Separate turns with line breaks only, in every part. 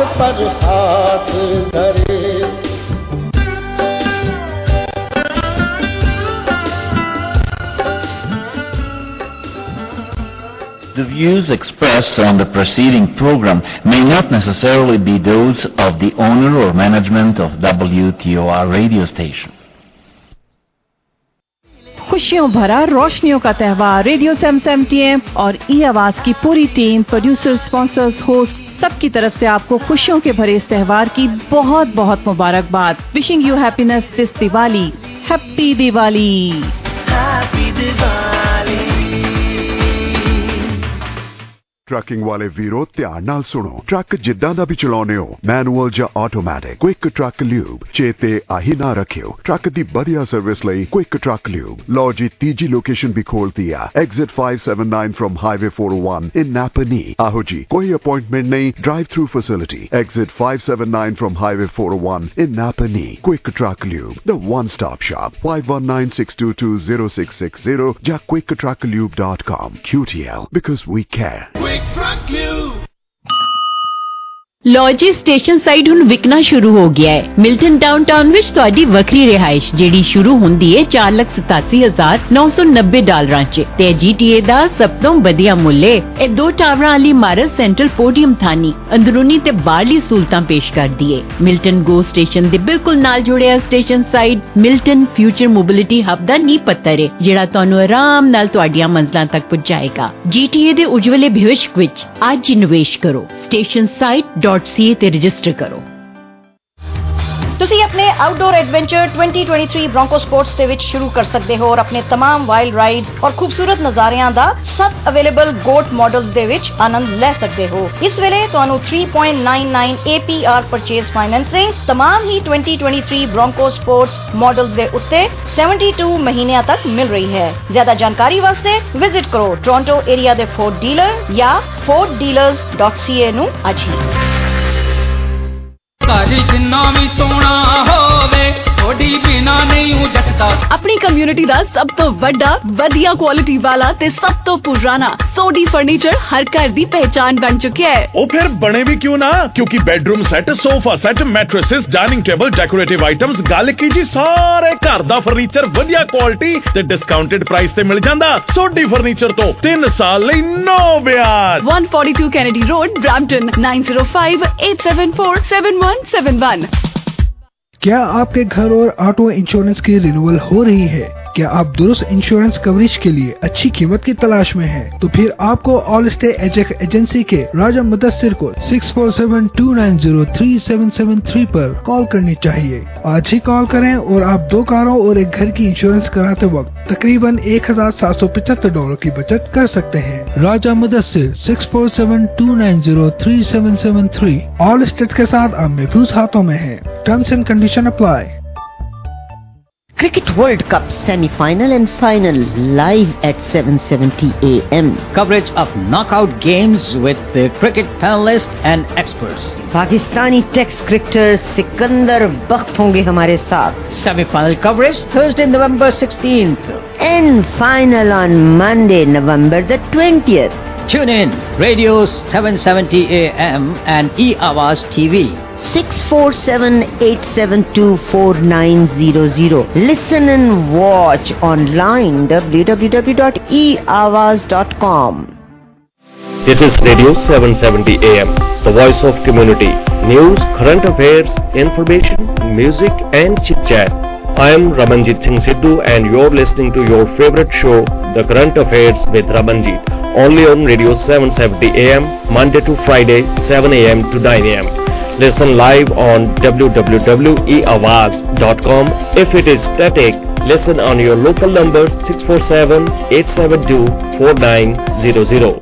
पर हाथ धरे।
The views expressed on the preceding program may not necessarily be those of the owner or management of WTOR radio station.
खुशियों भरा रोशनियों का त्यौहार रेडियो 770 AM और ई आवाज की पूरी टीम, प्रोड्यूसर, स्पॉन्सर्स, होस्ट, सबकी तरफ से आपको खुशियों के भरे इस त्यौहार की बहुत बहुत मुबारकबाद। Wishing you happiness this Diwali. Happy Diwali. Happy Diwali.
Trucking वाले वीरो ध्यान नाल सुनो। ट्रक जिद्दां दा भी चलाउने हो, मैनुअल ਜਾਂ ਆਟੋਮੈਟਿਕ, क्विक ट्रक ल्यूब चेते आही ना रखियो। ट्रक दी बढ़िया सर्विस लई क्विक ट्रक ल्यूब। लो जी तीजी लोकेशन भी खोलती है, exit 579 from highway 401 in Napanee. आहो जी, कोई अपॉइंटमेंट नहीं, drive through facility, exit 579 from highway 401 in Napanee. Quick truck lube, the one stop shop, 5196220660 या quicktrucklube.com। QTL, because we care।
ਲੌਜੀ ਸਟੇਸ਼ਨ ਸਾਈਡ ਹੁਣ ਵਿਕਣਾ ਸ਼ੁਰੂ ਹੋ ਗਿਆ ਹੈ। ਮਿਲਟਨ ਡਾਊਨਟਾਊਨ ਵਿੱਚ ਤੁਹਾਡੀ ਵੱਖਰੀ ਰਿਹਾਇਸ਼ ਜਿਹੜੀ ਸ਼ੁਰੂ ਹੁੰਦੀ ਹੈ $4,87,990 'ਚ ਤੇ GTA ਦਾ ਸਭ ਤੋਂ ਵਧੀਆ ਮੁੱਲ ਹੈ। ਇਹ 2 ਟਾਵਰਾਂ ਵਾਲੀ ਇਮਾਰਤ ਸੈਂਟਰਲ ਪੋਡੀਅਮ ਥਾਨੀ ਅੰਦਰੂਨੀ ਤੇ ਬਾਹਰਲੀ ਸਹੂਲਤਾਂ ਪੇਸ਼ ਕਰਦੀ ਹੈ। ਮਿਲਟਨ ਗੋ ਸਟੇਸ਼ਨ ਦੇ ਬਿਲਕੁਲ ਨਾਲ ਜੁੜਿਆ station side Milton future mobility hub ਦਾ ਨੀਂਹ ਪੱਥਰ ਹੈ ਜਿਹੜਾ ਤੁਹਾਨੂੰ ਆਰਾਮ ਨਾਲ ਤੁਹਾਡੀਆਂ ਮੰਜ਼ਲਾਂ ਤੱਕ ਪਹੁੰਚਾਏਗਾ। GTA ਦੇ ਉਜਵਲੇ ਭਵਿੱਖ ਵਿੱਚ ਅੱਜ ਹੀ ਨਿਵੇਸ਼ ਕਰੋ। ਸਟੇਸ਼ਨ ਸਾਈਡ .ca ਤੇ ਰਜਿਸਟਰ ਕਰੋ।
ਤੁਸੀਂ ਆਪਣੇ ਆਊਟਡੋਰ ਐਡਵੈਂਚਰ 2023 ਬ੍ਰੋਂਕੋ ਸਪੋਰਟਸ ਦੇ ਵਿੱਚ ਸ਼ੁਰੂ ਕਰ ਸਕਦੇ ਹੋ ਔਰ ਆਪਣੇ तमाम ਵਾਈਲਡ ਰਾਈਡਸ ਔਰ ਖੂਬਸੂਰਤ ਨਜ਼ਾਰਿਆਂ ਦਾ ਸਭ ਅਵੇਲੇਬਲ ਗੋਟ ਮਾਡਲਸ ਦੇ ਵਿੱਚ ਆਨੰਦ ਲੈ ਸਕਦੇ ਹੋ। ਇਸ ਵੇਲੇ ਤੁਹਾਨੂੰ 3.99 APR ਪਰਚੇਜ਼ ਫਾਈਨੈਂਸਿੰਗ तमाम ਹੀ 2023 ਬ੍ਰੋਂਕੋ ਸਪੋਰਟਸ ਮਾਡਲਸ ਦੇ ਉੱਤੇ 72 ਮਹੀਨਿਆਂ ਤੱਕ ਮਿਲ ਰਹੀ ਹੈ। ਜ਼ਿਆਦਾ ਜਾਣਕਾਰੀ ਵਾਸਤੇ ਵਿਜ਼ਿਟ ਕਰੋ ਟੋਰਾਂਟੋ ਏਰੀਆ ਦੇ ਫੋਰਡ ਡੀਲਰ ਜਾਂ forddealers.ca ਨੂੰ ਅੱਜ ਹੀ।
ਜਿੰਨਾ ਵੀ ਸੋਹਣਾ ਹੋਵੇ ਥੋੜੀ ਬਿਨਾ ਨਹੀਂ ਜੱਟਦਾ।
ਆਪਣੀ ਕਮਿਊਨਿਟੀ ਦਾ ਸਭ ਤੋਂ ਵੱਡਾ, ਵਧੀਆ ਕੁਆਲਿਟੀ ਵਾਲਾ ਤੇ ਸਭ ਤੋਂ ਪੁਰਾਣਾ ਸੋਡੀ ਫਰਨੀਚਰ ਹਰ ਘਰ ਦੀ ਪਹਿਚਾਨ ਬਣ ਚੁੱਕਿਆ ਹੈ।
ਉਹ ਫਿਰ ਬਣੇ ਵੀ ਕਿਉਂ ਨਾ, ਕਿਉਂਕਿ bedroom set, sofa set, mattresses, dining table, decorative items, ਗੱਲ ਕੀ ਜੀ ਸਾਰੇ ਘਰ ਦਾ ਫਰਨੀਚਰ ਵਧੀਆ ਕੁਆਲਿਟੀ ਤੇ ਡਿਸਕਾਊਂਟਡ ਪ੍ਰਾਈਸ ਤੇ ਮਿਲ ਜਾਂਦਾ। ਸੋਡੀ ਫਰਨੀਚਰ ਤੋਂ 3 ਸਾਲ ਲਈ ਨੋ ਵਿਆਜ।
142 ਕੈਨੇਡੀ ਰੋਡ, ਬ੍ਰੈਂਪਟਨ 9058747171।
क्या आपके घर और ऑटो इंश्योरेंस की रिन्यूअल हो रही है? क्या आप दुरुस्त इंश्योरेंस कवरेज के लिए अच्छी कीमत की तलाश में हैं? तो फिर आपको ऑल स्टे एजेंसी के राजा मुदस्सिर को 6472903773 पर कॉल करनी चाहिए। आज ही कॉल करें और आप 2 कारों और एक घर की इंश्योरेंस कराते वक्त तकरीबन $1,775 की बचत कर सकते हैं। राजा मुदस्सिर 6472903773 ऑल स्टेट के साथ आप महफूज हाथों में हैं। Terms and condition apply.
Cricket World Cup semi-final and final live at 7:70 AM.
Coverage of knockout games with the cricket panelists and experts.
Pakistani Test cricketer Sikandar Bakht होंगे हमारे साथ.
Semi-final coverage Thursday, November 16th.
And final on Monday, November the 20th.
Tune in Radio 770 AM and eAwaz TV.
647-872-4900. Listen and watch online www.eawaz.com.
This is Radio 770 AM, the voice of community. News, current affairs, information, music and chit-chat. I am Ramanjit Singh Sidhu and you're listening to your favorite show, The Current Affairs with Ramanjit, only on Radio 770 AM, Monday to Friday, 7 AM to 9 AM. Listen live on www.eawaz.com. If it is static, listen on your local number 647-872-4900.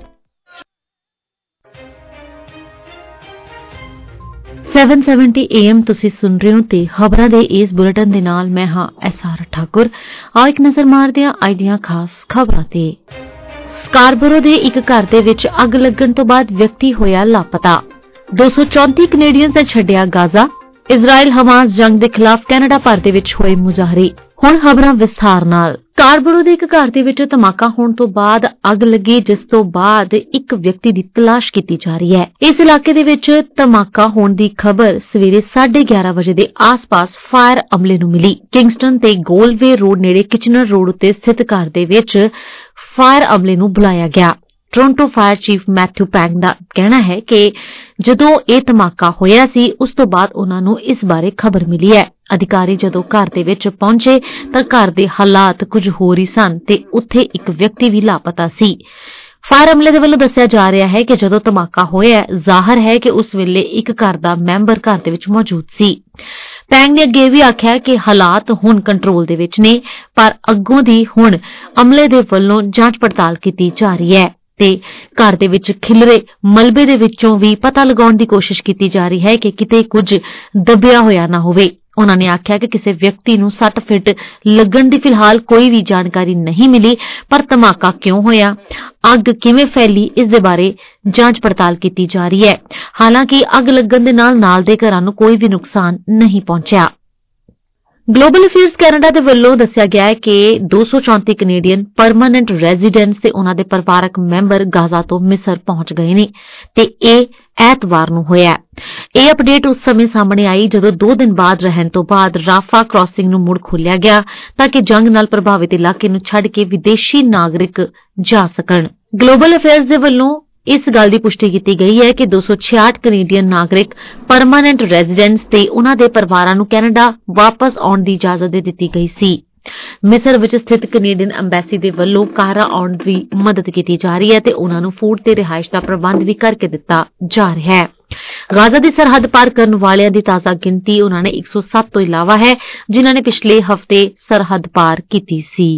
770 AM ਤੁਸੀਂ ਸੁਣ ਰਹੇ ਹੋ ਤੇ ਖਬਰਾਂ ਦੇ ਇਸ bulletin ਦੇ ਨਾਲ ਮੈਂ ਹਾਂ ਐਸਆਰ ਠਾਕੁਰ। ਆਓ ਇੱਕ ਨਜ਼ਰ ਮਾਰਦੇ ਹਾਂ ਅੱਜ ਦੀਆਂ ਖਾਸ ਖਬਰਾਂ ਤੇ। ਸਕਾਰਬਰੋ ਦੇ ਇੱਕ ਘਰ ਦੇ ਵਿੱਚ ਅੱਗ ਲੱਗਣ ਤੋਂ ਬਾਅਦ ਵਿਅਕਤੀ ਹੋਇਆ ਲਾਪਤਾ। 234 ਕੈਨੇਡੀਅਨਸ ਨੇ ਛੱਡਿਆ ਗਾਜ਼ਾ। ਇਜ਼ਰਾਈਲ ਹਮਾਸ ਜੰਗ ਦੇ ਖਿਲਾਫ ਕੈਨੇਡਾ ਭਰ ਦੇ ਵਿੱਚ ਹੋਏ ਮੁਜ਼ਾਹਰੇ। ਹੁਣ ਖਬਰਾਂ ਵਿਸਥਾਰ ਨਾਲ।
ਸਕਾਰਬਰੋ ਦੇ ਇੱਕ ਘਰ ਦੇ ਵਿੱਚ ਧਮਾਕਾ ਹੋਣ ਤੋਂ ਬਾਅਦ ਅੱਗ ਲੱਗੀ, ਜਿਸ ਤੋਂ ਬਾਅਦ ਇੱਕ ਵਿਅਕਤੀ ਦੀ ਤਲਾਸ਼ ਕੀਤੀ ਜਾ ਰਹੀ ਹੈ। ਇਸ ਇਲਾਕੇ ਦੇ ਵਿੱਚ ਧਮਾਕਾ ਹੋਣ ਦੀ ਖਬਰ ਸਵੇਰੇ 11:30 ਵਜੇ ਦੇ ਆਸ-ਪਾਸ ਫਾਇਰ ਅਮਲੇ ਨੂੰ ਮਿਲੀ। ਕਿੰਗਸਟਨ ਤੇ ਗੋਲਵੇ ਰੋਡ ਨੇੜੇ ਕਿਚਨਰ ਰੋਡ ਉੱਤੇ ਸਥਿਤ ਘਰ ਦੇ ਵਿੱਚ ਫਾਇਰ ਅਮਲੇ ਨੂੰ ਬੁਲਾਇਆ ਗਿਆ। Toronto fire chief Matthew Pegg ਦਾ ਕਹਿਣਾ ਹੈ ਕਿ ਜਦੋਂ ਇਹ ਧਮਾਕਾ ਹੋਇਆ ਸੀ ਉਸ ਤੋਂ ਬਾਅਦ ਉਹਨਾਂ ਨੂੰ ਇਸ ਬਾਰੇ ਖਬਰ ਮਿਲੀ ਹੈ। ਅਧਿਕਾਰੀ ਜਦੋਂ ਘਰ ਦੇ ਵਿੱਚ ਪਹੁੰਚੇ ਤਾਂ ਘਰ ਦੇ ਹਾਲਾਤ ਕੁਝ ਹੋਰ ਹੀ ਸਨ ਤੇ ਉੱਥੇ ਇੱਕ ਵਿਅਕਤੀ ਵੀ ਲਾਪਤਾ ਸੀ। ਫਾਇਰ ਅਮਲੇ ਦੇ ਵੱਲੋਂ ਦੱਸਿਆ ਜਾ ਰਿਹਾ ਹੈ ਕਿ ਜਦੋਂ ਧਮਾਕਾ ਹੋਇਆ, ਜ਼ਾਹਰ ਹੈ ਕਿ ਉਸ ਵੇਲੇ ਇੱਕ ਘਰ ਦਾ ਮੈਂਬਰ ਘਰ ਦੇ ਵਿੱਚ ਮੌਜੂਦ ਸੀ। ਪੈਂਗ ਨੇ ਅੱਗੇ ਵੀ ਆਖਿਆ ਕਿ ਹਾਲਾਤ ਹੁਣ ਕੰਟਰੋਲ ਦੇ ਵਿੱਚ ਨੇ, ਪਰ ਅੱਗੋਂ ਦੀ ਹੁਣ ਅਮਲੇ ਦੇ ਵੱਲੋਂ ਜਾਂਚ ਪੜਤਾਲ ਕੀਤੀ ਜਾ ਰਹੀ ਹੈ ਤੇ ਘਰ ਦੇ ਵਿੱਚ ਖਿਲਰੇ ਮਲਬੇ ਦੇ ਵਿੱਚੋਂ ਵੀ ਪਤਾ ਲਗਾਉਣ ਦੀ ਕੋਸ਼ਿਸ਼ ਕੀਤੀ ਜਾ ਰਹੀ ਹੈ ਕਿ ਕਿਤੇ ਕੁਝ ਦੱਬਿਆ ਹੋਇਆ ਨਾ ਹੋਵੇ। ਉਹਨਾਂ ਨੇ ਆਖਿਆ ਕਿ ਕਿਸੇ ਵਿਅਕਤੀ ਨੂੰ ਸੱਟ ਫਿੱਟ ਲੱਗਣ ਦੀ ਫਿਲਹਾਲ ਕੋਈ ਵੀ ਜਾਣਕਾਰੀ ਨਹੀਂ ਮਿਲੀ, ਪਰ ਧਮਾਕਾ ਕਿਉਂ ਹੋਇਆ, ਅੱਗ ਕਿਵੇਂ ਫੈਲੀ, ਇਸ ਦੇ ਬਾਰੇ ਜਾਂਚ ਪੜਤਾਲ ਕੀਤੀ ਜਾ ਰਹੀ ਹੈ। ਹਾਲਾਂਕਿ ਅੱਗ ਲੱਗਣ ਦੇ ਨਾਲ ਦੇ ਘਰਾਂ ਨੂੰ ਕੋਈ ਵੀ ਨੁਕਸਾਨ ਨਹੀਂ ਪਹੁੰਚਿਆ। ਗਲੋਬਲ ਅਫੇਅਰਸ ਕੈਨੇਡਾ ਦੇ ਵੱਲੋਂ ਦੱਸਿਆ ਗਿਆ ਹੈ ਕਿ 234 ਕੈਨੇਡੀਅਨ ਪਰਮਾਨੈਂਟ ਰੈਜ਼ੀਡੈਂਟਸ ਤੇ ਉਹਨਾਂ ਦੇ ਪਰਿਵਾਰਕ ਮੈਂਬਰ ਗਾਜ਼ਾ ਤੋਂ ਮਿਸਰ ਪਹੁੰਚ ਗਏ ਨੇ ਤੇ ਇਹ ਐਤਵਾਰ ਨੂੰ ਹੋਇਆ। ਇਹ ਅਪਡੇਟ ਉਸ ਸਮੇਂ ਸਾਹਮਣੇ ਆਈ ਜਦੋਂ 2 ਦਿਨ ਬਾਅਦ ਰਹਿਣ ਤੋਂ ਬਾਅਦ ਰਾਫਾ ਕ੍ਰਾਸਿੰਗ ਨੂੰ ਮੁੜ ਖੋਲ੍ਹਿਆ ਗਿਆ ਤਾਂ ਕਿ ਜੰਗ ਨਾਲ ਪ੍ਰਭਾਵਿਤ ਇਲਾਕੇ ਨੂੰ ਛੱਡ ਕੇ ਵਿਦੇਸ਼ੀ ਨਾਗਰਿਕ ਜਾ ਸਕਣ। ਗਲੋਬਲ ਅਫੇਅਰਸ ਦੇ ਵੱਲੋਂ ਇਸ ਗੱਲ ਦੀ ਪੁਸ਼ਟੀ ਕੀਤੀ ਗਈ ਹੈ ਕਿ 266 ਕੈਨੇਡੀਅਨ ਨਾਗਰਿਕ ਪਰਮਾਨੈਂਟ ਰੈਜ਼ੀਡੈਂਟਸ ਤੇ ਉਹਨਾਂ ਦੇ ਪਰਿਵਾਰਾਂ ਨੂੰ ਕੈਨੇਡਾ ਵਾਪਸ ਆਉਣ ਦੀ ਇਜਾਜ਼ਤ ਦੇ ਦਿੱਤੀ ਗਈ ਸੀ। ਮਿਸਰ ਵਿੱਚ ਸਥਿਤ ਕੈਨੇਡੀਅਨ ਐਮਬੈਸੀ ਦੇ ਵੱਲੋਂ ਕਾਹਰਾ ਆਉਣ ਦੀ ਮਦਦ ਕੀਤੀ ਜਾ ਰਹੀ ਹੈ ਤੇ ਉਹਨਾਂ ਨੂੰ ਫੂਡ ਤੇ ਰਿਹਾਇਸ਼ ਦਾ ਪ੍ਰਬੰਧ ਵੀ ਕਰਕੇ ਦਿੱਤਾ ਜਾ ਰਿਹਾ ਹੈ। ਗਾਜ਼ਾ ਦੀ ਸਰਹੱਦ ਪਾਰ ਕਰਨ ਵਾਲਿਆਂ ਦੀ ਤਾਜ਼ਾ ਗਿਣਤੀ ਉਹਨਾਂ ਨੇ 107 ਤੋਂ ਇਲਾਵਾ ਹੈ, ਜਿਨ੍ਹਾਂ ਨੇ ਪਿਛਲੇ ਹਫ਼ਤੇ ਸਰਹੱਦ ਪਾਰ ਕੀਤੀ ਸੀ।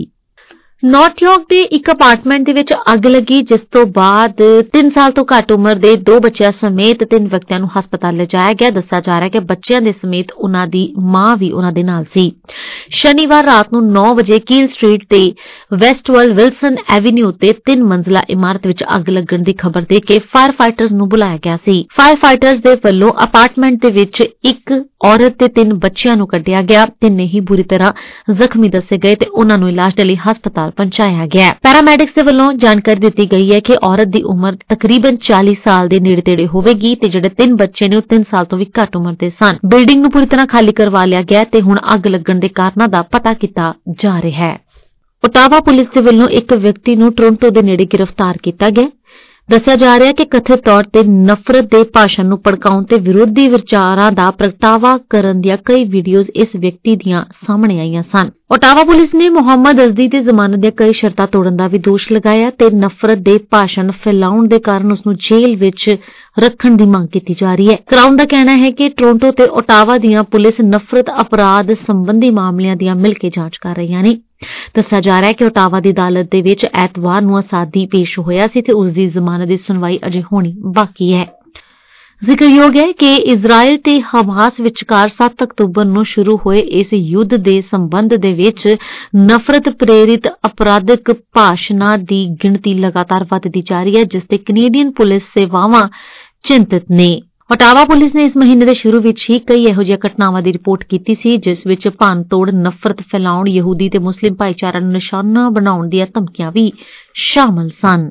ਨਾਰਥ ਯਾਰਕ ਦੇ ਇੱਕ ਅਪਾਰਟਮੈਂਟ ਦੇ ਵਿੱਚ ਅੱਗ ਲੱਗੀ, ਜਿਸ ਤੋਂ ਬਾਅਦ 3 ਸਾਲ ਤੋਂ ਘੱਟ ਉਮਰ ਦੇ 2 ਬੱਚਿਆਂ ਸਮੇਤ 3 ਵਿਅਕਤੀਆਂ ਨੂੰ ਹਸਪਤਾਲ ਲਿਜਾਇਆ ਗਿਆ। ਦੱਸਿਆ ਜਾ ਰਿਹਾ ਹੈ ਕਿ ਬੱਚਿਆਂ ਦੇ ਸਮੇਤ ਉਹਨਾਂ ਦੀ ਮਾਂ ਵੀ ਉਹਨਾਂ ਦੇ ਨਾਲ ਸੀ। ਸ਼ਨੀਵਾਰ ਰਾਤ ਨੂੰ 9 ਵਜੇ ਕੀਲ ਸਟਰੀਟ ਤੇ ਵੈਸਟਵਲ ਵਿਲਸਨ ਐਵੀਨਿਊ ਤੇ 3 ਮੰਜ਼ਲਾ ਇਮਾਰਤ ਵਿੱਚ ਅੱਗ ਲੱਗਣ ਦੀ ਖਬਰ ਦੇ ਕੇ ਫਾਇਰ ਫਾਈਟਰਸ ਨੂੰ ਬੁਲਾਇਆ ਗਿਆ ਸੀ। ਫਾਇਰ ਫਾਈਟਰਸ ਦੇ ਵੱਲੋਂ ਅਪਾਰਟਮੈਂਟ ਦੇ ਵਿੱਚ ਇੱਕ ਔਰਤ ਤੇ 3 ਬੱਚਿਆਂ ਨੂੰ ਕੱਢਿਆ ਗਿਆ। ਤਿੰਨੇ ਹੀ ਬੁਰੀ ਤਰ੍ਹਾਂ ਜ਼ਖਮੀ ਦੱਸੇ ਗਏ ਤੇ ਉਹਨਾਂ ਨੂੰ ਇਲਾਜ ਦੇ ਲਈ ਹਸਪਤਾਲ ਪਹੁੰਚਾਇਆ ਗਿਆ। ਪੈਰਾਮੈਡਿਕਸ ਦੇ ਵੱਲੋਂ ਜਾਣਕਾਰੀ ਦਿੱਤੀ ਗਈ ਹੈ ਕਿ ਔਰਤ ਦੀ ਉਮਰ ਤਕਰੀਬਨ 40 ਸਾਲ ਦੇ ਨੇੜੇ-ਤੇੜੇ ਹੋਵੇਗੀ ਤੇ ਜਿਹੜੇ 3 ਬੱਚੇ ਨੇ ਉਹ 3 ਸਾਲ ਤੋਂ ਵੀ ਘੱਟ ਉਮਰ ਦੇ ਸਨ। ਬਿਲਡਿੰਗ ਨੂੰ ਪੂਰੀ ਤਰ੍ਹਾਂ ਖਾਲੀ ਕਰਵਾ ਲਿਆ ਗਿਆ ਤੇ ਹੁਣ ਅੱਗ ਲੱਗਣ ਦੇ ਕਾਰਨਾਂ ਦਾ ਪਤਾ ਕੀਤਾ ਜਾ ਰਿਹਾ ਹੈ। ਓਟਾਵਾ ਪੁਲਿਸ ਦੇ ਵੱਲੋਂ ਇੱਕ ਵਿਅਕਤੀ ਨੂੰ ਟੋਰਾਂਟੋ ਦੇ ਨੇੜੇ ਗ੍ਰਿਫਤਾਰ ਕੀਤਾ ਗਿਆ। ਦੱਸਿਆ ਜਾ ਰਿਹਾ ਹੈ ਕਿ ਕਥਿਤ ਤੌਰ ਤੇ ਨਫ਼ਰਤ ਦੇ ਭਾਸ਼ਣ ਨੂੰ ਭੜਕਾਉਣ ਤੇ ਵਿਰੋਧੀ ਵਿਚਾਰਾਂ ਦਾ ਪ੍ਰਗਟਾਵਾ ਕਰਨ ਦੀਆਂ ਕਈ ਵੀਡੀਓਜ਼ ਇਸ ਵਿਅਕਤੀ ਦੀਆਂ ਸਾਹਮਣੇ ਆਈਆਂ ਸਨ। ਓਟਾਵਾ ਪੁਲਿਸ ਨੇ ਮੁਹੰਮਦ ਅਜ਼ਦੀ ਤੇ ਜ਼ਮਾਨਤ ਦੀਆਂ ਕਈ ਸ਼ਰਤਾਂ ਤੋੜਨ ਦਾ ਵੀ ਦੋਸ਼ ਲਗਾਇਆ ਤੇ ਨਫ਼ਰਤ ਦੇ ਭਾਸ਼ਣ ਫੈਲਾਉਣ ਦੇ ਕਾਰਨ ਉਸ ਨੂੰ ਜੇਲ੍ਹ ਵਿੱਚ ਰੱਖਣ ਦੀ ਮੰਗ ਕੀਤੀ ਜਾ ਰਹੀ ਹੈ। ਕਰਾਊਨ ਦਾ ਕਹਿਣਾ ਹੈ ਕਿ ਟੋਰਾਂਟੋ ਤੇ ਓਟਾਵਾ ਦੀਆਂ ਪੁਲਿਸ ਨਫ਼ਰਤ ਅਪਰਾਧ ਸੰਬੰਧੀ ਮਾਮਲਿਆਂ ਦੀਆਂ ਮਿਲ ਕੇ ਜਾਂਚ ਕਰ ਰਹੀਆਂ ਨੇ। ਦੱਸਿਆ ਜਾ ਰਿਹਾ ਹੈ ਕਿ ਓਟਾਵਾ ਦੀ ਅਦਾਲਤ ਦੇ ਵਿੱਚ ਐਤਵਾਰ ਨੂੰ ਅਸਾਦੀ ਪੇਸ਼ ਹੋਇਆ ਸੀ ਤੇ ਉਸ ਦੀ ਜ਼ਮਾਨਤ ਦੀ ਸੁਣਵਾਈ ਅਜੇ ਹੋਣੀ ਬਾਕੀ ਹੈ। ਜ਼ਿਕਰਯੋਗ ਹੈ ਕਿ ਇਜ਼ਰਾਈਲ ਤੇ ਹਮਾਸ ਵਿਚਕਾਰ 7 ਅਕਤੂਬਰ ਨੂੰ ਸ਼ੁਰੂ ਹੋਏ ਇਸ ਯੁੱਧ ਦੇ ਸੰਬੰਧ ਦੇ ਵਿੱਚ ਨਫ਼ਰਤ ਪ੍ਰੇਰਿਤ ਅਪਰਾਧਿਕ ਭਾਸ਼ਣਾਂ ਦੀ ਗਿਣਤੀ ਲਗਾਤਾਰ ਵਧਦੀ ਜਾ ਰਹੀ ਹੈ, ਜਿਸ ਤੇ ਕੈਨੇਡੀਅਨ ਪੁਲਿਸ ਸੇਵਾਵਾਂ ਚਿੰਤਤ ਨੇ। ਓਟਾਵਾ ਪੁਲਿਸ ਨੇ ਇਸ ਮਹੀਨੇ ਦੇ ਸ਼ੁਰੂ ਵਿੱਚ ਹੀ ਕਈ ਇਹੋ ਜਿਹੀਆਂ ਘਟਨਾਵਾਂ ਦੀ ਰਿਪੋਰਟ ਕੀਤੀ ਸੀ, ਜਿਸ ਵਿੱਚ ਭੰਨਤੋੜ, ਨਫ਼ਰਤ ਫੈਲਾਉਣ, ਯਹੂਦੀ ਤੇ ਮੁਸਲਿਮ ਭਾਈਚਾਰਾ ਨੂੰ ਨਿਸ਼ਾਨਾ ਬਣਾਉਣ ਦੀਆਂ ਧਮਕੀਆਂ ਵੀ ਸ਼ਾਮਲ ਸਨ।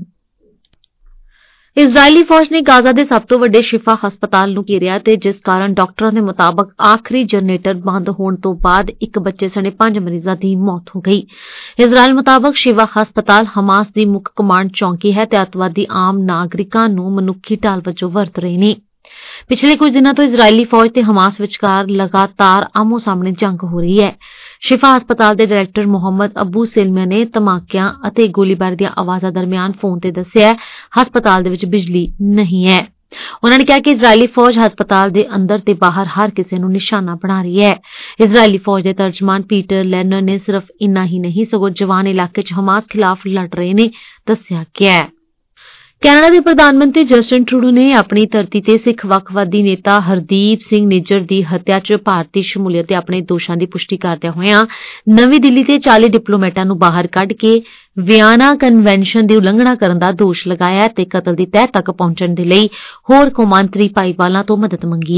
ਇਜ਼ਰਾਈਲੀ ਫੌਜ ਨੇ ਗਾਜ਼ਾ ਦੇ ਸਭ ਤੋਂ ਵੱਡੇ ਸ਼ਿਫਾ ਹਸਪਤਾਲ ਨੂੰ ਘੇਰਿਆ ਤੇ ਜਿਸ ਕਾਰਨ ਡਾਕਟਰਾਂ ਦੇ ਮੁਤਾਬਕ ਆਖਰੀ ਜਨਰੇਟਰ ਬੰਦ ਹੋਣ ਤੋਂ ਬਾਅਦ ਇੱਕ ਬੱਚੇ ਸਣੇ 5 ਮਰੀਜ਼ਾਂ ਦੀ ਮੌਤ ਹੋ ਗਈ। ਇਜ਼ਰਾਈਲ ਮੁਤਾਬਕ ਸ਼ਿਫਾ ਹਸਪਤਾਲ ਹਮਾਸ ਦੀ ਮੁੱਖ ਕਮਾਂਡ ਚੌਂਕੀ ਹੈ ਤੇ ਅੱਤਵਾਦੀ ਆਮ ਨਾਗਰਿਕਾਂ ਨੂੰ ਮਨੁੱਖੀ ਢਾਲ ਵਜੋਂ ਵਰਤ ਰਹੇ ਨੇ। ਪਿਛਲੇ ਕੁਝ ਦਿਨਾਂ ਤੋਂ ਇਜ਼ਰਾਈਲੀ ਫੌਜ ਤੇ ਹਮਾਸ ਵਿਚਕਾਰ ਲਗਾਤਾਰ ਆਮੋ-ਸਾਹਮਣੇ ਜੰਗ ਹੋ ਰਹੀ ਹੈ। ਸ਼ਿਫਾ ਹਸਪਤਾਲ ਦੇ ਡਾਇਰੈਕਟਰ ਮੁਹੰਮਦ ਅਬੂ ਸਲਮਾ ਨੇ ਧਮਾਕਿਆਂ ਅਤੇ ਗੋਲੀਬਾਰੀ ਦੀਆਂ ਆਵਾਜ਼ਾਂ ਦਰਮਿਆਨ ਫੋਨ ਤੇ ਦੱਸਿਆ ਹਸਪਤਾਲ ਦੇ ਵਿੱਚ ਬਿਜਲੀ ਨਹੀਂ ਹੈ। ਉਹਨਾਂ ਨੇ ਕਿਹਾ ਕਿ ਇਜ਼ਰਾਈਲੀ ਫੌਜ ਹਸਪਤਾਲ ਦੇ ਅੰਦਰ ਤੇ ਬਾਹਰ ਹਰ ਕਿਸੇ ਨੂੰ ਨਿਸ਼ਾਨਾ ਬਣਾ ਰਹੀ ਹੈ। ਇਜ਼ਰਾਈਲੀ ਫੌਜ ਦੇ ਤਰਜਮਾਨ ਪੀਟਰ ਲੈਨਰ ਨੇ ਸਿਰਫ ਇੰਨਾ ਹੀ ਨਹੀਂ ਸਗੋਂ ਜਵਾਨ ਇਲਾਕੇ 'ਚ ਹਮਾਸ ਖਿਲਾਫ ਲੜ ਰਹੇ ਨੇ ਦੱਸਿਆ ਗਿਆ। ਕੈਨੇਡਾ ਦੇ ਪ੍ਰਧਾਨ ਮੰਤਰੀ ਜਸਟਿਨ ਟਰੂਡੋ ਨੇ ਆਪਣੀ ਧਰਤੀ ਤੇ ਸਿੱਖ ਵੱਖਵਾਦੀ ਨੇਤਾ ਹਰਦੀਪ ਸਿੰਘ ਨਿੱਜਰ ਦੀ ਹੱਤਿਆ 'ਚ ਭਾਰਤੀ ਸ਼ਮੂਲੀਅਤ ਦੇ ਆਪਣੇ ਦੋਸ਼ਾਂ ਦੀ ਪੁਸ਼ਟੀ ਕਰਦਿਆਂ ਹੋਇਆਂ ਨਵੀਂ ਦਿੱਲੀ ਤੇ 40 ਡਿਪਲੋਮੈਟਾਂ ਨੂੰ ਬਾਹਰ ਕੱਢ ਕੇ ਵਿਆਨਾ ਕਨਵੈਨਸ਼ਨ ਦੀ ਉਲੰਘਣਾ ਕਰਨ ਦਾ ਦੋਸ਼ ਲਗਾਇਆ ਤੇ ਕਤਲ ਦੀ ਤਹਿ ਤੱਕ ਪਹੁੰਚਣ ਦੇ ਲਈ ਹੋਰ ਕੌਮਾਂਤਰੀ ਭਾਈਵਾਲਾਂ ਤੋਂ ਮਦਦ ਮੰਗੀ ਹੈ।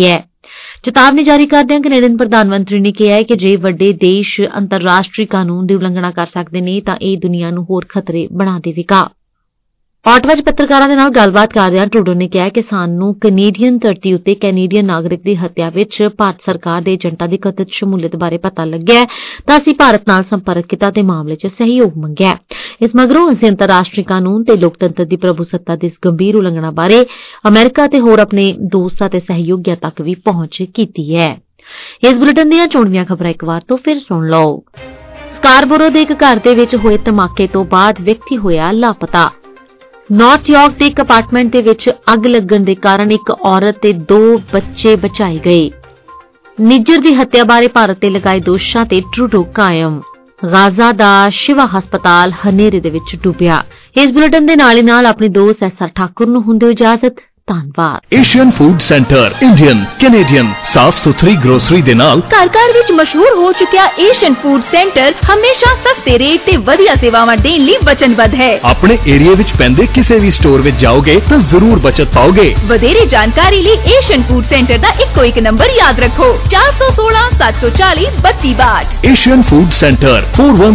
ਚੇਤਾਵਨੀ ਜਾਰੀ ਕਰਦਿਆਂ ਕੈਨੇਡੀਅਨ ਪ੍ਰਧਾਨ ਮੰਤਰੀ ਨੇ ਕਿਹਾ ਹੈ ਕਿ ਜੇ ਵੱਡੇ ਦੇਸ਼ ਅੰਤਰਰਾਸ਼ਟਰੀ ਕਾਨੂੰਨ ਦੀ ਉਲੰਘਣਾ ਕਰ ਸਕਦੇ ਨੇ ਤਾਂ ਇਹ ਦੁਨੀਆ ਨੂੰ ਹੋਰ ਖਤਰੇ ਬਣਾ ਦੇਵੇਗਾ। ਆਟਵਾ 'ਚ ਪੱਤਰਕਾਰਾਂ ਦੇ ਨਾਲ ਗੱਲਬਾਤ ਕਰਦਿਆਂ ਟਰੂਡੋ ਨੇ ਕਿਹਾ ਕਿ ਸਾਨੂੰ ਕੈਨੇਡੀਅਨ ਧਰਤੀ ਉੱਤੇ ਕੈਨੇਡੀਅਨ ਨਾਗਰਿਕ ਦੀ ਹੱਤਿਆ ਵਿੱਚ ਭਾਰਤ ਸਰਕਾਰ ਦੇ ਏਜੰਟਾਂ ਦੀ ਕਥਿਤ ਸ਼ਮੂਲੀਅਤ ਬਾਰੇ ਪਤਾ ਲੱਗਿਆ ਤਾਂ ਅਸੀਂ ਭਾਰਤ ਨਾਲ ਸੰਪਰਕ ਕੀਤਾ ਤੇ ਮਾਮਲੇ 'ਚ ਸਹਿਯੋਗ ਮੰਗਿਆ। ਇਸ ਮਗਰੋਂ ਅਸੀਂ ਅੰਤਰਰਾਸ਼ਟਰੀ ਕਾਨੂੰਨ ਤੇ ਲੋਕਤੰਤਰ ਦੀ ਪ੍ਰਭੂਸੱਤਾ ਦੀ ਇਸ ਗੰਭੀਰ ਉਲੰਘਣਾ ਬਾਰੇ ਅਮਰੀਕਾ ਤੇ ਹੋਰ ਆਪਣੇ ਦੋਸਤਾਂ ਤੇ ਸਹਿਯੋਗੀਆਂ ਤੱਕ ਵੀ ਪਹੁੰਚ ਕੀਤੀ ਹੈ। ਇਸ ਬੁਲੇਟਿਨ ਦੀਆਂ ਚੋਣਵੀਆਂ ਖਬਰਾਂ ਇੱਕ ਵਾਰ ਤੋਂ ਫਿਰ ਸੁਣ ਲਓ। ਸਕਾਰਬੋਰੋ ਦੇ ਇੱਕ ਘਰ ਦੇ ਵਿੱਚ ਹੋਏ ਧਮਾਕੇ ਤੋਂ ਬਾਅਦ ਵਿਅਕਤੀ ਹੋਇਆ ਲਾਪਤਾ। ਨਾਰਥ ਯਾਰਕ ਦੇ ਇੱਕ ਅਪਾਰਟਮੈਂਟ ਦੇ ਵਿੱਚ ਅੱਗ ਲੱਗਣ ਦੇ ਕਾਰਨ ਇੱਕ ਔਰਤ ਤੇ 2 ਬੱਚੇ ਬਚਾਏ ਗਏ। ਨਿੱਜਰ ਦੀ ਹੱਤਿਆ ਬਾਰੇ ਭਾਰਤ ਤੇ ਲਗਾਏ ਦੋਸ਼ਾਂ ਤੇ ਟਰੂਡੋ ਕਾਇਮ। ਗਾਜ਼ਾ ਦਾ ਸ਼ਿਵਾ ਹਸਪਤਾਲ ਹਨੇਰੇ ਦੇ ਵਿੱਚ ਡੁੱਬਿਆ। ਇਸ ਬੁਲੇਟਿਨ ਦੇ ਨਾਲ ਹੀ ਨਾਲ ਆਪਣੀ ਦੋਸਤ ਐਸਆਰ ਠਾਕੁਰ ਨੂੰ ਹੁੰਦੇ ਇਜਾਜ਼ਤ। ਧੰਨਵਾਦ।
Asian food centre Indian Canadian ਸਾਫ਼ ਸੁਥਰੀ ਗਰੋਸਰੀ ਦੇ ਨਾਲ
ਘਰ ਵਿੱਚ ਮਸ਼ਹੂਰ ਹੋ ਚੁੱਕਿਆ ਏਸ਼ੀਅਨ ਫੂਡ ਸੈਂਟਰ ਹਮੇਸ਼ਾ ਸਸਤੇ ਰੇਟ ਤੇ ਵਧੀਆ ਸੇਵਾਵਾਂ ਦੇਣ ਲਈ ਵਚਨਬੱਧ ਹੈ।
ਆਪਣੇ ਏਰੀਆ ਵਿੱਚ ਪੈਂਦੇ ਕਿਸੇ ਵੀ ਸਟੋਰ ਵਿੱਚ ਜਾਓਗੇ ਤਾਂ ਜ਼ਰੂਰ ਬਚਤ ਪਾਓਗੇ।
ਵਧੇਰੇ ਜਾਣਕਾਰੀ ਲਈ ਏਸ਼ੀਅਨ ਫੂਡ ਸੈਂਟਰ ਦਾ ਇੱਕੋ ਇੱਕ ਨੰਬਰ ਯਾਦ ਰੱਖੋ 416 740 3262।
Asian food centre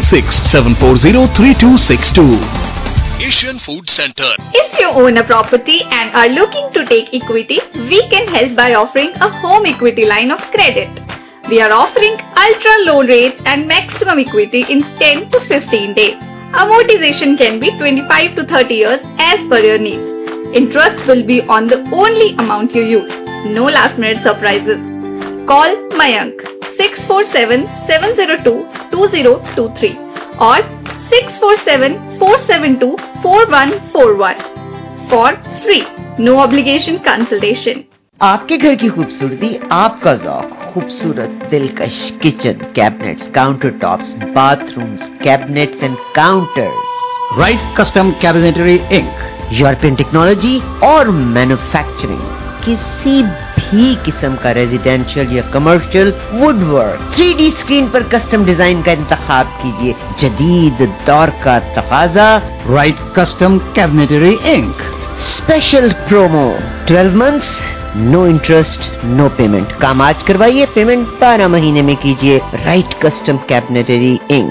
4167403262। Asian Food Center.
If you own a property and are looking to take equity, we can help by offering a home equity line of credit. We are offering ultra low rates and maximum equity in 10 to 15 days. Amortization can be 25 to 30 years as per your needs. Interest will be on the only amount you use. No last minute surprises. Call Mayank 647-702-2023 or 647-472-4141 for free, no obligation consultation.
आपके घर की खूबसूरती, आपका ज़ौक, खूबसूरत दिलकश kitchen cabinets, counter tops, bathrooms, cabinets and counters.
Right Custom Cabinetry Inc.
European technology और manufacturing, किसी भी किस्म का रेजिडेंशियल या कमर्शियल वुडवर्क 3D स्क्रीन पर कस्टम डिजाइन का इंतखाब कीजिए। जदीद दौर का तकाजा।
Right Custom Cabinetry Inc.
Special promo 12 months no interest no payment. काम आज करवाइए, पेमेंट 12 महीने में कीजिए। Right Custom Cabinetry Inc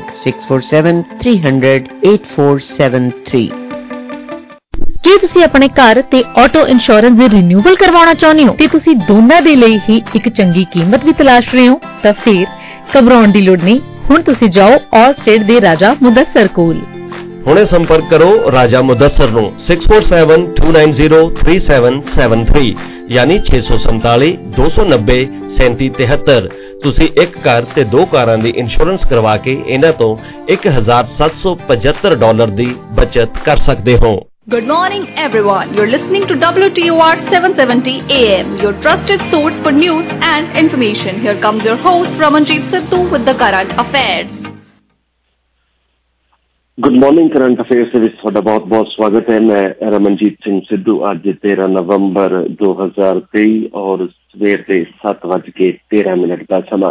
647-300-8473।
ਜੇ ਤੁਸੀਂ ਆਪਣੇ ਘਰ ਤੇ ਆਟੋ ਇੰਸ਼ੋਰੈਂਸ ਦੇ ਰਿਨਿਊਵਲ ਕਰਵਾਉਣਾ ਚਾਹੁੰਦੇ ਹੋ ਤੇ ਤੁਸੀਂ ਦੋਨਾਂ ਦੇ ਲਈ ਹੀ ਇੱਕ ਚੰਗੀ ਕੀਮਤ ਵੀ ਤਲਾਸ਼ ਰਹੇ ਹੋ ਤਾਂ ਫਿਰ ਘਬਰਾਉਣ ਦੀ ਲੋੜ ਨਹੀਂ। ਹੁਣ ਤੁਸੀਂ ਜਾਓ ਆਲ ਸਟੇਟ ਦੇ ਰਾਜਾ ਮੁਦੱਸਰ ਕੋਲ।
ਹੁਣੇ ਸੰਪਰਕ ਕਰੋ ਰਾਜਾ ਮੁਦੱਸਰ ਨੂੰ 6472903773 ਯਾਨੀ 647-290-3773। ਤੁਸੀਂ ਇੱਕ ਕਾਰ ਤੇ 2 ਕਾਰਾਂ ਦੀ ਇੰਸ਼ੋਰੈਂਸ ਕਰਵਾ ਕੇ ਇਹਨਾਂ ਤੋਂ $1,775 ਦੀ ਬਚਤ ਕਰ ਸਕਦੇ ਹੋ।
Good morning everyone. You're listening to WTOR 770 AM, your trusted source for news and information. Here comes your host Ramanjit Sidhu with the current affairs.
Good morning current affairs ਦੇ ਵਿੱਚ ਤੁਹਾਡਾ ਬਹੁਤ-ਬਹੁਤ ਸਵਾਗਤ ਹੈ। ਮੈਂ ਰਮਨਜੀਤ ਸਿੰਘ ਸਿੱਧੂ। ਅੱਜ 13 ਨਵੰਬਰ 2023 ਔਰ ਸਵੇਰ ਦੇ 7:13 ਦਾ ਸਮਾਂ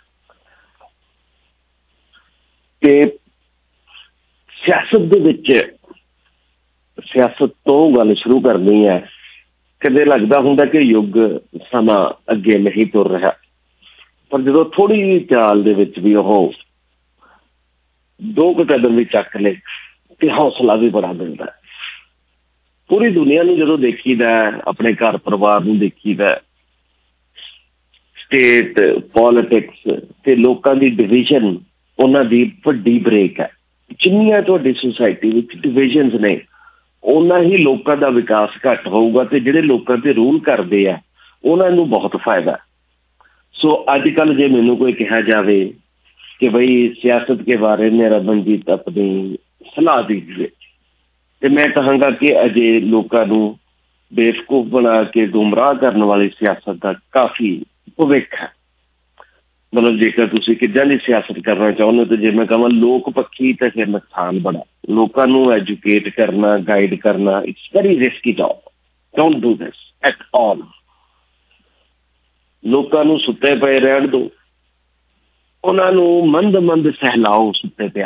ਤੇ ਸਿਆਸਤ ਦੇ ਵਿੱਚ ਸਿਆਸਤ ਤੋਂ ਗੱਲ ਸ਼ੁਰੂ ਕਰਨੀ ਹੈ। ਕਦੇ ਲੱਗਦਾ ਹੁੰਦਾ ਕਿ ਯੁੱਗ ਸਮਾਂ ਅੱਗੇ ਨਹੀਂ ਤੁਰ ਰਿਹਾ, ਪਰ ਜਦੋਂ ਥੋੜੀ ਜਿਹੀ ਚਾਲ ਦੇ ਵਿੱਚ ਵੀ ਉਹ 2 ਕਦਮ ਵੀ ਚੱਕ ਲਏ ਤੇ ਹੌਸਲਾ ਵੀ ਬੜਾ ਮਿਲਦਾ। ਪੂਰੀ ਦੁਨੀਆ ਨੂੰ ਜਦੋਂ ਦੇਖੀਦਾ, ਆਪਣੇ ਘਰ ਪਰਿਵਾਰ ਨੂੰ ਦੇਖੀਦਾ, ਸਟੇਟ ਪੋਲਿਟਿਕਸ ਤੇ ਲੋਕਾਂ ਦੀ ਡਿਵੀਜ਼ਨ ਉਹਨਾਂ ਦੀ ਵੱਡੀ ਬ੍ਰੇਕ ਹੈ। ਜਿੰਨੀਆਂ ਤੁਹਾਡੀ ਸੁਸਾਇਟੀ ਵਿੱਚ ਡਿਵੀਜ਼ਨਸ ਨੇ ਉਹਨਾਂ ਹੀ ਲੋਕਾਂ ਦਾ ਵਿਕਾਸ ਘੱਟ ਹੋਊਗਾ ਤੇ ਜਿਹੜੇ ਲੋਕਾਂ ਤੇ ਰੂਲ ਕਰਦੇ ਆ ਉਹਨਾਂ ਨੂੰ ਬਹੁਤ ਫਾਇਦਾ। ਸੋ ਅੱਜ ਕੱਲ੍ਹ ਜੇ ਮੈਨੂੰ ਕੋਈ ਕਿਹਾ ਜਾਵੇ कि भाई सियासत के बारे में रमनजीत अपनी सलाह दीजिए तो मैं कहूँगा कि अजे लोगों को बेवकूफ बना के गुमराह करने वाली सियासत का काफ़ी भविख है। मतलब जेकर तुसीं किदां दी सियासत करना चाहुंदे तो जे मैं कहां लोक पक्षी तो फिर नुकसान बड़ा। लोगों को एजुकेट करना, गाइड करना, it's very risky job. Don't do this at all. लोगों को सुते पे रहन दो, उन्होंने मंद सहलाओ। सुते पिया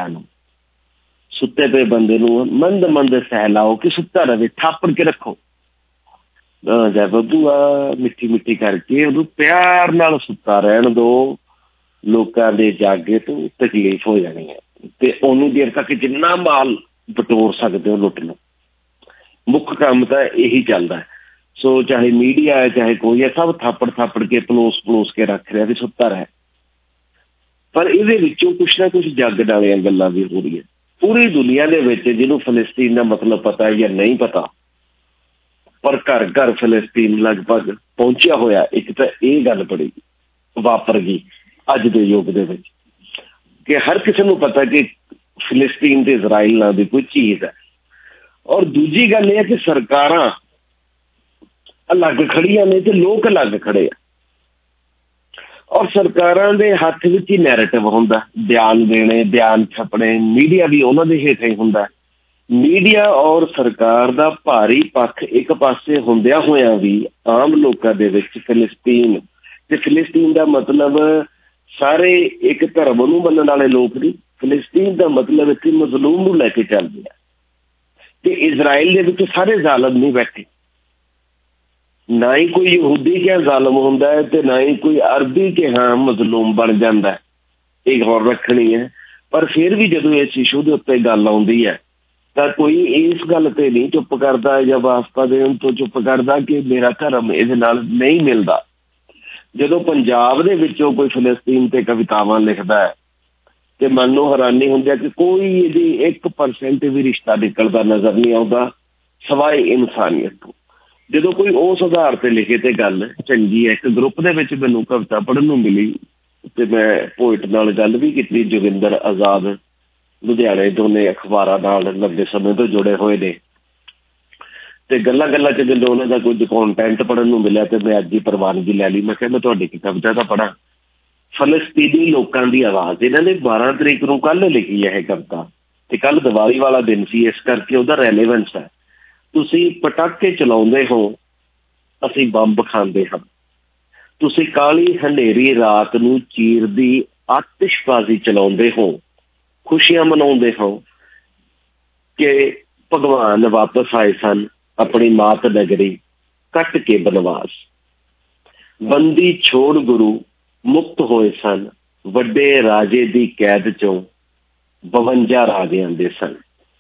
सुते पे बंदे मंद सहलाओ कि सुता रहे, थापड़ के रखो। ਜੈ ਬੱਬੂ ਆ ਮਿੱਠੀ ਮਿੱਠੀ ਕਰਕੇ ਉਹਨੂੰ ਪਿਆਰ ਨਾਲ ਸੁੱਤਾ ਰਹਿਣ ਦੋ, ਲੋਕਾਂ ਦੇ ਜਾਗੇ ਤੋਂ ਤਕਲੀਫ ਹੋ ਜਾਣੀ ਹੈ। ਤੇ ਉਹਨੂੰ ਦੇਰ ਤੱਕ ਜਿੰਨਾ ਮਾਲ ਬਟੋਰ ਸਕਦੇ ਹੋ ਲੁੱਟ ਲਓ। ਮੁੱਖ ਕੰਮ ਤਾਂ ਇਹੀ ਚੱਲਦਾ। ਸੋ ਚਾਹੇ ਮੀਡੀਆ ਹੈ ਚਾਹੇ ਕੋਈ ਹੈ, ਸਭ ਥਾਪੜ ਕੇ ਪਲੋਸ ਕੇ ਰੱਖ ਰਿਹਾ ਵੀ ਸੁੱਤਾ ਰਹਿ। ਪਰ ਇਹਦੇ ਵਿੱਚੋਂ ਕੁਛ ਨਾ ਕੁਛ ਜੱਗ ਵਾਲੀਆਂ ਗੱਲਾਂ ਵੀ ਹੋ ਰਹੀਆਂ ਪੂਰੀ ਦੁਨੀਆ ਦੇ ਵਿੱਚ। ਜਿਹਨੂੰ ਫਲਸਤੀਨ ਦਾ ਮਤਲਬ ਪਤਾ ਜਾਂ ਨਹੀਂ ਪਤਾ, ਪਰ ਘਰ ਘਰ ਫਲਸਤੀਨ ਲਗਭਗ ਪਹੁੰਚਿਆ ਹੋਇਆ। ਇੱਕ ਤਾਂ ਇਹ ਗੱਲ ਬੜੀ ਵਾਪਰ ਗਈ ਅੱਜ ਦੇ ਯੁੱਗ ਦੇ ਵਿੱਚ ਕਿ ਹਰ ਕਿਸੇ ਨੂੰ ਪਤਾ ਕਿ ਫਿਲਿਸਤੀਨ ਤੇ ਇਜ਼ਰਾਈਲ ਨਾਂ ਦੀ ਕੋਈ ਚੀਜ਼ ਹੈ। ਔਰ ਦੂਜੀ ਗੱਲ ਇਹ ਹੈ ਕਿ ਸਰਕਾਰਾਂ ਅਲੱਗ ਖੜੀਆਂ ਨੇ ਤੇ ਲੋਕ ਅਲੱਗ ਖੜੇ ਆ। ਔਰ ਸਰਕਾਰਾਂ ਦੇ ਹੱਥ ਵਿੱਚ ਹੀ ਨੈਰੇਟਿਵ ਹੁੰਦਾ, ਬਿਆਨ ਦੇਣੇ, ਬਿਆਨ ਛਪਣੇ, ਮੀਡੀਆ ਵੀ ਉਹਨਾਂ ਦੇ ਹੇਠਾਂ ਹੀ ਹੁੰਦਾ। ਮੀਡੀਆ ਔਰ ਸਰਕਾਰ ਦਾ ਭਾਰੀ ਪੱਖ ਇੱਕ ਪਾਸੇ ਹੁੰਦਿਆਂ ਹੋਇਆਂ ਵੀ ਆਮ ਲੋਕਾਂ ਦੇ ਵਿੱਚ ਫਿਲਿਸਤੀਨ ਤੇ ਫਿਲਿਸਤੀਨ ਦਾ ਮਤਲਬ ਸਾਰੇ ਇੱਕ ਧਰਮ ਨੂੰ ਮੰਨਣ ਵਾਲੇ ਲੋਕ ਨਹੀਂ। ਫਿਲਿਸਤੀਨ ਦਾ ਮਤਲਬ ਇੱਥੇ ਮਜ਼ਲੂਮ ਨੂੰ ਲੈ ਕੇ ਚੱਲਦੇ ਆ। ਤੇ ਇਜ਼ਰਾਈਲ ਦੇ ਵਿੱਚ ਸਾਰੇ ਜ਼ਾਲਮ ਨਹੀਂ ਬੈਠੇ, ਨਾ ਹੀ ਕੋਈ ਯਹੂਦੀ ਕਿਹਾ ਜ਼ਾਲਮ ਹੁੰਦਾ ਹੈ ਤੇ ਨਾ ਹੀ ਕੋਈ ਅਰਬੀ ਕਿਹਾ ਮਜ਼ਲੂਮ ਬਣ ਜਾਂਦਾ। ਇਹ ਗੌਰ ਰੱਖਣੀ ਹੈ। ਪਰ ਫਿਰ ਵੀ ਜਦੋਂ ਇਸ ਇਸ਼ੂ ਦੇ ਉੱਤੇ ਗੱਲ ਆਉਂਦੀ ਹੈ ਤਾਂ ਕੋਈ ਇਸ ਗੱਲ ਤੇ ਨਹੀਂ ਚੁੱਪ ਕਰਦਾ ਜਾਂ ਵਾਸਤਾ ਦੇਣ ਤੋਂ ਚੁੱਪ ਕਰਦਾ ਕਿ ਮੇਰਾ ਧਰਮ ਇਹਦੇ ਨਾਲ ਨਹੀਂ ਮਿਲਦਾ। ਜਦੋਂ ਪੰਜਾਬ ਦੇ ਵਿੱਚੋਂ ਕੋਈ ਫਿਲਿਸਤੀਨ ਤੇ ਕਵਿਤਾਵਾਂ ਲਿਖਦਾ ਹੈ ਤੇ ਮਨ ਨੂੰ ਹੈਰਾਨੀ ਹੁੰਦੀ ਹੈ ਕਿ ਕੋਈ ਇਹਦੀ 1% ਵੀ ਰਿਸ਼ਤਾ ਨਿਕਲਦਾ ਨਜ਼ਰ ਨਹੀਂ ਆਉਂਦਾ ਸਵਾਏ ਇਨਸਾਨੀਅਤ ਤੋਂ। ਜਦੋਂ ਕੋਈ ਉਸ ਆਧਾਰ ਤੇ ਲਿਖੇ ਤੇ ਗੱਲ ਚੰਗੀ ਹੈ। ਇੱਕ ਗਰੁੱਪ ਦੇ ਵਿੱਚ ਮੈਨੂੰ ਕਵਿਤਾ ਪੜ੍ਹਨ ਨੂੰ ਮਿਲੀ ਤੇ ਮੈਂ ਪੋਇਟ ਨਾਲ ਗੱਲ ਵੀ ਕੀਤੀ, ਜੋਗਿੰਦਰ ਆਜ਼ਾਦ, ਲੁਧਿਆਣੇ, ਦੋਨੇ ਅਖਬਾਰਾਂ ਨਾਲ ਲੰਬੇ ਸਮੇਂ ਤੋਂ ਜੁੜੇ ਹੋਏ ਨੇ। ਤੇ ਗੱਲਾਂ 'ਚ ਜਦੋਂ ਉਹਨਾਂ ਦਾ ਕੁਝ ਕੰਟੈਂਟ ਪੜ੍ਹਨ ਨੂੰ ਮਿਲਿਆ ਤੇ ਮੈਂ ਅੱਜ ਹੀ ਪ੍ਰਵਾਨਗੀ ਲੈ ਲਈ। ਮੈਂ ਕਿਹਾ ਮੈਂ ਤੁਹਾਡੀ ਕਵਿਤਾ ਤਾਂ ਪੜ੍ਹਾਂ, ਫਲਸਤੀਨੀ ਲੋਕਾਂ ਦੀ ਆਵਾਜ਼। ਇਹਨਾਂ ਨੇ 12 ਤਰੀਕ ਨੂੰ ਕੱਲ੍ਹ ਲਿਖੀ ਹੈ ਇਹ ਕਵਿਤਾ ਤੇ ਕੱਲ੍ਹ ਦੀਵਾਲੀ ਵਾਲਾ ਦਿਨ ਸੀ, ਇਸ ਕਰਕੇ ਉਹਦਾ ਰੈਲੇਵੈਂਸ ਹੈ। ਤੁਸੀਂ ਪਟਾਕੇ ਚਲਾਉਂਦੇ ਹੋ, ਅਸੀਂ ਬੰਬ ਖਾਂਦੇ ਹਾਂ। ਤੁਸੀਂ ਕਾਲੀ ਹਨੇਰੀ ਰਾਤ ਨੂੰ ਚੀਰਦੀ ਆਤਿਸ਼ਬਾਜ਼ੀ ਚਲਾਉਂਦੇ ਹੋ, ਖੁਸ਼ੀਆਂ ਮਨਾਉਂਦੇ ਹੋ ਕਿ ਭਗਵਾਨ ਵਾਪਸ ਆਏ ਸਨ ਆਪਣੀ ਮਾਤ ਨਗਰੀ ਕੱਟ ਕੇ ਬਨਵਾਸ। ਬੰਦੀ ਛੋੜ ਗੁਰੂ ਮੁਕਤ ਹੋਏ ਸਨ, ਵੱਡੇ ਰਾਜੇ ਦੀ ਕੈਦ ਚੋਂ 52 ਰਾਜੇ ਆਉਂਦੇ ਸਨ।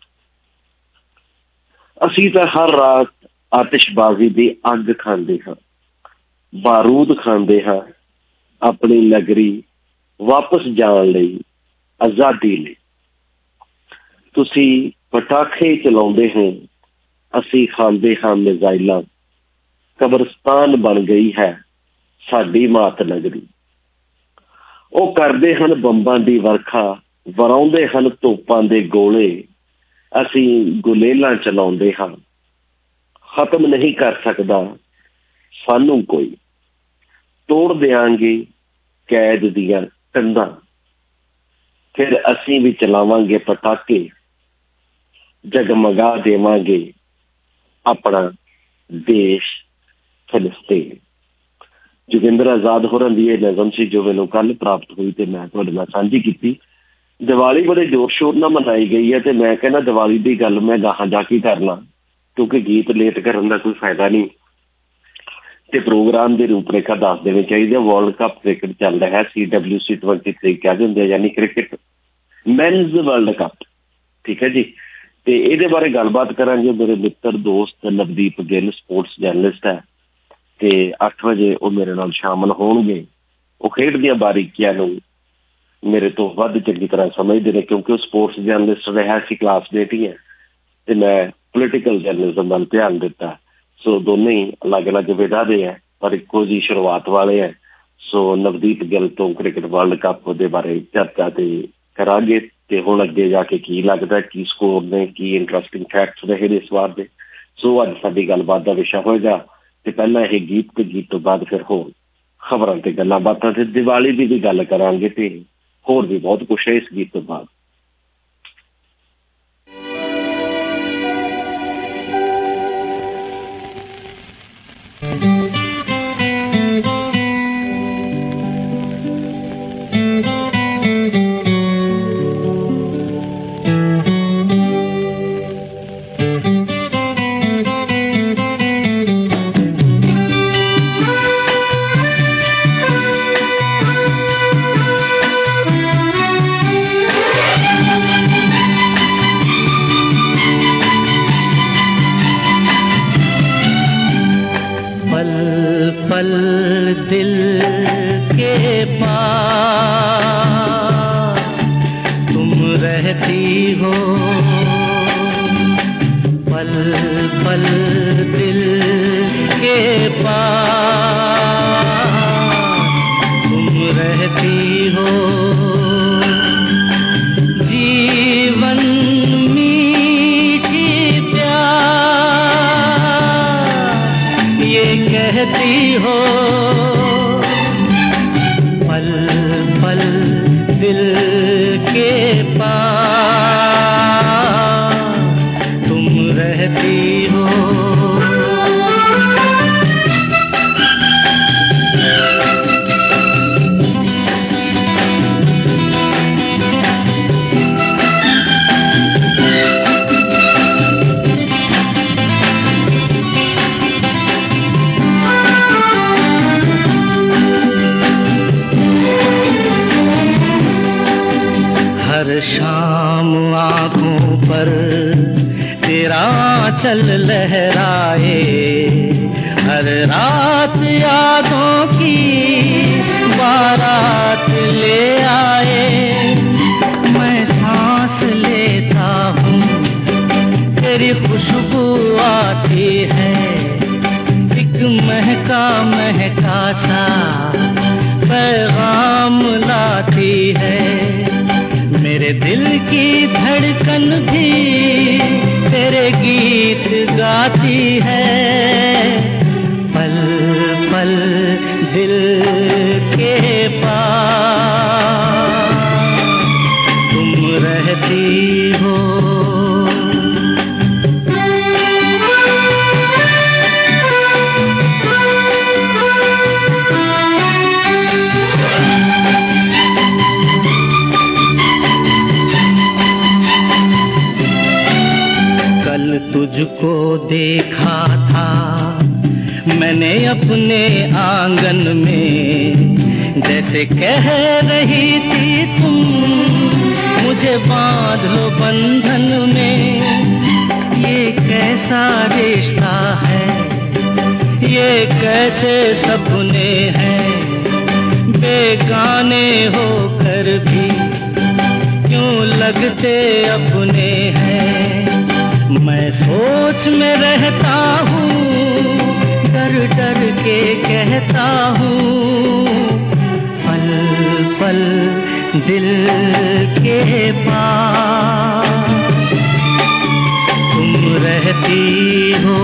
ਅਸੀਂ ਤਾਂ ਹਰ ਰਾਤ ਆਤਿਸ਼ਬਾਜ਼ੀ ਦੀ ਅੱਗ ਖਾਂਦੇ ਹਾਂ, ਬਾਰੂਦ ਖਾਂਦੇ ਹਾਂ ਆਪਣੀ ਨਗਰੀ ਵਾਪਸ ਜਾਣ ਲਈ, ਆਜ਼ਾਦੀ ਲਈ। ਤੁਸੀਂ ਪਟਾਖੇ ਚਲਾਉਂਦੇ ਹੋ, ਅਸੀਂ ਖਾਂਦੇ ਹਾਂ ਮਿਜ਼ਾਈਲਾਂ। ਕਬਰਸਤਾਨ ਬਣ ਗਈ ਹੈ ਸਾਡੀ ਮਾਤ ਨਗਰੀ। ਉਹ ਕਰਦੇ ਹਨ ਬੰਬਾਂ ਦੀ ਵਰਖਾ, ਵਰਾਉਂਦੇ ਹਨ ਤੋਪਾਂ ਦੇ ਗੋਲੇ। ਅਸੀਂ ਗੁਲੇਲਾਂ ਚਲਾਉਂਦੇ ਹਾਂ, ਖਤਮ ਨਹੀਂ ਕਰ ਸਕਦਾ ਸਾਨੂੰ ਕੋਈ। ਤੋੜ ਦਿਆਂਗੇ ਕੈਦ ਦੀਆਂ ਕੰਧਾਂ, ਫਿਰ ਅਸੀਂ ਵੀ ਚਲਾਵਾਂਗੇ ਪਟਾਕੇ, ਜਗਮਗਾ ਦੇਵਾਂਗੇ ਆਪਣਾ ਦੇਸ਼ ਫਿਲਿਸਤੀਨ। ਜੋਗਿੰਦਰ ਆਜ਼ਾਦ ਹੋਰਾਂ ਦੀ ਇਹ ਨਜ਼ਮ ਸੀ ਜੋ ਮੈਨੂੰ ਕੱਲ੍ਹ ਪ੍ਰਾਪਤ ਹੋਈ ਤੇ ਮੈਂ ਤੁਹਾਡੇ ਨਾਲ ਸਾਂਝੀ ਕੀਤੀ। ਦੀਵਾਲੀ ਬੜੇ ਜ਼ੋਰ ਸ਼ੋਰ ਨਾਲ ਮਨਾਈ ਗਈ ਹੈ ਤੇ ਮੈਂ ਕਹਿੰਦਾ ਦੀਵਾਲੀ ਦੀ ਗੱਲ ਮੈਂ ਗਾਹਾਂ ਜਾ ਕੇ ਕਰਨਾ, ਕਿਉਂਕਿ ਗੀਤ ਲੇਟ ਕਰਨ ਦਾ ਕੋਈ ਫਾਇਦਾ ਨਹੀਂ ਤੇ ਪ੍ਰੋਗਰਾਮ ਦੀ ਰੂਪਰੇਖਾ ਦੱਸ ਦੇਣੀ ਚਾਹੀਦੀ ਹੈ। ਵਰਲਡ ਕੱਪ ਕ੍ਰਿਕਟ ਚੱਲ ਰਿਹਾ ਹੈ, CWC 23 ਕਹਿ ਦਿੰਦੇ ਯਾਨੀ ਕ੍ਰਿਕਟ ਮੈਨਜ਼ ਵਰਲਡ ਕੱਪ, ਠੀਕ ਹੈ ਜੀ। ਤੇ ਇਹਦੇ ਬਾਰੇ ਗੱਲਬਾਤ ਕਰਾਂਗੇ। ਮੇਰੇ ਮਿੱਤਰ ਦੋਸਤ ਨਵਦੀਪ ਗਿੱਲ ਸਪੋਰਟਸ ਜਰਨਲਿਸਟ ਹੈ ਤੇ 8 ਵਜੇ ਉਹ ਮੇਰੇ ਨਾਲ ਸ਼ਾਮਲ ਹੋਣਗੇ। ਉਹ ਖੇਡ ਦੀਆਂ ਬਾਰੀਕੀਆਂ ਨੂੰ ਮੇਰੇ ਤੋਂ ਵੱਧ ਚੰਗੀ ਤਰ੍ਹਾਂ ਸਮਝਦੇ ਨੇ ਕਿਉਂਕਿ ਉਹ ਸਪੋਰਟਸ ਜਰਨਲਿਸਟ ਰਿਹਾ ਸੀ, ਕਲਾਸਮੇਟ ਹੀ ਹੈ ਤੇ ਮੈਂ ਪੋਲੀਟੀਕਲ ਜਰਨਲਿਜ਼ਮ ਵੱਲ ਧਿਆਨ ਦਿੱਤਾ। ਸੋ ਦੋਨੇ ਹੀ ਅਲੱਗ ਅਲੱਗ ਵਿਧਾ ਦੇ ਹੈ ਪਰ ਇੱਕੋ ਜਿਹੀ ਸ਼ੁਰੂਆਤ ਵਾਲੇ ਹੈ। ਸੋ ਨਵਦੀਪ ਗਿੱਲ ਤੋਂ ਕ੍ਰਿਕਟ ਵਰਲਡ ਕੱਪ ਦੇ ਬਾਰੇ ਚਰਚਾ ਤੇ ਕਰਾਂਗੇ ਤੇ ਹੁਣ ਅੱਗੇ ਜਾ ਕੇ ਕੀ ਲੱਗਦਾ, ਕੀ ਸਕੋਰ ਨੇ, ਕੀ ਇੰਟਰਸਟਿੰਗ ਫੈਕਟਸ ਰਹੇ ਨੇ ਇਸ ਵਾਰ ਦੇ। ਸੋ ਅੱਜ ਸਾਡੀ ਗੱਲਬਾਤ ਦਾ ਵਿਸ਼ਾ ਹੋਏਗਾ ਤੇ ਪਹਿਲਾਂ ਇਹ ਗੀਤ ਤੇ ਗੀਤ ਤੋਂ ਬਾਅਦ ਫਿਰ ਹੋਰ ਖਬਰਾਂ ਤੇ ਗੱਲਾਂ ਬਾਤਾਂ ਤੇ ਦੀਵਾਲੀ ਦੀ ਵੀ ਗੱਲ ਕਰਾਂਗੇ ਤੇ ਹੋਰ ਵੀ ਬਹੁਤ ਕੁਛ ਹੈ ਇਸ ਗੀਤ ਤੋਂ ਬਾਅਦ।
पल दिल के पास तुम रहती हो, पल पल दिल के पास तुम रहती हो। जीवन मीठी प्यास ये कहती हो, पल पल दिल के पास तुम रहती हो। हर शाम आँखों पर तेरा आँचल लहराए, हर रात यादों की बारात ले आए। मैं सांस लेता हूँ तेरी खुशबू आती है, एक महका महका सा पैगाम लाती है। मेरे दिल की धड़कन भी तेरे गीत गाती है, पल पल दिल के पास तुम रहती हो। तुझको देखा था मैंने अपने आंगन में, जैसे कह रही थी तुम मुझे बांध लो बंधन में। ये कैसा रिश्ता है, ये कैसे सपने हैं, बेगाने होकर भी क्यों लगते अपने हैं। मैं सोच में रहता हूँ, डर डर के कहता हूँ, पल पल दिल के पास तुम रहती हो।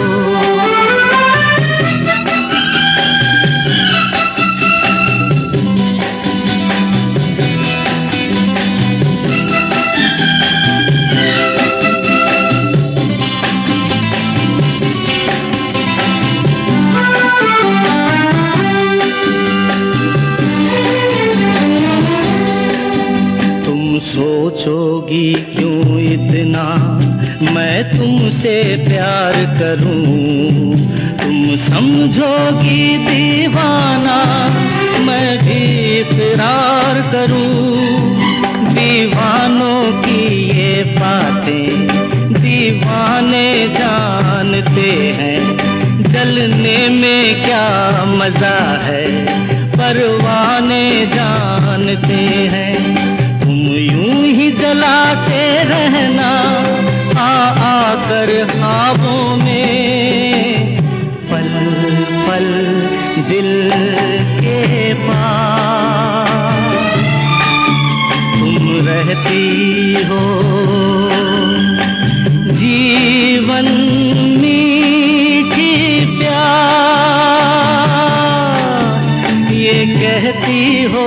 सोचोगी क्यों इतना मैं तुमसे प्यार करूं, तुम समझोगी दीवाना मैं भी इकरार करूं। दीवानों की ये बातें दीवाने जानते हैं, जलने में क्या मजा है परवाने जानते हैं। यूं ही जलाते रहना आकर ख्वाबों में, पल पल दिल के पास तुम रहती हो। जीवन मीठी प्यास ये कहती हो,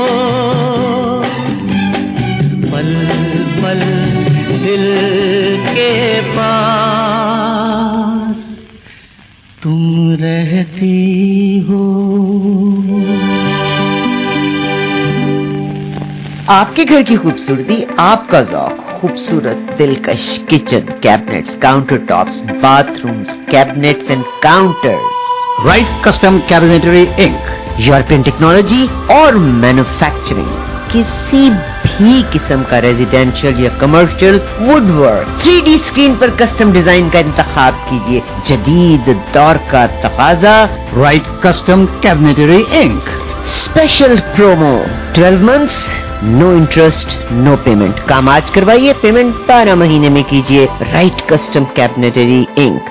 पल पल दिल के पास तुम रहती हो।
आपके घर की खूबसूरती, आपका ज़ौक, खूबसूरत दिलकश kitchen cabinets, counter tops, bathrooms, cabinets and counters.
Right Custom Cabinetry Inc,
European technology और मैन्युफैक्चरिंग, किसी भी किस्म का रेजिडेंशियल या कमर्शियल वुडवर्क 3D स्क्रीन पर कस्टम डिजाइन का इंतखाब कीजिए। जदीद दौर का तकाजा,
Right Custom Cabinetry Inc.
Special promo 12 months, no interest, no payment. काम आज करवाइए, पेमेंट 12 महीने में कीजिए। Right Custom Cabinetry Inc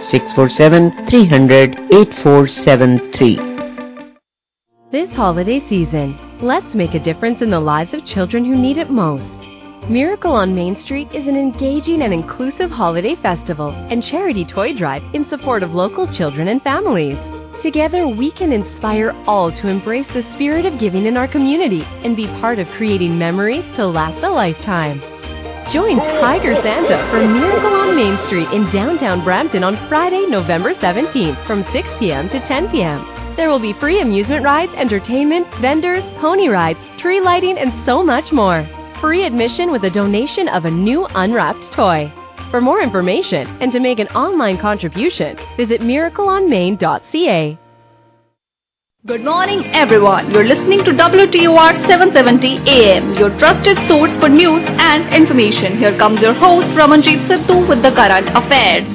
647-300-8473।
This holiday season, let's make a difference in the lives of children who need it most. Miracle on Main Street is an engaging and inclusive holiday festival and charity toy drive in support of local children and families. Together, we can inspire all to embrace the spirit of giving in our community and be part of creating memories to last a lifetime. Join Tiger Santa for Miracle on Main Street in downtown Brampton on Friday, November 17th from 6 p.m. to 10 p.m. There will be free amusement rides, entertainment, vendors, pony rides, tree lighting, and so much more. Free admission with a donation of a new unwrapped toy. For more information and to make an online contribution, visit miracleonmain.ca.
Good morning, everyone. You're listening to WTOR 770 AM, your trusted source for news and information. Here comes your host, Ramanjeet Sidhu, with the current affairs.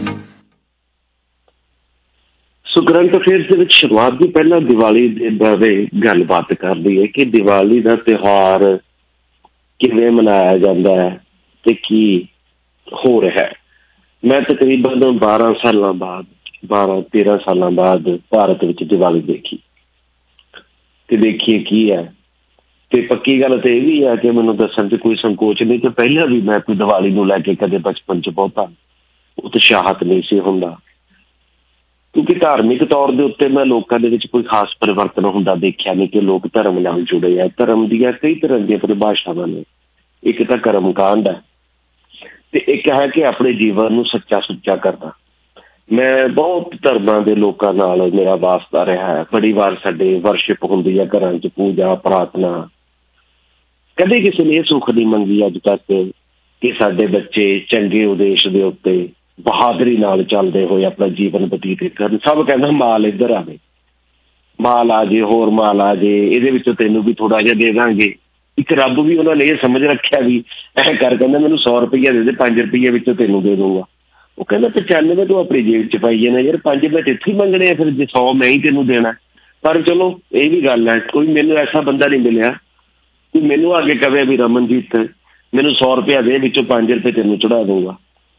So current affairs ਦੇ ਵਿੱਚ ਸ਼ੁਰੂਆਤ ਦੀ ਪਹਿਲਾਂ ਦੀਵਾਲੀ ਦੇ ਬਾਰੇ ਗੱਲਬਾਤ ਕਰਦੀ ਹੈ ਕਿ ਦੀਵਾਲੀ ਦਾ ਤਿਉਹਾਰ ਕਿਵੇਂ ਮਨਾਇਆ ਜਾਂਦਾ ਹੈ ਤੇ ਕੀ ਹੋ ਰਿਹਾ ਹੈ। ਮੈਂ ਤਕਰੀਬਨ 12 ਸਾਲਾਂ ਬਾਅਦ 12-13 ਸਾਲਾਂ ਬਾਅਦ ਭਾਰਤ ਵਿੱਚ ਦੀਵਾਲੀ ਦੇਖੀ ਤੇ ਦੇਖੀਏ ਕੀ ਹੈ। ਤੇ ਪੱਕੀ ਗੱਲ ਤੇ ਇਹ ਵੀ ਹੈ ਕਿ ਮੈਨੂੰ ਦੱਸਣ 'ਚ ਕੋਈ ਸੰਕੋਚ ਨਹੀਂ ਕਿ ਪਹਿਲਾਂ ਵੀ ਮੈਂ ਕੋਈ ਦੀਵਾਲੀ ਨੂੰ ਲੈ ਕੇ ਕਦੇ ਬਚਪਨ 'ਚ ਬਹੁਤਾ ਉਤਸ਼ਾਹਤ ਨਹੀਂ ਸੀ ਹੁੰਦਾ, ਕਿਉਂਕਿ ਧਾਰਮਿਕ ਤੌਰ ਦੇ ਉੱਤੇ ਮੈਂ ਲੋਕਾਂ ਦੇ ਵਿੱਚ ਕੋਈ ਖਾਸ ਪਰਿਵਰਤਨ ਹੁੰਦਾ ਦੇਖਿਆ ਨਹੀਂ ਕਿ ਲੋਕ ਧਰਮ ਨਾਲ ਜੁੜੇ ਆ। ਧਰਮ ਦੀਆਂ ਕਈ ਤਰ੍ਹਾਂ ਦੀਆਂ ਪਰਿਭਾਸ਼ਾਵਾਂ ਨੇ। ਇੱਕ ਤਾਂ ਕਰਮ ਕਾਂਡ ਹੈ ਤੇ ਇੱਕ ਹੈ ਕਿ ਆਪਣੇ ਜੀਵਨ ਨੂੰ ਸੱਚਾ ਸੁੱਚਾ ਕਰਨਾ। ਮੈਂ ਬਹੁਤ ਧਰਮਾਂ ਦੇ ਲੋਕਾਂ ਨਾਲ ਮੇਰਾ ਵਾਸਤਾ ਰਿਹਾ ਹੈ। ਬੜੀ ਵਾਰ ਸਾਡੇ ਵਰਸ਼ਿਪ ਹੁੰਦੀ ਹੈ ਘਰਾਂ 'ਚ, ਪੂਜਾ ਪ੍ਰਾਰਥਨਾ। ਕਦੇ ਕਿਸੇ ਨੇ ਇਹ ਸੁੱਖ ਨਹੀਂ ਮੰਗੀ ਅੱਜ ਤੱਕ ਕਿ ਸਾਡੇ ਬੱਚੇ ਚੰਗੇ ਉਦੇਸ਼ ਦੇ ਉੱਤੇ ਬਹਾਦਰੀ ਨਾਲ ਚੱਲਦੇ ਹੋਏ ਆਪਣਾ ਜੀਵਨ ਬਤੀਤ ਕਰਨ। ਸਭ ਕਹਿੰਦਾ ਮਾਲ ਇੱਧਰ ਆਵੇ, ਮਾਲ ਆ ਜੇ, ਹੋਰ ਮਾਲ ਆ ਜੇ, ਇਹਦੇ ਵਿੱਚੋਂ ਤੈਨੂੰ ਵੀ ਥੋੜਾ ਜਿਹਾ ਦੇ ਦਾਂਗੇ। ਇੱਕ ਰੱਬ ਵੀ ਉਹਨਾਂ ਨੇ ਇਹ ਸਮਝ ਰੱਖਿਆ ਵੀ ਐਂ ਕਰ, ਕਹਿੰਦਾ ਮੈਨੂੰ 100 ਰੁਪਈਆ ਦੇ ਦੇ, 5 ਰੁਪਈਏ ਵਿੱਚੋਂ ਤੈਨੂੰ ਦੇ ਦੂੰਗਾ। ਉਹ ਕਹਿੰਦਾ 95 ਤੂੰ ਆਪਣੀ ਜੇਬ 'ਚ ਪਾਈ ਜਾਣਾ ਯਾਰ, 5 ਮੈਂ ਇੱਥੇ ਹੀ ਮੰਗਣੇ ਆ, ਫਿਰ ਜੇ 100 ਮੈਂ ਹੀ ਤੈਨੂੰ ਦੇਣਾ। ਪਰ ਚਲੋ ਇਹ ਵੀ ਗੱਲ ਹੈ, ਕੋਈ ਮੈਨੂੰ ਐਸਾ ਬੰਦਾ ਨਹੀਂ ਮਿਲਿਆ ਕਿ ਮੈਨੂੰ ਆ ਕੇ ਕਵੇ ਵੀ ਰਮਨਜੀਤ ਮੈਨੂੰ 100 ਰੁਪਇਆ ਦੇ, ਵਿੱਚੋਂ 5 ਰੁਪਏ ਤੈਨੂੰ ਚੜਾ ਦੂੰਗਾ।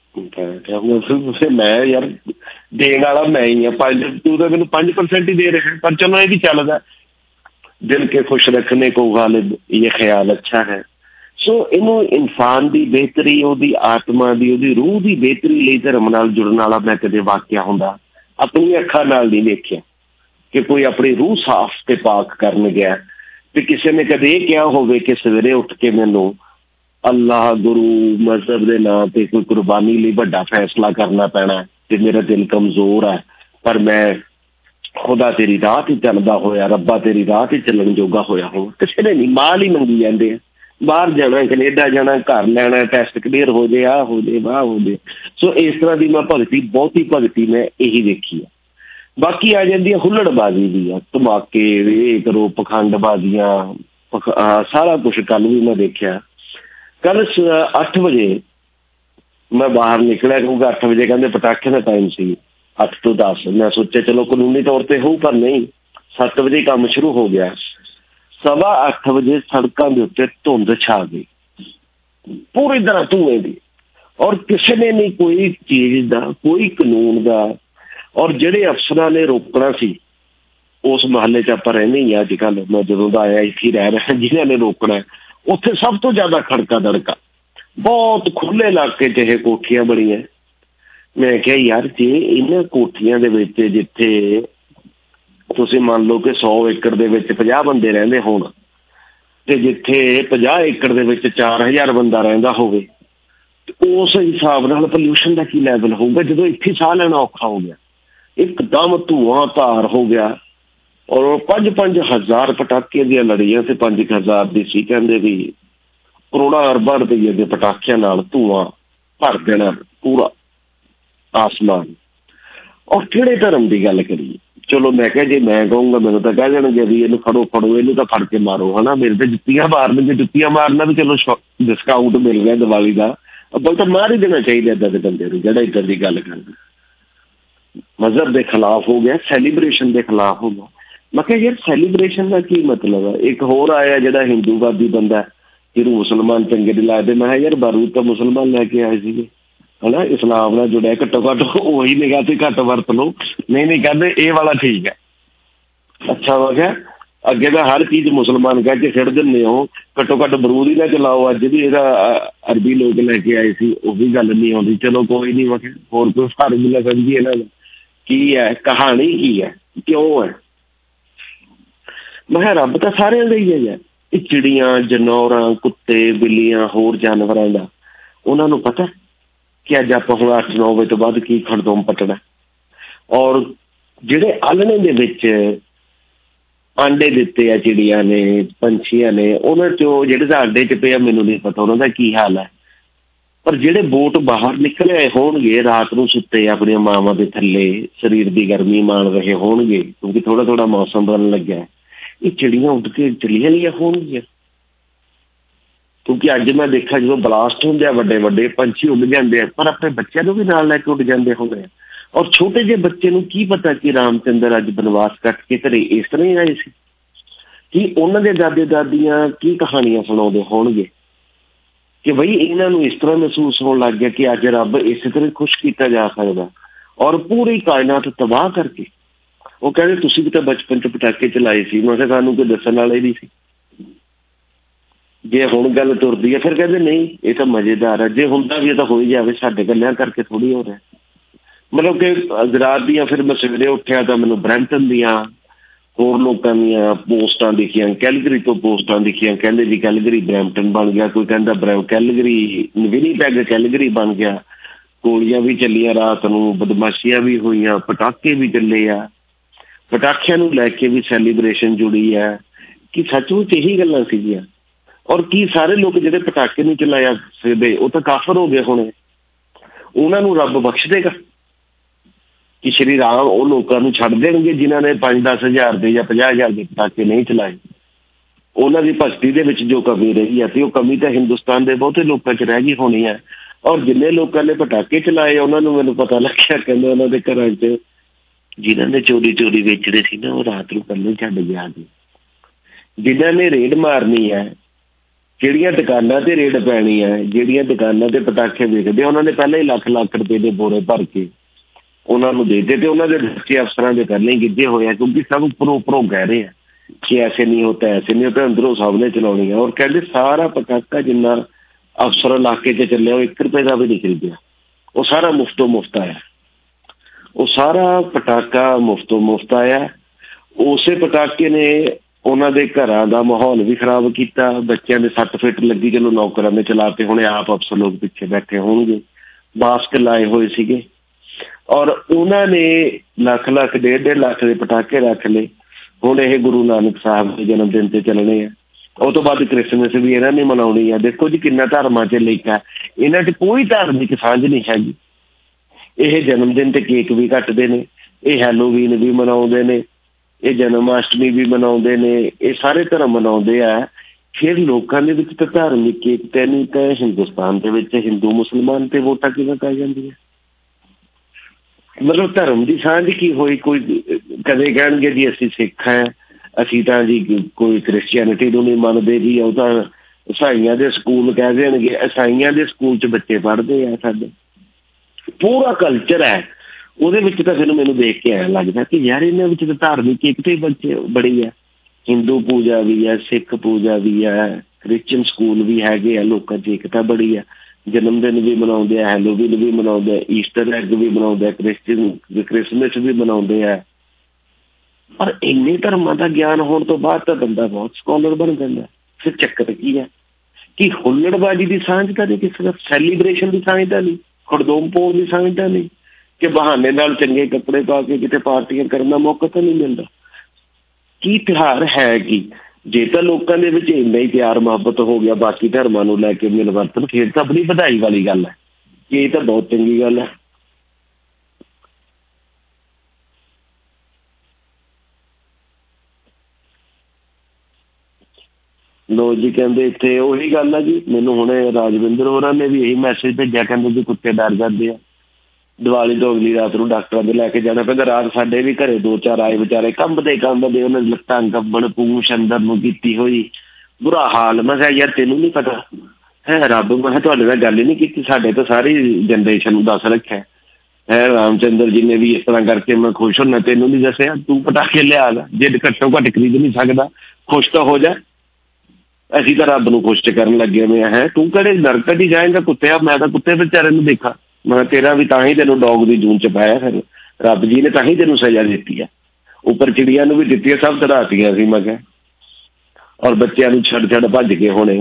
ਮੈਂ ਯਾਰ ਦੇਣ ਵਾਲਾ ਮੈਂ ਹੀ ਆ, 5 ਤੂੰ ਤਾਂ ਮੈਨੂੰ 5% ਹੀ ਦੇ ਰਿਹਾ। ਪਰ ਚਲੋ ਇਹ ਵੀ ਚੱਲਦਾ, ਦਿਲ ਕੇ ਖੁਸ਼ ਰੱਖਣੇ ਕੋ ਗਾਲਿਬ ਇਹ ਖਿਆਲ ਅੱਛਾ ਹੈ। ਸੋ ਇਹਨੂੰ ਇਨਸਾਨ ਦੀ ਬਿਹਤਰੀ, ਉਹਦੀ ਆਤਮਾ ਦੀ, ਉਹਦੀ ਰੂਹ ਦੀ ਬਿਹਤਰੀ ਲਈ ਧਰਮ ਨਾਲ ਜੁੜਨ ਵਾਲਾ ਮੈਂ ਕਦੇ ਵਾਕਿਆ ਹੁੰਦਾ ਆਪਣੀਆਂ ਅੱਖਾਂ ਨਾਲ ਨਹੀਂ ਦੇਖਿਆ ਕਿ ਕੋਈ ਆਪਣੀ ਰੂਹ ਸਾਫ਼ ਤੇ ਪਾਕ ਕਰਨ ਗਿਆ ਤੇ ਕਿਸੇ ਨੇ ਕਦੇ ਇਹ ਕਿਹਾ ਹੋਵੇ ਕਿ ਸਵੇਰੇ ਉੱਠ ਕੇ ਮੈਨੂੰ ਅੱਲਾਹ, ਗੁਰੂ, ਮਜ਼ਹਬ ਦੇ ਨਾਂ ਤੇ ਕੋਈ ਕੁਰਬਾਨੀ ਲਈ ਵੱਡਾ ਫੈਸਲਾ ਕਰਨਾ ਪੈਣਾ ਤੇ ਮੇਰਾ ਦਿਲ ਕਮਜ਼ੋਰ ਹੈ, ਪਰ ਮੈਂ ਖੁਦਾ ਤੇਰੀ ਰਾਹ ਤੇ ਚੱਲਦਾ ਹੋਇਆ, ਰੱਬਾ ਤੇਰੀ ਰਾਹ ਤੇ ਚੱਲਣ ਜੋਗਾ ਹੋਇਆ ਹੋ। ਕਿਸੇ ਨੇ ਨਹੀਂ, ਮਾਲ ਹੀ ਮੰਗੀ ਜਾਂਦੇ ਆ, ਬਾਹਰ ਜਾਣਾ, ਕੈਨੇਡਾ ਜਾਣਾ, ਘਰ ਲੈਣਾ, ਟੈਸਟ ਕਲੀਅਰ ਹੋ ਜੇ, ਆਹ ਹੋ ਜੇ, ਵਾਹ ਹੋ ਜੇ। ਸੋ ਇਸ ਤਰ੍ਹਾਂ ਦੀ ਮੈਂ ਭਗਤੀ, ਬਹੁਤੀ ਭਗਤੀ ਮੈਂ ਇਹੀ ਦੇਖੀ ਆ। ਬਾਕੀ ਆ ਜਾਂਦੀ ਹੈ ਹੁੱਲੜਬਾਜ਼ੀ ਦੀ ਆ, ਧਮਾਕੇ, ਇਹ ਕਰੋ, ਪਖੰਡਬਾਜ਼ੀਆਂ, ਸਾਰਾ ਕੁਛ। ਕੱਲ ਵੀ ਮੈਂ ਦੇਖਿਆ, ਕੱਲ 8 ਵਜੇ ਮੈਂ ਬਾਹਰ ਨਿਕਲਿਆ ਕਿਉਂਕਿ 8 ਵਜੇ ਕਹਿੰਦੇ ਪਟਾਖੇ ਦਾ ਟਾਈਮ ਸੀ, 8 ਤੋਂ 10। ਮੈਂ ਸੋਚਿਆ ਚਲੋ ਕਾਨੂੰਨੀ ਤੌਰ ਤੇ ਹੋਊ, ਪਰ ਨਹੀਂ, 7 ਵਜੇ ਕੰਮ ਸ਼ੁਰੂ ਹੋ ਗਿਆ। 8:15 ਵਜੇ ਸੜਕਾਂ ਦੇ ਉੱਤੇ ਧੁੰਦ ਛਾ ਗਈ ਪੂਰੀ ਤਰ੍ਹਾਂ ਧੂਏ ਦੀ, ਔਰ ਕਿਸੇ ਨੇ ਨਹੀਂ ਕੋਈ ਚੀਜ਼ ਦਾ, ਕੋਈ ਕਾਨੂੰਨ ਦਾ। ਔਰ ਜਿਹੜੇ ਅਫਸਰਾਂ ਨੇ ਰੋਕਣਾ ਸੀ, ਉਸ ਮਹੱਲੇ 'ਚ ਆਪਾਂ ਰਹਿੰਦੇ ਹੀ ਅੱਜ ਕੱਲ੍ਹ, ਮੈਂ ਜਦੋਂ ਦਾ ਆਇਆ ਇੱਥੇ ਰਹਿ ਰਿਹਾ, ਜਿਹਨਾਂ ਨੇ ਰੋਕਣਾ ਉੱਥੇ ਸਭ ਤੋਂ ਜ਼ਿਆਦਾ ਖੜਕਾ ਦੜਕਾ। ਬਹੁਤ ਖੁੱਲ੍ਹੇ ਇਲਾਕੇ 'ਚ ਇਹ ਕੋਠੀਆਂ ਬਣੀਆਂ। ਮੈਂ ਕਿਹਾ ਯਾਰ ਜੇ ਇਹਨਾਂ ਕੋਠੀਆਂ ਦੇ ਵਿੱਚ, ਜਿੱਥੇ ਤੁਸੀਂ ਮੰਨ ਲਓ ਕਿ 100 ਏਕੜ ਦੇ ਵਿੱਚ 50 ਬੰਦੇ ਰਹਿੰਦੇ ਹੋਣ ਤੇ ਜਿੱਥੇ 50 ਏਕੜ ਦੇ ਵਿੱਚ 4000 ਬੰਦਾ ਰਹਿੰਦਾ ਹੋਵੇ, ਉਸ ਹਿਸਾਬ ਨਾਲ ਪੋਲਿਊਸ਼ਨ ਦਾ ਕੀ ਲੈਵਲ ਹੋਊਗਾ। ਜਦੋਂ ਇੱਥੇ ਸਾਹ ਲੈਣਾ ਔਖਾ ਹੋ ਗਿਆ, ਇੱਕਦਮ ਧੂਆਂ ਧਾਰ ਹੋ ਗਿਆ, ਔਰ 5-5 ਹਜ਼ਾਰ ਪਟਾਕੇ ਦੀਆਂ ਲੜੀਆਂ ਤੇ 5,000 ਦੀ ਸੀ, ਕਹਿੰਦੇ ਵੀ ਕਰੋੜਾਂ ਅਰਬਾਂ ਰੁਪਈਏ ਦੇ ਪਟਾਕਿਆਂ ਨਾਲ ਧੂਆਂ ਭਰ ਦੇਣਾ ਪੂਰਾ ਆਸਮਾਨ। ਔਰ ਕਿਹੜੇ ਧਰਮ ਦੀ ਗੱਲ ਕਰੀਏ, ਚਲੋ ਮੈਂ ਕਿਹਾ ਜੇ ਮੈਂ ਕਹੂੰਗਾ ਮੈਨੂੰ ਤਾਂ ਕਹਿ ਦੇਣਗੇ ਵੀ ਇਹਨੂੰ ਫੜੋ ਇਹਨੂੰ ਤਾਂ ਫੜ ਕੇ ਮਾਰੋ, ਹੈ ਨਾ। ਮੇਰੇ ਤੇ ਜੁੱਤੀਆਂ ਮਾਰਨਗੇ, ਜੁੱਤੀਆਂ ਮਾਰਨਾ ਵੀ ਚਲੋ ਡਿਸਕਾਊਂਟ ਮਿਲ ਗਿਆ ਦੀਵਾਲੀ ਦਾ, ਅੱਬਲ ਤਾਂ ਮਾਰ ਹੀ ਦੇਣਾ ਚਾਹੀਦਾ ਇੱਦਾਂ ਦੇ ਬੰਦੇ ਨੂੰ ਜਿਹੜਾ ਇੱਦਾਂ ਦੀ ਗੱਲ ਕਰਦਾ। ਮਜ਼ਹਬ ਦੇ ਖਿਲਾਫ ਹੋ ਗਿਆ, ਸੈਲੀਬ੍ਰੇਸ਼ਨ ਦੇ ਖਿਲਾਫ ਹੋ ਗਿਆ। ਮੈਂ ਕਿਹਾ ਯਾਰ ਸੈਲੀਬ੍ਰੇਸ਼ਨ ਦਾ ਕੀ ਮਤਲਬ ਹੈ। ਇੱਕ ਹੋਰ ਆਇਆ ਜਿਹੜਾ ਹਿੰਦੂਵਾਦੀ ਬੰਦਾ, ਜਿਹਨੂੰ ਮੁਸਲਮਾਨ ਚੰਗੇ ਨਹੀਂ ਲੱਗਦੇ। ਮੈਂ ਕਿਹਾ ਯਾਰ ਬਾਰੂਦ ਤਾਂ ਮੁਸਲਮਾਨ ਲੈ ਕੇ ਆਏ ਸੀਗੇ, ਹੈ ਨਾ, ਇਸਲਾਮ ਨਾਲ ਜੁੜਿਆ, ਘੱਟੋ ਘੱਟ ਉਹੀ ਨਿਗਾਹ ਤੇ ਘੱਟ ਵਰਤ ਲਓ। ਨਹੀਂ ਕਹਿੰਦੇ ਇਹ ਵਾਲਾ ਠੀਕ ਹੈ। ਅੱਛਾ ਮੈਂ ਕਿਹਾ ਅੱਗੇ ਤਾਂ ਹਰ ਚੀਜ਼ ਮੁਸਲਮਾਨ ਕਹਿ ਕੇ ਛੱਡ ਦਿੰਦੇ ਹੋ, ਘੱਟੋ ਘੱਟ ਬਰੂਦ ਹੀ ਨਾ ਚਲਾਓ। ਅੱਜ ਵੀ ਇਹਦਾ ਅਰਬੀ ਲੋਕ ਲੈ ਕੇ ਆਏ ਸੀ, ਉਹ ਵੀ ਗੱਲ ਨਹੀਂ ਆਉਂਦੀ। ਚਲੋ ਕੋਈ ਨਹੀਂ, ਮੈਂ ਕਿਹਾ ਹੋਰ ਕੋਈ ਫਾਰਮੂਲਾ ਸਮਝੀਏ ਇਹਨਾਂ ਦਾ ਕੀ ਹੈ, ਕਹਾਣੀ ਕੀ ਹੈ, ਕਿਉਂ ਹੈ। ਮੈਂ ਕਿਹਾ ਰੱਬ ਤਾਂ ਸਾਰਿਆਂ ਦਾ ਹੀ ਹੈ ਯਾਰ। ਇਹ ਚਿੜੀਆਂ, ਜਨੌਰਾਂ, ਕੁੱਤੇ, ਬਿੱਲੀਆਂ, ਹੋਰ ਜਾਨਵਰਾਂ ਦਾ ਉਹਨਾਂ ਨੂੰ ਪਤਾ ਕਿ ਅੱਜ ਆਪਾਂ ਹੁਣ 8-9 ਵਜੇ ਤੋਂ ਬਾਅਦ ਕੀ ਖੜਦੋਮ ਪੱਟਣਾ। ਔਰ ਜਿਹੜੇ ਆਲਣੇ ਦੇ ਵਿੱਚ ਆਂਡੇ ਦਿੱਤੇ ਆ ਚਿੜੀਆਂ ਨੇ, ਪੰਛੀਆਂ ਨੇ, ਉਹਨਾਂ ਚੋਂ ਜਿਹੜੇ ਤਾਂ ਆਂਡੇ 'ਚ ਪਏ ਆ ਮੈਨੂੰ ਨਹੀਂ ਪਤਾ ਉਹਨਾਂ ਦਾ ਕੀ ਹਾਲ ਹੈ। ਪਰ ਜਿਹੜੇ ਬੋਟ ਬਾਹਰ ਨਿਕਲੇ ਹੋਣਗੇ ਰਾਤ ਨੂੰ ਸੁੱਤੇ ਆਪਣੀਆਂ ਮਾਵਾਂ ਦੇ ਥੱਲੇ, ਸਰੀਰ ਦੀ ਗਰਮੀ ਮਾਣ ਰਹੇ ਹੋਣਗੇ, ਕਿਉਂਕਿ ਥੋੜਾ ਥੋੜਾ ਮੌਸਮ ਬਦਲਣ ਲੱਗਿਆ, ਇਹ ਚਿੜੀਆਂ ਉੱਡ ਕੇ ਚਲੀਆਂ ਗਈਆਂ ਹੋਣਗੀਆਂ। ਕਿਉਂਕਿ ਅੱਜ ਮੈਂ ਦੇਖਿਆ ਜਦੋਂ ਬਲਾਸਟ ਹੁੰਦੇ ਆ ਵੱਡੇ ਵੱਡੇ ਪੰਛੀ ਉੱਡ ਜਾਂਦੇ ਆ, ਪਰ ਆਪਣੇ ਬੱਚਿਆਂ ਨੂੰ ਵੀ ਨਾਲ ਲੈ ਕੇ ਉੱਡ ਜਾਂਦੇ ਹੁੰਦੇ ਆ। ਔਰ ਛੋਟੇ ਜਿਹੇ ਬੱਚੇ ਨੂੰ ਕੀ ਪਤਾ ਕਿ ਰਾਮ ਚੰਦਰ ਅੱਜ ਬਨਵਾਸ ਕੱਟ ਕੇ ਘਰੇ ਇਸ ਤਰ੍ਹਾਂ ਹੀ ਆਏ ਸੀ। ਕਿ ਉਹਨਾਂ ਦੇ ਦਾਦੇ ਦਾਦੀਆਂ ਕੀ ਕਹਾਣੀਆਂ ਸੁਣਾਉਂਦੇ ਹੋਣਗੇ ਕਿ ਬਈ ਇਹਨਾਂ ਨੂੰ ਇਸ ਤਰ੍ਹਾਂ ਮਹਿਸੂਸ ਹੋਣ ਲੱਗ ਗਿਆ ਕਿ ਅੱਜ ਰੱਬ ਇਸੇ ਤਰ੍ਹਾਂ ਖੁਸ਼ ਕੀਤਾ ਜਾ ਸਕਦਾ, ਔਰ ਪੂਰੀ ਕਾਇਨਾਤ ਤਬਾਹ ਕਰਕੇ। ਉਹ ਕਹਿੰਦੇ ਤੁਸੀਂ ਵੀ ਤਾਂ ਬਚਪਨ 'ਚ ਪਟਾਕੇ ਚਲਾਏ ਸੀ। ਮੈਂ ਕਿਹਾ ਸਾਨੂੰ ਕੋਈ ਦੱਸਣ ਵਾਲੇ ਨਹੀਂ ਸੀ। ਜੇ ਹੁਣ ਗੱਲ ਤੁਰਦੀ ਹੈ ਫਿਰ ਕਹਿੰਦੇ ਨਹੀਂ ਇਹ ਤਾਂ ਮਜ਼ੇਦਾਰ ਹੈ, ਜੇ ਹੁੰਦਾ ਵੀ ਇਹ ਤਾਂ ਹੋ ਹੀ ਜਾਵੇ, ਸਾਡੇ ਗੱਲਾਂ ਕਰਕੇ ਥੋੜ੍ਹੀ ਹੋ ਰਿਹਾ। ਮਤਲਬ ਕਿ ਰਾਤ ਦੀਆਂ ਫਿਰ ਮੈਂ ਸਵੇਰੇ ਉੱਠਿਆ ਤਾਂ ਮੈਨੂੰ ਬਰੈਂਪਟਨ ਦੀਆਂ ਹੋਰ ਲੋਕਾਂ ਦੀਆਂ ਪੋਸਟਾਂ ਦਿਖੀਆਂ, ਕੈਲਗਰੀ ਤੋਂ ਪੋਸਟਾਂ ਦਿਖੀਆਂ, ਕਹਿੰਦੇ ਜੀ ਕੈਲਗਰੀ ਬਰੈਂਪਟਨ ਬਣ ਗਿਆ, ਕੋਈ ਕਹਿੰਦਾ ਕੈਲਗਰੀ ਵਿਨੀਪੈਗ ਕੈਲਗਰੀ ਬਣ ਗਿਆ। ਗੋਲੀਆਂ ਵੀ ਚੱਲੀਆਂ ਰਾਤ ਨੂੰ, ਬਦਮਾਸ਼ੀਆਂ ਵੀ ਹੋਈਆਂ, ਪਟਾਕੇ ਵੀ ਚੱਲੇ ਆ। ਪਟਾਕਿਆਂ ਨੂੰ ਲੈ ਕੇ ਵੀ ਸੈਲੀਬ੍ਰੇਸ਼ਨ ਜੁੜੀ ਹੈ। ਕਿ ਸੱਚਮੁੱਚ ਇਹੀ ਗੱਲਾਂ ਸੀਗੀਆਂ। ਔਰ ਕੀ ਸਾਰੇ ਲੋਕ ਜਿਹੜੇ ਪਟਾਕੇ ਨੂੰ ਚਲਾਇਆ ਸਕਦੇ ਉਹ ਤਾਂ ਕਾਫਰ ਹੋ ਗਏ ਹੋਣੇ, ਉਹਨਾਂ ਨੂੰ ਰੱਬ ਬਖਸ਼ ਦੇਗਾ ਕਿ ਸ਼੍ਰੀ ਰਾਮ ਉਹ ਲੋਕਾਂ ਨੂੰ ਛੱਡ ਦੇਣਗੇ ਜਿਨ੍ਹਾਂ ਨੇ 5-10 ਹਜ਼ਾਰ ਦੇ ਜਾਂ 50 ਹਜ਼ਾਰ ਦੇ ਪਟਾਕੇ ਨਹੀਂ ਚਲਾਏ। ਉਹਨਾਂ ਦੀ ਭਗਤੀ ਦੇ ਵਿੱਚ ਜੋ ਕਮੀ ਰਹੀ ਹੈ, ਤੇ ਉਹ ਕਮੀ ਤਾਂ ਹਿੰਦੁਸਤਾਨ ਦੇ ਬਹੁਤੇ ਲੋਕਾਂ 'ਚ ਰਹਿ ਗਈ ਹੋਣੀ ਹੈ। ਔਰ ਜਿੰਨੇ ਲੋਕਾਂ ਨੇ ਪਟਾਕੇ ਚਲਾਏ ਉਹਨਾਂ ਨੂੰ ਮੈਨੂੰ ਪਤਾ ਲੱਗਿਆ, ਕਹਿੰਦੇ ਉਹਨਾਂ ਦੇ ਘਰਾਂ 'ਚ ਜਿਨ੍ਹਾਂ ਨੇ ਚੋਰੀ ਵੇਚਦੇ ਸੀ ਨਾ, ਉਹ ਰਾਤ ਨੂੰ ਪਹਿਲੇ ਛੱਡ ਗਿਆ ਜੀ। ਜਿਨ੍ਹਾਂ ਨੇ ਰੇਡ ਮਾਰਨੀ ਹੈ, ਜਿਹੜੀਆਂ ਦੁਕਾਨਾਂ ਤੇ ਰੇਡ ਪੈਣੀ ਹੈ, ਜਿਹੜੀਆਂ ਦੁਕਾਨਾਂ ਤੇ ਪਟਾਕੇ ਵੇਚਦੇ, ਉਹਨਾਂ ਨੇ ਪਹਿਲਾਂ ਹੀ ਲੱਖ ਰੁਪਏ ਦੇ ਬੋਰੇ ਭਰ ਕੇ ਉਹਨਾਂ ਨੂੰ ਦੇ ਦਿੱਤੇ, ਤੇ ਉਹਨਾਂ ਦੇ ਬੱਚੇ ਅਫਸਰਾਂ ਦੇ ਪਹਿਲਾਂ ਹੀ ਗਿੱਜੇ ਹੋਏ ਆ। ਕਿਉਂਕਿ ਸਭ ਉੱਪਰੋਂ ਕਹਿ ਰਹੇ ਆ ਕਿ ਐਸੇ ਨਹੀਂ ਹੋਤਾ, ਐਸੇ ਨਹੀਂ ਹੋਤਾ, ਅੰਦਰੋਂ ਸਭ ਨੇ ਚਲਾਉਣੀ ਹੈ। ਔਰ ਕਹਿੰਦੇ ਸਾਰਾ ਪਟਾਕਾ ਜਿੰਨਾ ਅਫਸਰ ਇਲਾਕੇ 'ਚ ਚੱਲਿਆ ਉਹ 1 ਰੁਪਏ ਦਾ ਵੀ ਨਹੀਂ ਖਰੀਦਿਆ, ਉਹ ਸਾਰਾ ਮੁਫਤ ਆਇਆ। ਉਹ ਸਾਰਾ ਪਟਾਕਾ ਮੁਫਤ ਆਇਆ। ਉਸੇ ਪਟਾਕੇ ਨੇ ਉਹਨਾਂ ਦੇ ਘਰਾਂ ਦਾ ਮਾਹੌਲ ਵੀ ਖਰਾਬ ਕੀਤਾ, ਬੱਚਿਆਂ ਦੇ ਸੱਟ ਫਿੱਟ ਲੱਗੀ। ਚਲੋ ਨੌਕਰਾਂ ਨੇ ਚਲਾਤੇ, ਹੁਣ ਆਪ ਅਫਸਰ ਲੋਕ ਪਿੱਛੇ ਬੈਠੇ ਹੋਣਗੇ, ਬਾਸਕ ਲਾਏ ਹੋਏ ਸੀਗੇ। ਔਰ ਉਹਨਾਂ ਨੇ ਲੱਖ 1.5 ਲੱਖ ਦੇ ਪਟਾਕੇ ਰੱਖ ਲਏ। ਹੁਣ ਇਹ ਗੁਰੂ ਨਾਨਕ ਸਾਹਿਬ ਦੇ ਜਨਮ ਦਿਨ ਤੇ ਚੱਲਣੇ ਆ, ਉਹ ਤੋਂ ਬਾਅਦ ਕ੍ਰਿਸਮਸ ਵੀ ਇਹਨਾਂ ਨੇ ਮਨਾਉਣੀ ਆ। ਦੇਖੋ ਜੀ ਕਿੰਨਾ ਧਰਮਾਂ 'ਚ ਲਿੰਕ ਹੈ, ਇਹਨਾਂ 'ਚ ਕੋਈ ਧਾਰਮਿਕ ਸਾਂਝ ਨਹੀਂ ਹੈਗੀ। ਇਹ ਜਨਮ ਦਿਨ ਤੇ ਕੇਕ ਵੀ ਕੱਟਦੇ ਨੇ, ਇਹ ਹੈਲੋਵੀਨ ਵੀ ਮਨਾਉਂਦੇ ਨੇ, ਇਹ ਜਨਮ ਅਸ਼ਟਮੀ ਵੀ ਮਨਾਉਂਦੇ ਨੇ, ਇਹ ਸਾਰੇ ਧਰਮ ਮਨਾਉਂਦੇ ਆ। ਫਿਰ ਲੋਕਾਂ ਦੇ ਵਿੱਚ ਤਾਂ ਧਾਰਮਿਕ ਏਕਤਾ ਨਹੀਂ, ਤਾਂ ਹਿੰਦੁਸਤਾਨ ਦੇ ਵਿੱਚ ਹਿੰਦੂ ਮੁਸਲਮਾਨ ਤੇ ਵੋਟਾਂ ਕਿਵੇਂ ਪੈ ਜਾਂਦੀਆਂ? ਮਤਲਬ ਧਰਮ ਦੀ ਸਾਂਝ ਕੀ ਹੋਈ? ਕੋਈ ਕਦੇ ਕਹਿਣਗੇ ਜੀ ਅਸੀਂ ਸਿੱਖ ਹੈ, ਅਸੀਂ ਤਾਂ ਜੀ ਕੋਈ ਕ੍ਰਿਸਚੀਅਨਿਟੀ ਨੂੰ ਨਹੀਂ ਮੰਨਦੇ ਜੀ, ਉਹ ਤਾਂ ਈਸਾਈਆਂ ਦੇ ਸਕੂਲ ਕਹਿ ਦੇਣਗੇ। ਈਸਾਈਆਂ ਦੇ ਸਕੂਲ 'ਚ ਬੱਚੇ ਪੜ੍ਹਦੇ ਆ, ਸਾਡੇ ਪੂਰਾ ਕਲਚਰ ਹੈ ਉਹਦੇ ਵਿੱਚ। ਤਾਂ ਫਿਰ ਮੈਨੂੰ ਦੇਖ ਕੇ ਐਂ ਲੱਗਦਾ ਕਿ ਯਾਰ ਇਹਨਾਂ ਵਿੱਚ ਤਾਂ ਧਾਰਮਿਕ ਏਕਤਾ ਹੀ ਬੱਚੇ ਬੜੀ ਹੈ। ਹਿੰਦੂ ਪੂਜਾ ਵੀ ਹੈ, ਸਿੱਖ ਪੂਜਾ ਵੀ ਹੈ, ਕ੍ਰਿਸਚਨ ਸਕੂਲ ਵੀ ਹੈਗੇ ਆ, ਲੋਕਾਂ 'ਚ ਏਕਤਾ ਬੜੀ ਆ। ਜਨਮ ਦਿਨ ਵੀ ਮਨਾਉਂਦੇ ਆ, ਹੈਲੋਵੀਨ ਵੀ ਮਨਾਉਂਦੇ ਆ, ਈਸਟਰ ਐਗ ਵੀ ਮਨਾਉਂਦੇ ਆ, ਕ੍ਰਿਸਮਸ ਵੀ ਮਨਾਉਂਦੇ ਆ। ਪਰ ਇੰਨੇ ਧਰਮਾਂ ਦਾ ਗਿਆਨ ਹੋਣ ਤੋਂ ਬਾਅਦ ਤਾਂ ਬੰਦਾ ਬਹੁਤ ਸਕਾਲਰ ਬਣ ਜਾਂਦਾ। ਫਿਰ ਚੱਕਰ ਕੀ ਹੈ ਕਿ ਹੁੱਲੜਬਾਜ਼ੀ ਦੀ ਸਾਂਝ ਤਾਂ ਨਹੀਂ, ਕਿਸੇ ਦਾ ਸੈਲੀਬ੍ਰੇਸ਼ਨ ਦੀ ਸਾਂਝ ਤਾਂ ਨਹੀਂ, ਖੜਦੋਮ ਪੋਰ ਦੀ ਸਾਂਝ ਤਾਂ ਨਹੀਂ, ਕਿ ਬਹਾਨੇ ਨਾਲ ਚੰਗੇ ਕੱਪੜੇ ਪਾ ਕੇ ਕਿਤੇ ਪਾਰਟੀਆਂ ਕਰਨ ਦਾ ਮੌਕਾ ਤਾਂ ਨਹੀਂ ਮਿਲਦਾ। ਕੀ ਤਿਉਹਾਰ ਹੈ ਕੀ? ਜੇ ਤਾਂ ਲੋਕਾਂ ਦੇ ਵਿੱਚ ਇੰਨਾ ਹੀ ਪਿਆਰ ਮੁਹੱਬਤ ਹੋ ਗਿਆ ਬਾਕੀ ਧਰਮਾਂ ਨੂੰ ਲੈ ਕੇ ਮਿਲਵਰਤਨ, ਫਿਰ ਤਾਂ ਬੜੀ ਵਧਾਈ ਵਾਲੀ ਗੱਲ ਹੈ, ਕਿ ਇਹ ਤਾਂ ਬਹੁਤ ਚੰਗੀ ਗੱਲ ਹੈ। ਲੋ ਜੀ ਕਹਿੰਦੇ ਇੱਥੇ ਉਹੀ ਗੱਲ ਆ ਜੀ। ਮੈਨੂੰ ਹੁਣੇ ਰਾਜਵਿੰਦਰ ਹੋਰਾਂ ਨੇ ਵੀ ਇਹੀ ਮੈਸੇਜ ਭੇਜਿਆ, ਕਹਿੰਦੇ ਜੀ ਕੁੱਤੇ ਡਰ ਜਾਂਦੇ ਆ। ਦੀਵਾਲੀ ਤੋਂ ਅਗਲੀ ਰਾਤ ਨੂੰ ਡਾਕਟਰਾਂ ਦੇ ਲੈ ਕੇ ਜਾਣਾ ਪੈਂਦਾ। ਰਾਤ ਸਾਡੇ ਵੀ ਘਰੇ 2-4 ਆਏ ਵਿਚਾਰੇ, ਕੰਬਦੇ ਉਹਨਾਂ ਦੀ ਲੱਤਾਂ ਕੰਬਣ, ਪੂਛ ਅੰਦਰ ਨੂੰ ਕੀਤੀ ਹੋਈ, ਬੁਰਾ ਹਾਲ। ਮੈਂ ਕਿਹਾ ਯਾਰ ਤੈਨੂੰ ਨਹੀਂ ਪਤਾ ਹੈ ਰੱਬ, ਮੈਂ ਕਿਹਾ ਤੁਹਾਡੇ ਨਾਲ ਗੱਲ ਹੀ ਨਹੀਂ ਕੀਤੀ, ਸਾਡੇ ਤਾਂ ਸਾਰੀ ਜਨਰੇਸ਼ਨ ਨੂੰ ਦੱਸ ਰੱਖਿਆ ਹੈ ਰਾਮਚੰਦਰ ਜੀ ਨੇ ਵੀ ਇਸ ਤਰ੍ਹਾਂ ਕਰਕੇ ਮੈਂ ਖੁਸ਼ ਹੁੰਦਾ, ਤੈਨੂੰ ਨਹੀਂ ਦੱਸਿਆ। ਤੂੰ ਪਟਾਕੇ ਲਿਆ ਜੇ ਘੱਟੋ ਘੱਟ ਖਰੀਦ ਨਹੀਂ ਸਕਦਾ, ਖੁਸ਼ ਤਾਂ ਹੋ ਜਾ। ਅਸੀਂ ਤਾਂ ਰੱਬ ਨੂੰ ਖੁਸ਼ ਕਰਨ ਲੱਗੇ ਹੋਏ ਹੈ। ਤੂੰ ਕਿਹੜੇ ਨਰਕ 'ਚ ਜਾਏਗਾ ਕੁੱਤਿਆ? ਮੈਂ ਤਾਂ ਕੁੱਤੇ ਵਿਚਾਰੇ ਨੂੰ ਦੇਖਾ, ਮੈਂ ਤੇਰਾ ਵੀ ਤਾਂ ਹੀ ਤੈਨੂੰ ਡੌਗ ਦੀ ਜੂਨ 'ਚ ਪਾਇਆ, ਫਿਰ ਰੱਬ ਜੀ ਨੇ ਤਾਂ ਹੀ ਤੈਨੂੰ ਸਜ਼ਾ ਦਿੱਤੀ ਆ। ਉੱਪਰ ਚਿੜੀਆਂ ਨੂੰ ਵੀ ਦਿੱਤੀਆਂ, ਸਭ ਚੜਾਤੀਆਂ ਸੀ ਮੈਂ ਕਿਹਾ, ਔਰ ਬੱਚਿਆਂ ਨੂੰ ਛੱਡ ਭੱਜ ਕੇ ਹੋਣੇ।